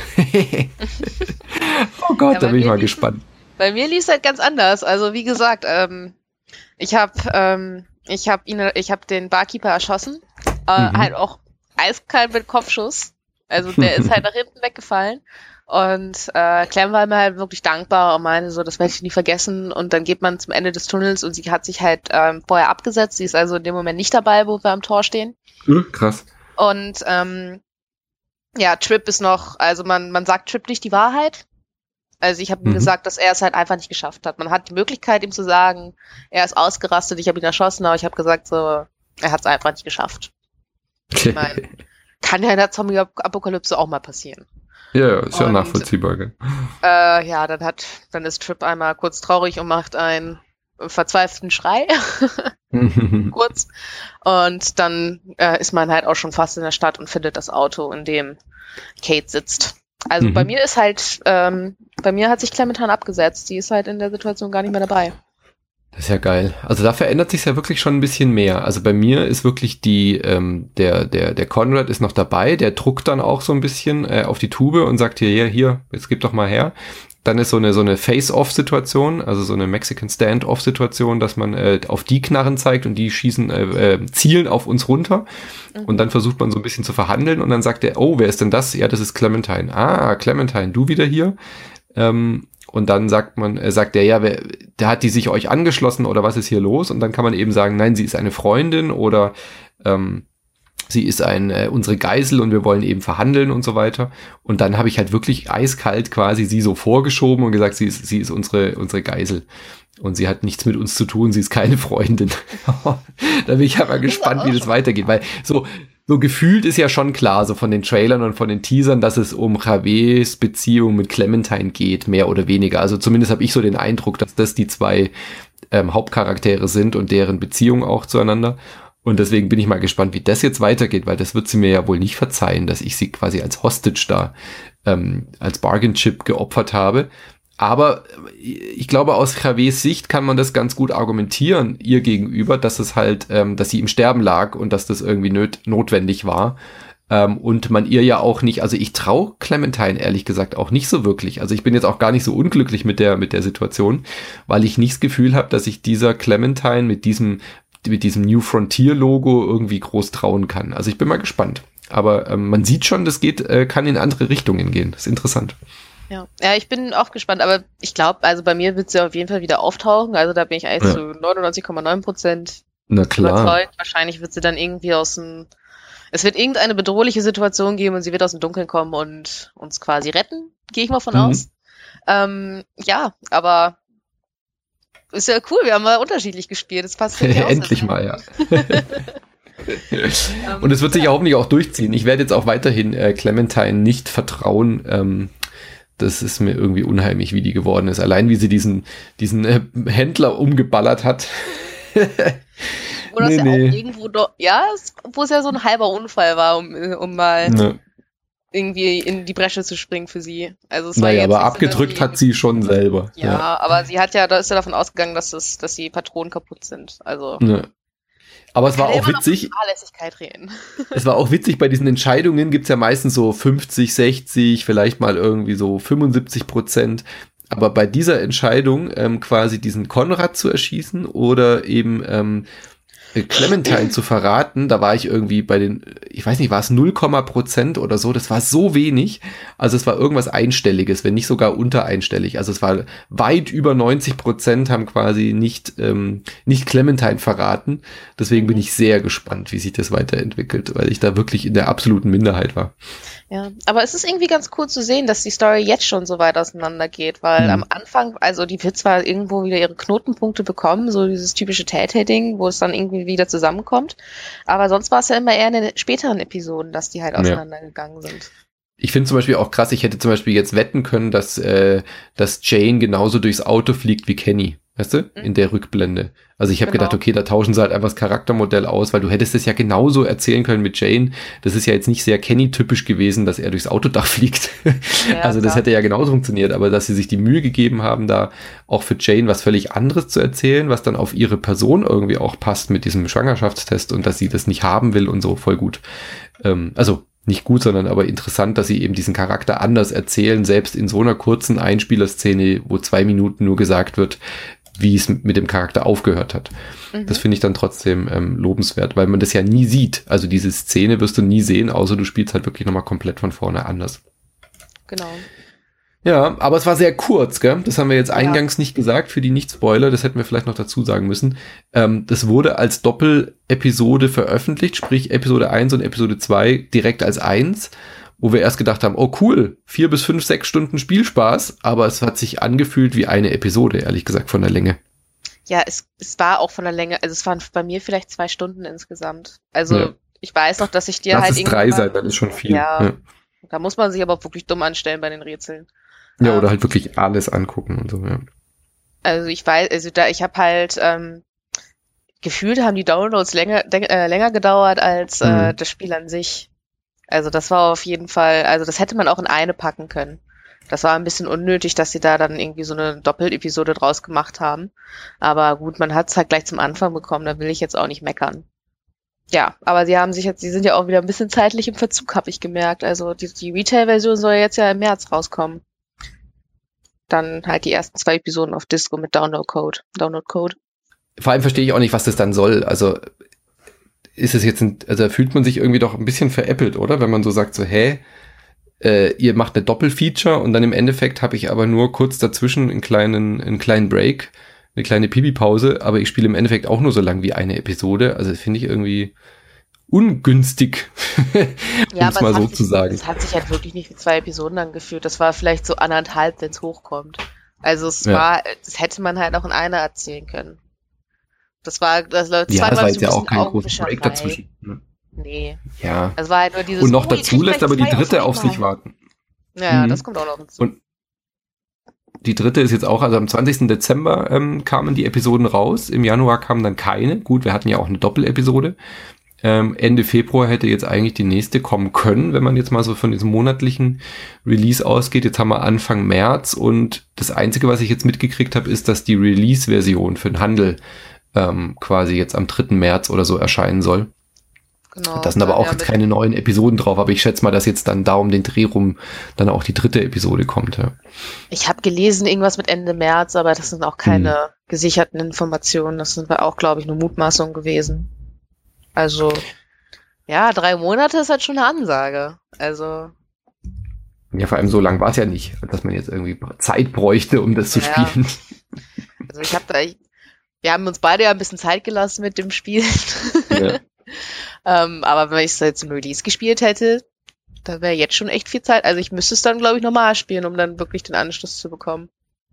A: Oh Gott, ja, da bin ich mal lief, gespannt.
B: Bei mir lief es halt ganz anders. Also wie gesagt, ähm, ich habe ähm, ich habe ihn, ich habe den Barkeeper erschossen, äh, mhm. halt auch eiskalt mit Kopfschuss. Also der ist halt nach hinten weggefallen. Und äh, Clem war mir halt wirklich dankbar und meinte so, das werde ich nie vergessen. Und dann geht man zum Ende des Tunnels und sie hat sich halt ähm, vorher abgesetzt. Sie ist also in dem Moment nicht dabei, wo wir am Tor stehen.
A: Mhm, krass.
B: Und ähm, ja, Trip ist noch, also man man sagt Trip nicht die Wahrheit. Also ich habe ihm mhm. gesagt, dass er es halt einfach nicht geschafft hat. Man hat die Möglichkeit, ihm zu sagen, er ist ausgerastet, ich habe ihn erschossen, aber ich habe gesagt, so, er hat es einfach nicht geschafft. Ich meine, kann ja in der Zombie-Apokalypse auch mal passieren.
A: Ja, ist ja und, nachvollziehbar. Gell?
B: Äh, ja, dann hat, dann ist Trip einmal kurz traurig und macht einen verzweifelten Schrei. Kurz. Und dann äh, ist man halt auch schon fast in der Stadt und findet das Auto, in dem Kate sitzt. Also mhm. bei mir ist halt, ähm, bei mir hat sich Clementine abgesetzt. Die ist halt in der Situation gar nicht mehr dabei.
A: Das ist ja geil. Also da verändert sich ja wirklich schon ein bisschen mehr. Also bei mir ist wirklich die, ähm, der, der, der Conrad ist noch dabei, der druckt dann auch so ein bisschen äh, auf die Tube und sagt hier, hier, hier, jetzt gib doch mal her. Dann ist so eine, so eine Face-Off-Situation, also so eine Mexican Stand-Off-Situation, dass man äh, auf die Knarren zeigt und die schießen, äh, äh, zielen auf uns runter. Mhm. Und dann versucht man so ein bisschen zu verhandeln und dann sagt er, oh, wer ist denn das? Ja, das ist Clementine. Ah, Clementine, du wieder hier? Ähm, und dann sagt man, äh, sagt der, ja, wer, der hat die sich euch angeschlossen oder was ist hier los? Und dann kann man eben sagen, nein, sie ist eine Freundin oder ähm, sie ist ein äh, unsere Geisel und wir wollen eben verhandeln und so weiter. Und dann habe ich halt wirklich eiskalt quasi sie so vorgeschoben und gesagt, sie ist, sie ist unsere, unsere Geisel. Und sie hat nichts mit uns zu tun, sie ist keine Freundin. Da bin ich aber gespannt, wie das weitergeht, weil so, so gefühlt ist ja schon klar, so von den Trailern und von den Teasern, dass es um Javés Beziehung mit Clementine geht, mehr oder weniger. Also zumindest habe ich so den Eindruck, dass das die zwei ähm, Hauptcharaktere sind und deren Beziehung auch zueinander. Und deswegen bin ich mal gespannt, wie das jetzt weitergeht, weil das wird sie mir ja wohl nicht verzeihen, dass ich sie quasi als Hostage da, ähm, als Bargain Chip geopfert habe. Aber ich glaube, aus Javés Sicht kann man das ganz gut argumentieren, ihr gegenüber, dass es halt, ähm, dass sie im Sterben lag und dass das irgendwie nöt- notwendig war. Ähm, und man ihr ja auch nicht, also ich traue Clementine ehrlich gesagt auch nicht so wirklich. Also ich bin jetzt auch gar nicht so unglücklich mit der, mit der Situation, weil ich nicht das Gefühl habe, dass ich dieser Clementine mit diesem, mit diesem New Frontier Logo irgendwie groß trauen kann. Also ich bin mal gespannt. Aber ähm, man sieht schon, das geht, äh, kann in andere Richtungen gehen. Das ist interessant.
B: Ja. ja, ich bin auch gespannt, aber ich glaube, also bei mir wird sie auf jeden Fall wieder auftauchen, also da bin ich eigentlich ja. zu neunundneunzig Komma neun Prozent überzeugt. Wahrscheinlich wird sie dann irgendwie aus dem, es wird irgendeine bedrohliche Situation geben und sie wird aus dem Dunkeln kommen und uns quasi retten, gehe ich mal von mhm. aus. Ähm, ja, aber ist ja cool, wir haben mal unterschiedlich gespielt, das passt ja
A: endlich mal, ja. Und es wird sich ja hoffentlich auch durchziehen. Ich werde jetzt auch weiterhin äh, Clementine nicht vertrauen, ähm, das ist mir irgendwie unheimlich, wie die geworden ist. Allein wie sie diesen diesen äh, Händler umgeballert hat.
B: Wo das nee, ja nee. auch irgendwo doch, ja, wo es ja so ein halber Unfall war, um, um mal ne. irgendwie in die Bresche zu springen für sie. Also es war
A: naja,
B: jetzt
A: aber abgedrückt hat sie schon selber.
B: Ja, ja, aber sie hat ja, da ist ja davon ausgegangen, dass es, dass die Patronen kaputt sind. Also.
A: Ne. Aber es war auch witzig.
B: Reden.
A: Es war auch witzig, bei diesen Entscheidungen gibt's ja meistens so fünfzig, sechzig, vielleicht mal irgendwie so fünfundsiebzig Prozent. Aber bei dieser Entscheidung ähm, quasi diesen Konrad zu erschießen oder eben ähm, Clementine zu verraten, da war ich irgendwie bei den, ich weiß nicht, war es null Prozent oder so, das war so wenig, also es war irgendwas Einstelliges, wenn nicht sogar unter einstellig, also es war weit über neunzig Prozent haben quasi nicht ähm, nicht Clementine verraten, deswegen bin ich sehr gespannt, wie sich das weiterentwickelt, weil ich da wirklich in der absoluten Minderheit war.
B: Ja, aber es ist irgendwie ganz cool zu sehen, dass die Story jetzt schon so weit auseinander geht, weil mhm. am Anfang, also die wird zwar irgendwo wieder ihre Knotenpunkte bekommen, so dieses typische Telltale-Ding, wo es dann irgendwie wieder zusammenkommt, aber sonst war es ja immer eher in den späteren Episoden, dass die halt auseinandergegangen ja. sind.
A: Ich finde zum Beispiel auch krass, ich hätte zum Beispiel jetzt wetten können, dass, äh, dass Jane genauso durchs Auto fliegt wie Kenny, weißt du, mhm. in der Rückblende. Also ich habe genau. gedacht, okay, da tauschen sie halt einfach das Charaktermodell aus, weil du hättest es ja genauso erzählen können mit Jane. Das ist ja jetzt nicht sehr Kenny-typisch gewesen, dass er durchs Autodach fliegt. Ja, also das klar. hätte ja genauso funktioniert, aber dass sie sich die Mühe gegeben haben, da auch für Jane was völlig anderes zu erzählen, was dann auf ihre Person irgendwie auch passt mit diesem Schwangerschaftstest und dass sie das nicht haben will und so, voll gut. Ähm, also nicht gut, sondern aber interessant, dass sie eben diesen Charakter anders erzählen, selbst in so einer kurzen Einspielerszene, wo zwei Minuten nur gesagt wird, wie es mit dem Charakter aufgehört hat. Mhm. Das finde ich dann trotzdem ähm, lobenswert, weil man das ja nie sieht. Also diese Szene wirst du nie sehen, außer du spielst halt wirklich nochmal komplett von vorne anders.
B: Genau.
A: Ja, aber es war sehr kurz, gell? Das haben wir jetzt eingangs ja. nicht gesagt, für die Nicht-Spoiler, das hätten wir vielleicht noch dazu sagen müssen. Ähm, das wurde als Doppel-Episode veröffentlicht, sprich Episode eins und Episode zwei direkt als eins, wo wir erst gedacht haben, oh cool, vier bis fünf, sechs Stunden Spielspaß, aber es hat sich angefühlt wie eine Episode, ehrlich gesagt, von der Länge.
B: Ja, es, es war auch von der Länge, also es waren bei mir vielleicht zwei Stunden insgesamt. Also ja. ich weiß noch, dass ich dir
A: Lass
B: halt
A: es drei sein, dann ist schon viel.
B: Ja,
A: ja,
B: da muss man sich aber wirklich dumm anstellen bei den Rätseln.
A: Ja, oder ähm, halt wirklich alles angucken und so, ja.
B: Also ich weiß, also da, ich habe halt ähm, gefühlt haben die Downloads länger, de- äh, länger gedauert als mhm. äh, das Spiel an sich. Also das war auf jeden Fall, also das hätte man auch in eine packen können. Das war ein bisschen unnötig, dass sie da dann irgendwie so eine Doppel-Episode draus gemacht haben. Aber gut, man hat es halt gleich zum Anfang bekommen, da will ich jetzt auch nicht meckern. Ja, aber sie haben sich jetzt, sie sind ja auch wieder ein bisschen zeitlich im Verzug, habe ich gemerkt. Also die, die Retail-Version soll jetzt ja im März rauskommen. Dann halt die ersten zwei Episoden auf Disco mit Download-Code. Download-Code.
A: Vor allem verstehe ich auch nicht, was das dann soll. Also ist es jetzt, ein, also fühlt man sich irgendwie doch ein bisschen veräppelt, oder? Wenn man so sagt, so, hä, äh, ihr macht eine Doppelfeature und dann im Endeffekt habe ich aber nur kurz dazwischen einen kleinen, einen kleinen Break, eine kleine Pipi-Pause, aber ich spiele im Endeffekt auch nur so lang wie eine Episode. Also finde ich irgendwie ungünstig, um
B: Ja,
A: es
B: aber
A: mal
B: es
A: so
B: hat
A: zu
B: sich,
A: sagen.
B: es hat sich halt wirklich nicht wie zwei Episoden angefühlt. Das war vielleicht so anderthalb, wenn es hochkommt. Also es
A: Ja.
B: war, das hätte man halt auch in einer erzählen können. Das war, das, das
A: Ja,
B: war,
A: es war
B: glaube ich,
A: jetzt
B: so
A: ja
B: ein
A: auch
B: bisschen
A: kein großer Break
B: Augenwischerei.
A: dazwischen. Ne?
B: Nee.
A: Ja.
B: Es war halt nur dieses,
A: Und noch
B: oh, ihr
A: dazu
B: kriegt
A: lässt
B: gleich
A: aber die
B: zwei
A: dritte auf
B: einmal.
A: sich warten.
B: Ja, ja,
A: Mhm.
B: das kommt auch noch hinzu.
A: Und die dritte ist jetzt auch, also am zwanzigsten Dezember ähm, kamen die Episoden raus. Im Januar kamen dann keine. Gut, wir hatten ja auch eine Doppelepisode. Ähm, Ende Februar hätte jetzt eigentlich die nächste kommen können, wenn man jetzt mal so von diesem monatlichen Release ausgeht. Jetzt haben wir Anfang März und das Einzige, was ich jetzt mitgekriegt habe, ist, dass die Release-Version für den Handel ähm, quasi jetzt am dritten März oder so erscheinen soll.
B: Genau,
A: Da sind aber
B: dann
A: auch
B: ja
A: jetzt
B: mit-
A: keine neuen Episoden drauf, aber ich schätze mal, dass jetzt dann da um den Dreh rum dann auch die dritte Episode kommt. Ja.
B: Ich habe gelesen, irgendwas mit Ende März, aber das sind auch keine
A: Hm.
B: gesicherten Informationen. Das sind auch, glaube ich, nur Mutmaßungen gewesen. Also, ja, drei Monate ist halt schon eine Ansage. Also,
A: Ja, vor allem so lang war es ja nicht, dass man jetzt irgendwie Zeit bräuchte, um das zu
B: Ja.
A: spielen.
B: also ich habe da, ich, wir haben uns beide ja ein bisschen Zeit gelassen mit dem Spiel.
A: Ja.
B: ähm, aber wenn ich es jetzt im Release gespielt hätte, da wäre jetzt schon echt viel Zeit. Also ich müsste es dann, glaube ich, normal spielen, um dann wirklich den Anschluss zu bekommen.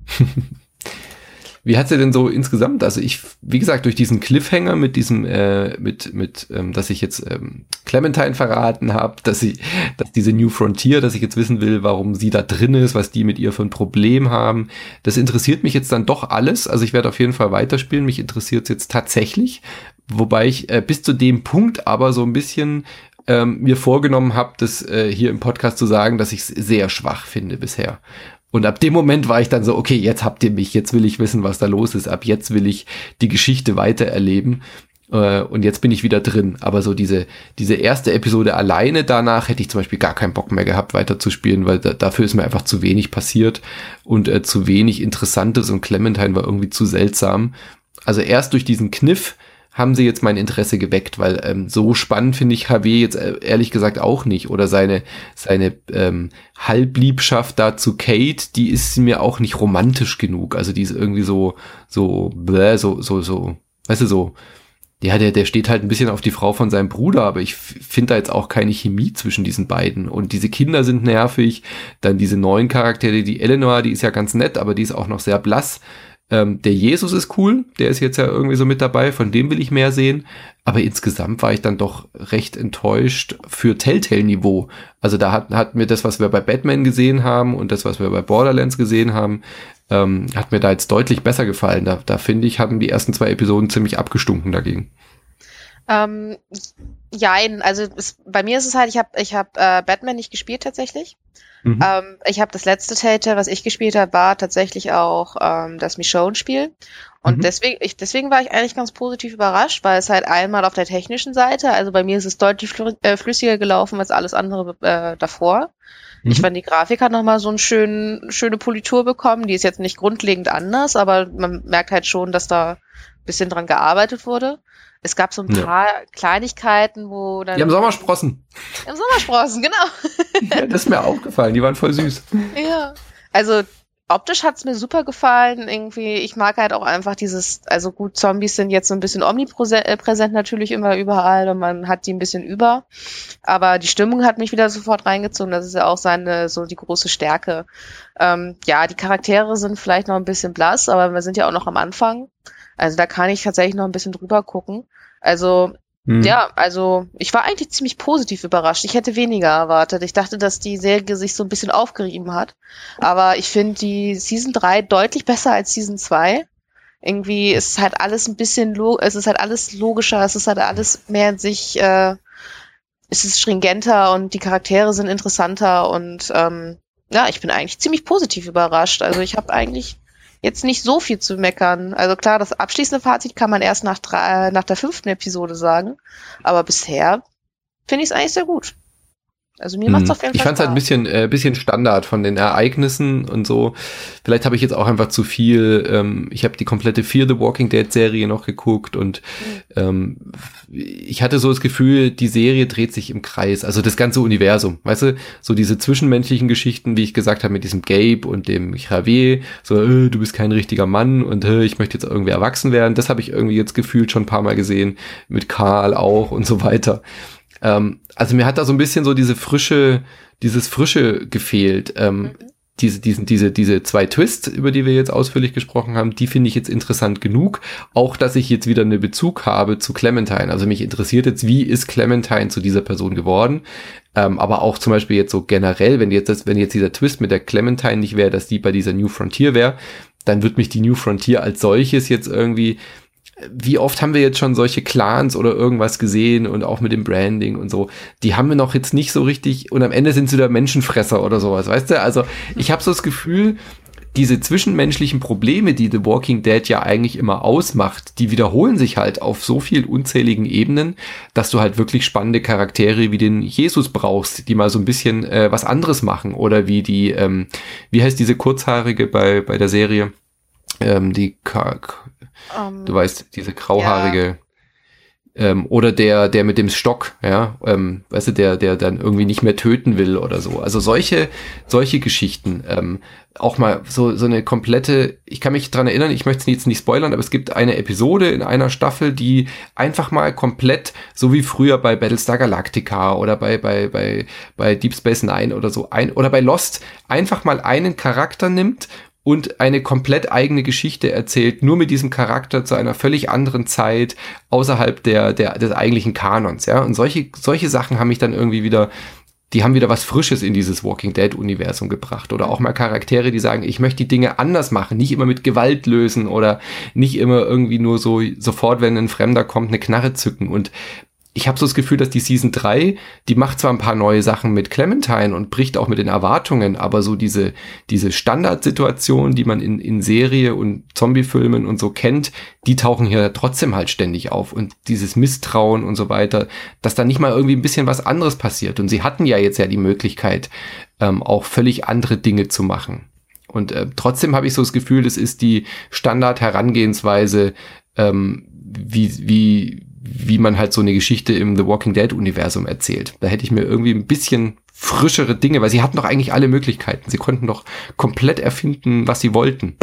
A: Wie hat's dir denn so insgesamt? Also ich, wie gesagt, durch diesen Cliffhanger mit diesem, äh, mit, mit, ähm, dass ich jetzt ähm, Clementine verraten habe, dass sie, dass diese New Frontier, dass ich jetzt wissen will, warum sie da drin ist, was die mit ihr für ein Problem haben. Das interessiert mich jetzt dann doch alles. Also ich werde auf jeden Fall weiterspielen. Mich interessiert es jetzt tatsächlich, wobei ich äh, bis zu dem Punkt aber so ein bisschen ähm, mir vorgenommen habe, das äh, hier im Podcast zu sagen, dass ich es sehr schwach finde bisher. Und ab dem Moment war ich dann so, okay, jetzt habt ihr mich, jetzt will ich wissen, was da los ist, ab jetzt will ich die Geschichte weiter erleben äh, und jetzt bin ich wieder drin. Aber so diese diese erste Episode alleine danach hätte ich zum Beispiel gar keinen Bock mehr gehabt, weiterzuspielen, weil da, dafür ist mir einfach zu wenig passiert und äh, zu wenig Interessantes und Clementine war irgendwie zu seltsam. Also erst durch diesen Kniff haben sie jetzt mein Interesse geweckt, weil ähm, so spannend finde ich H W jetzt äh, ehrlich gesagt auch nicht. Oder seine seine ähm, Halbliebschaft da zu Kate, die ist mir auch nicht romantisch genug. Also die ist irgendwie so so bläh, so so so, weißt du, so, ja, der der steht halt ein bisschen auf die Frau von seinem Bruder, aber ich finde da jetzt auch keine Chemie zwischen diesen beiden. Und diese Kinder sind nervig. Dann diese neuen Charaktere, die Eleanor, die ist ja ganz nett, aber die ist auch noch sehr blass. Ähm, der Jesus ist cool, der ist jetzt ja irgendwie so mit dabei, von dem will ich mehr sehen, aber insgesamt war ich dann doch recht enttäuscht für Telltale-Niveau. Also da hat, hat mir das, was wir bei Batman gesehen haben und das, was wir bei Borderlands gesehen haben, ähm, hat mir da jetzt deutlich besser gefallen. Da, da finde ich, hatten die ersten zwei Episoden ziemlich abgestunken dagegen.
B: Ähm, jein, also es, bei mir ist es halt, ich habe ich hab, äh, Batman nicht gespielt tatsächlich.
A: Mhm.
B: Ähm, ich habe das letzte Telltale, was ich gespielt habe, war tatsächlich auch ähm, das Michonne-Spiel. Und
A: Mhm.
B: deswegen, ich, deswegen war ich eigentlich ganz positiv überrascht, weil es halt einmal auf der technischen Seite, also bei mir ist es deutlich flü- äh, flüssiger gelaufen als alles andere äh, davor.
A: Mhm.
B: Ich fand, die Grafik hat nochmal so eine schön, schöne Politur bekommen. Die ist jetzt nicht grundlegend anders, aber man merkt halt schon, dass da ein bisschen dran gearbeitet wurde. Es gab so ein
A: Ja.
B: paar Kleinigkeiten, wo dann...
A: Die haben Sommersprossen.
B: Im Sommersprossen, genau.
A: Ja, das ist mir aufgefallen, die waren voll süß.
B: Ja, also optisch hat's mir super gefallen. Irgendwie, ich mag halt auch einfach dieses, also gut, Zombies sind jetzt so ein bisschen omnipräsent natürlich immer überall und man hat die ein bisschen über. Aber die Stimmung hat mich wieder sofort reingezogen. Das ist ja auch seine, so die große Stärke. Ähm, ja, die Charaktere sind vielleicht noch ein bisschen blass, aber wir sind ja auch noch am Anfang. Also da kann ich tatsächlich noch ein bisschen drüber gucken. Also
A: Hm.
B: ja, also ich war eigentlich ziemlich positiv überrascht. Ich hätte weniger erwartet. Ich dachte, dass die Serie sich so ein bisschen aufgerieben hat. Aber ich finde die Season drei deutlich besser als Season zwei. Irgendwie ist es halt alles ein bisschen, lo- es ist halt alles logischer, es ist halt alles mehr in sich, äh, es ist stringenter und die Charaktere sind interessanter und ähm, ja, ich bin eigentlich ziemlich positiv überrascht. Also ich habe eigentlich jetzt nicht so viel zu meckern. Also klar, das abschließende Fazit kann man erst nach, drei, nach der fünften Episode sagen. Aber bisher finde ich es eigentlich sehr gut. Also mir macht's auf jeden Fall
A: Ich fand's halt ein bisschen, äh, bisschen Standard von den Ereignissen und so. Vielleicht habe ich jetzt auch einfach zu viel, ähm, ich habe die komplette Fear the Walking Dead Serie noch geguckt und mhm. ähm, ich hatte so das Gefühl, die Serie dreht sich im Kreis, also das ganze Universum, weißt du, so diese zwischenmenschlichen Geschichten, wie ich gesagt habe, mit diesem Gabe und dem Javier, so, äh, du bist kein richtiger Mann und äh, ich möchte jetzt irgendwie erwachsen werden, das habe ich irgendwie jetzt gefühlt schon ein paar Mal gesehen, mit Karl auch und so weiter. Ähm, also mir hat da so ein bisschen so diese frische, dieses Frische gefehlt. Ähm, mhm. diese, diesen, diese, diese zwei Twists, über die wir jetzt ausführlich gesprochen haben, die finde ich jetzt interessant genug. Auch, dass ich jetzt wieder einen Bezug habe zu Clementine. Also mich interessiert jetzt, wie ist Clementine zu dieser Person geworden? Ähm, aber auch zum Beispiel jetzt so generell, wenn jetzt das, wenn jetzt dieser Twist mit der Clementine nicht wäre, dass die bei dieser New Frontier wäre, dann wird mich die New Frontier als solches jetzt irgendwie, wie oft haben wir jetzt schon solche Clans oder irgendwas gesehen und auch mit dem Branding und so, die haben wir noch jetzt nicht so richtig und am Ende sind sie wieder Menschenfresser oder sowas, weißt du? Also ich habe so das Gefühl, diese zwischenmenschlichen Probleme, die The Walking Dead ja eigentlich immer ausmacht, die wiederholen sich halt auf so vielen unzähligen Ebenen, dass du halt wirklich spannende Charaktere wie den Jesus brauchst, die mal so ein bisschen äh, was anderes machen oder wie die, ähm, wie heißt diese Kurzhaarige bei bei der Serie? Ähm, die K- Um, du weißt, diese grauhaarige ja. ähm, oder der der mit dem Stock, ja, ähm, weißt du, der der dann irgendwie nicht mehr töten will oder so. Also solche solche Geschichten, ähm, auch mal so so eine komplette, ich kann mich dran erinnern, ich möchte es jetzt nicht spoilern, aber es gibt eine Episode in einer Staffel, die einfach mal komplett, so wie früher bei Battlestar Galactica oder bei bei bei bei Deep Space Nine oder so, ein oder bei Lost, einfach mal einen Charakter nimmt und eine komplett eigene Geschichte erzählt, nur mit diesem Charakter zu einer völlig anderen Zeit, außerhalb der, der, des eigentlichen Kanons, ja. Und solche, solche Sachen haben mich dann irgendwie wieder, die haben wieder was Frisches in dieses Walking Dead Universum gebracht. Oder auch mal Charaktere, die sagen, ich möchte die Dinge anders machen, nicht immer mit Gewalt lösen oder nicht immer irgendwie nur so sofort, wenn ein Fremder kommt, eine Knarre zücken. Und ich habe so das Gefühl, dass die Season drei, die macht zwar ein paar neue Sachen mit Clementine und bricht auch mit den Erwartungen, aber so diese diese Standardsituation, die man in in Serie und Zombiefilmen und so kennt, die tauchen hier trotzdem halt ständig auf und dieses Misstrauen und so weiter, dass da nicht mal irgendwie ein bisschen was anderes passiert. Und sie hatten ja jetzt ja die Möglichkeit, ähm, auch völlig andere Dinge zu machen. Und äh, trotzdem habe ich so das Gefühl, es ist die Standard-Herangehensweise, ähm, wie wie wie man halt so eine Geschichte im The Walking Dead Universum erzählt. Da hätte ich mir irgendwie ein bisschen frischere Dinge, weil sie hatten doch eigentlich alle Möglichkeiten. Sie konnten doch komplett erfinden, was sie wollten.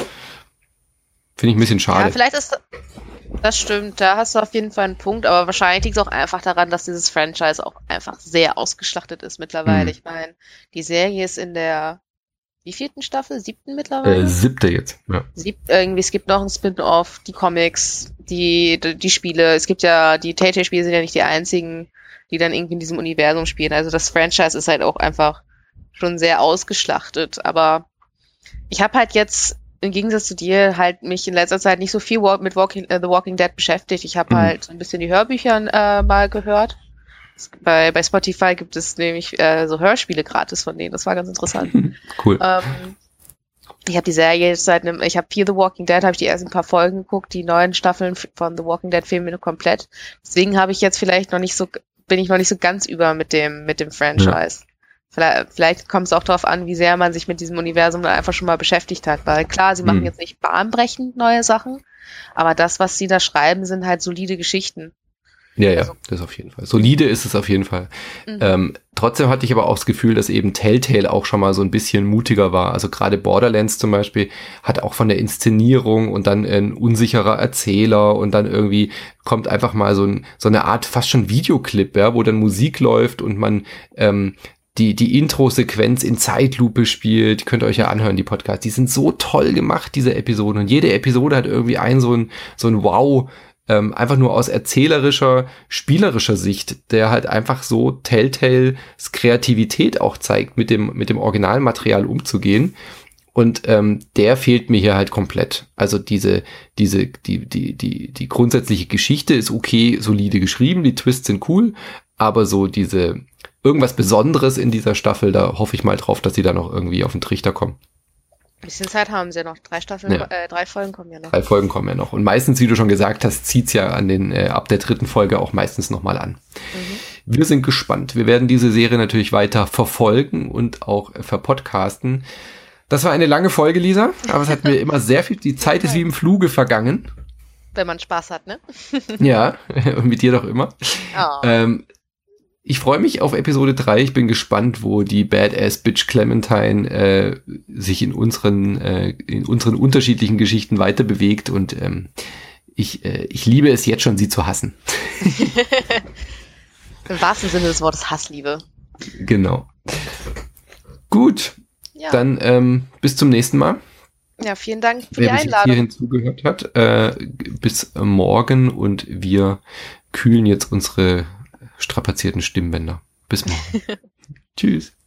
A: Finde ich ein bisschen schade.
B: Ja, vielleicht ist, das stimmt, da hast du auf jeden Fall einen Punkt, aber wahrscheinlich liegt es auch einfach daran, dass dieses Franchise auch einfach sehr ausgeschlachtet ist mittlerweile. Hm. Ich meine, die Serie ist in der wie vierten Staffel? Siebten mittlerweile?
A: Äh, siebte jetzt, ja.
B: Sieb, irgendwie, es gibt noch ein Spin-off, die Comics, die, die, die Spiele. Es gibt ja, die Telltale-Spiele sind ja nicht die einzigen, die dann irgendwie in diesem Universum spielen. Also das Franchise ist halt auch einfach schon sehr ausgeschlachtet. Aber ich habe halt jetzt, im Gegensatz zu dir, halt mich in letzter Zeit nicht so viel mit Walking, uh, The Walking Dead beschäftigt. Ich habe mhm. halt ein bisschen die Hörbücher äh, mal gehört. Bei, bei Spotify gibt es nämlich äh, so Hörspiele gratis von denen. Das war ganz interessant.
A: Cool.
B: Ähm, ich habe die Serie jetzt seit einem, ich habe Fear the Walking Dead, habe ich die ersten paar Folgen geguckt. Die neuen Staffeln von The Walking Dead fehlen mir komplett. Deswegen habe ich jetzt vielleicht noch nicht so, bin ich noch nicht so ganz über mit dem mit dem Franchise. Ja. Vielleicht, vielleicht kommt es auch darauf an, wie sehr man sich mit diesem Universum dann einfach schon mal beschäftigt hat. Weil klar, sie machen hm. jetzt nicht bahnbrechend neue Sachen, aber das, was sie da schreiben, sind halt solide Geschichten.
A: Ja, ja, also, das auf jeden Fall. Solide ist es auf jeden Fall. Mhm. Ähm, trotzdem hatte ich aber auch das Gefühl, dass eben Telltale auch schon mal so ein bisschen mutiger war. Also gerade Borderlands zum Beispiel hat auch von der Inszenierung und dann ein unsicherer Erzähler und dann irgendwie kommt einfach mal so, ein, so eine Art fast schon Videoclip, ja, wo dann Musik läuft und man ähm, die die Intro-Sequenz in Zeitlupe spielt. Könnt ihr euch ja anhören, die Podcasts. Die sind so toll gemacht, diese Episoden. Und jede Episode hat irgendwie ein so ein so ein Wow, Ähm, einfach nur aus erzählerischer, spielerischer Sicht, der halt einfach so Telltales Kreativität auch zeigt, mit dem mit dem Originalmaterial umzugehen. Und ähm, der fehlt mir hier halt komplett. Also diese diese die die die die grundsätzliche Geschichte ist okay, solide geschrieben, die Twists sind cool, aber so diese irgendwas Besonderes in dieser Staffel, da hoffe ich mal drauf, dass sie da noch irgendwie auf den Trichter kommen.
B: Ein bisschen Zeit haben sie ja noch. Drei Staffeln, ja. äh, drei Folgen kommen ja noch.
A: Drei Folgen kommen ja noch. Und meistens, wie du schon gesagt hast, zieht's ja an den, äh, ab der dritten Folge auch meistens nochmal an. Mhm. wir sind gespannt. Wir werden diese Serie natürlich weiter verfolgen und auch äh, verpodcasten. Das war eine lange Folge, Lisa, aber es hat mir immer sehr viel, die Zeit ist wie im Fluge vergangen.
B: Wenn man Spaß hat, ne?
A: Ja, und mit dir doch immer.
B: Oh.
A: Ähm, ich freue mich auf Episode drei. Ich bin gespannt, wo die Badass Bitch Clementine äh, sich in unseren äh, in unseren unterschiedlichen Geschichten weiter bewegt und ähm, ich, äh, ich liebe es jetzt schon, sie zu hassen.
B: Im wahrsten Sinne des Wortes Hassliebe.
A: Genau. Gut,
B: Ja.
A: dann ähm, bis zum nächsten Mal.
B: Ja, vielen Dank für
A: Wer
B: die
A: bis
B: Einladung.
A: hierhin zugehört hat, äh, bis morgen und wir kühlen jetzt unsere strapazierten Stimmbänder. Bis morgen. Tschüss.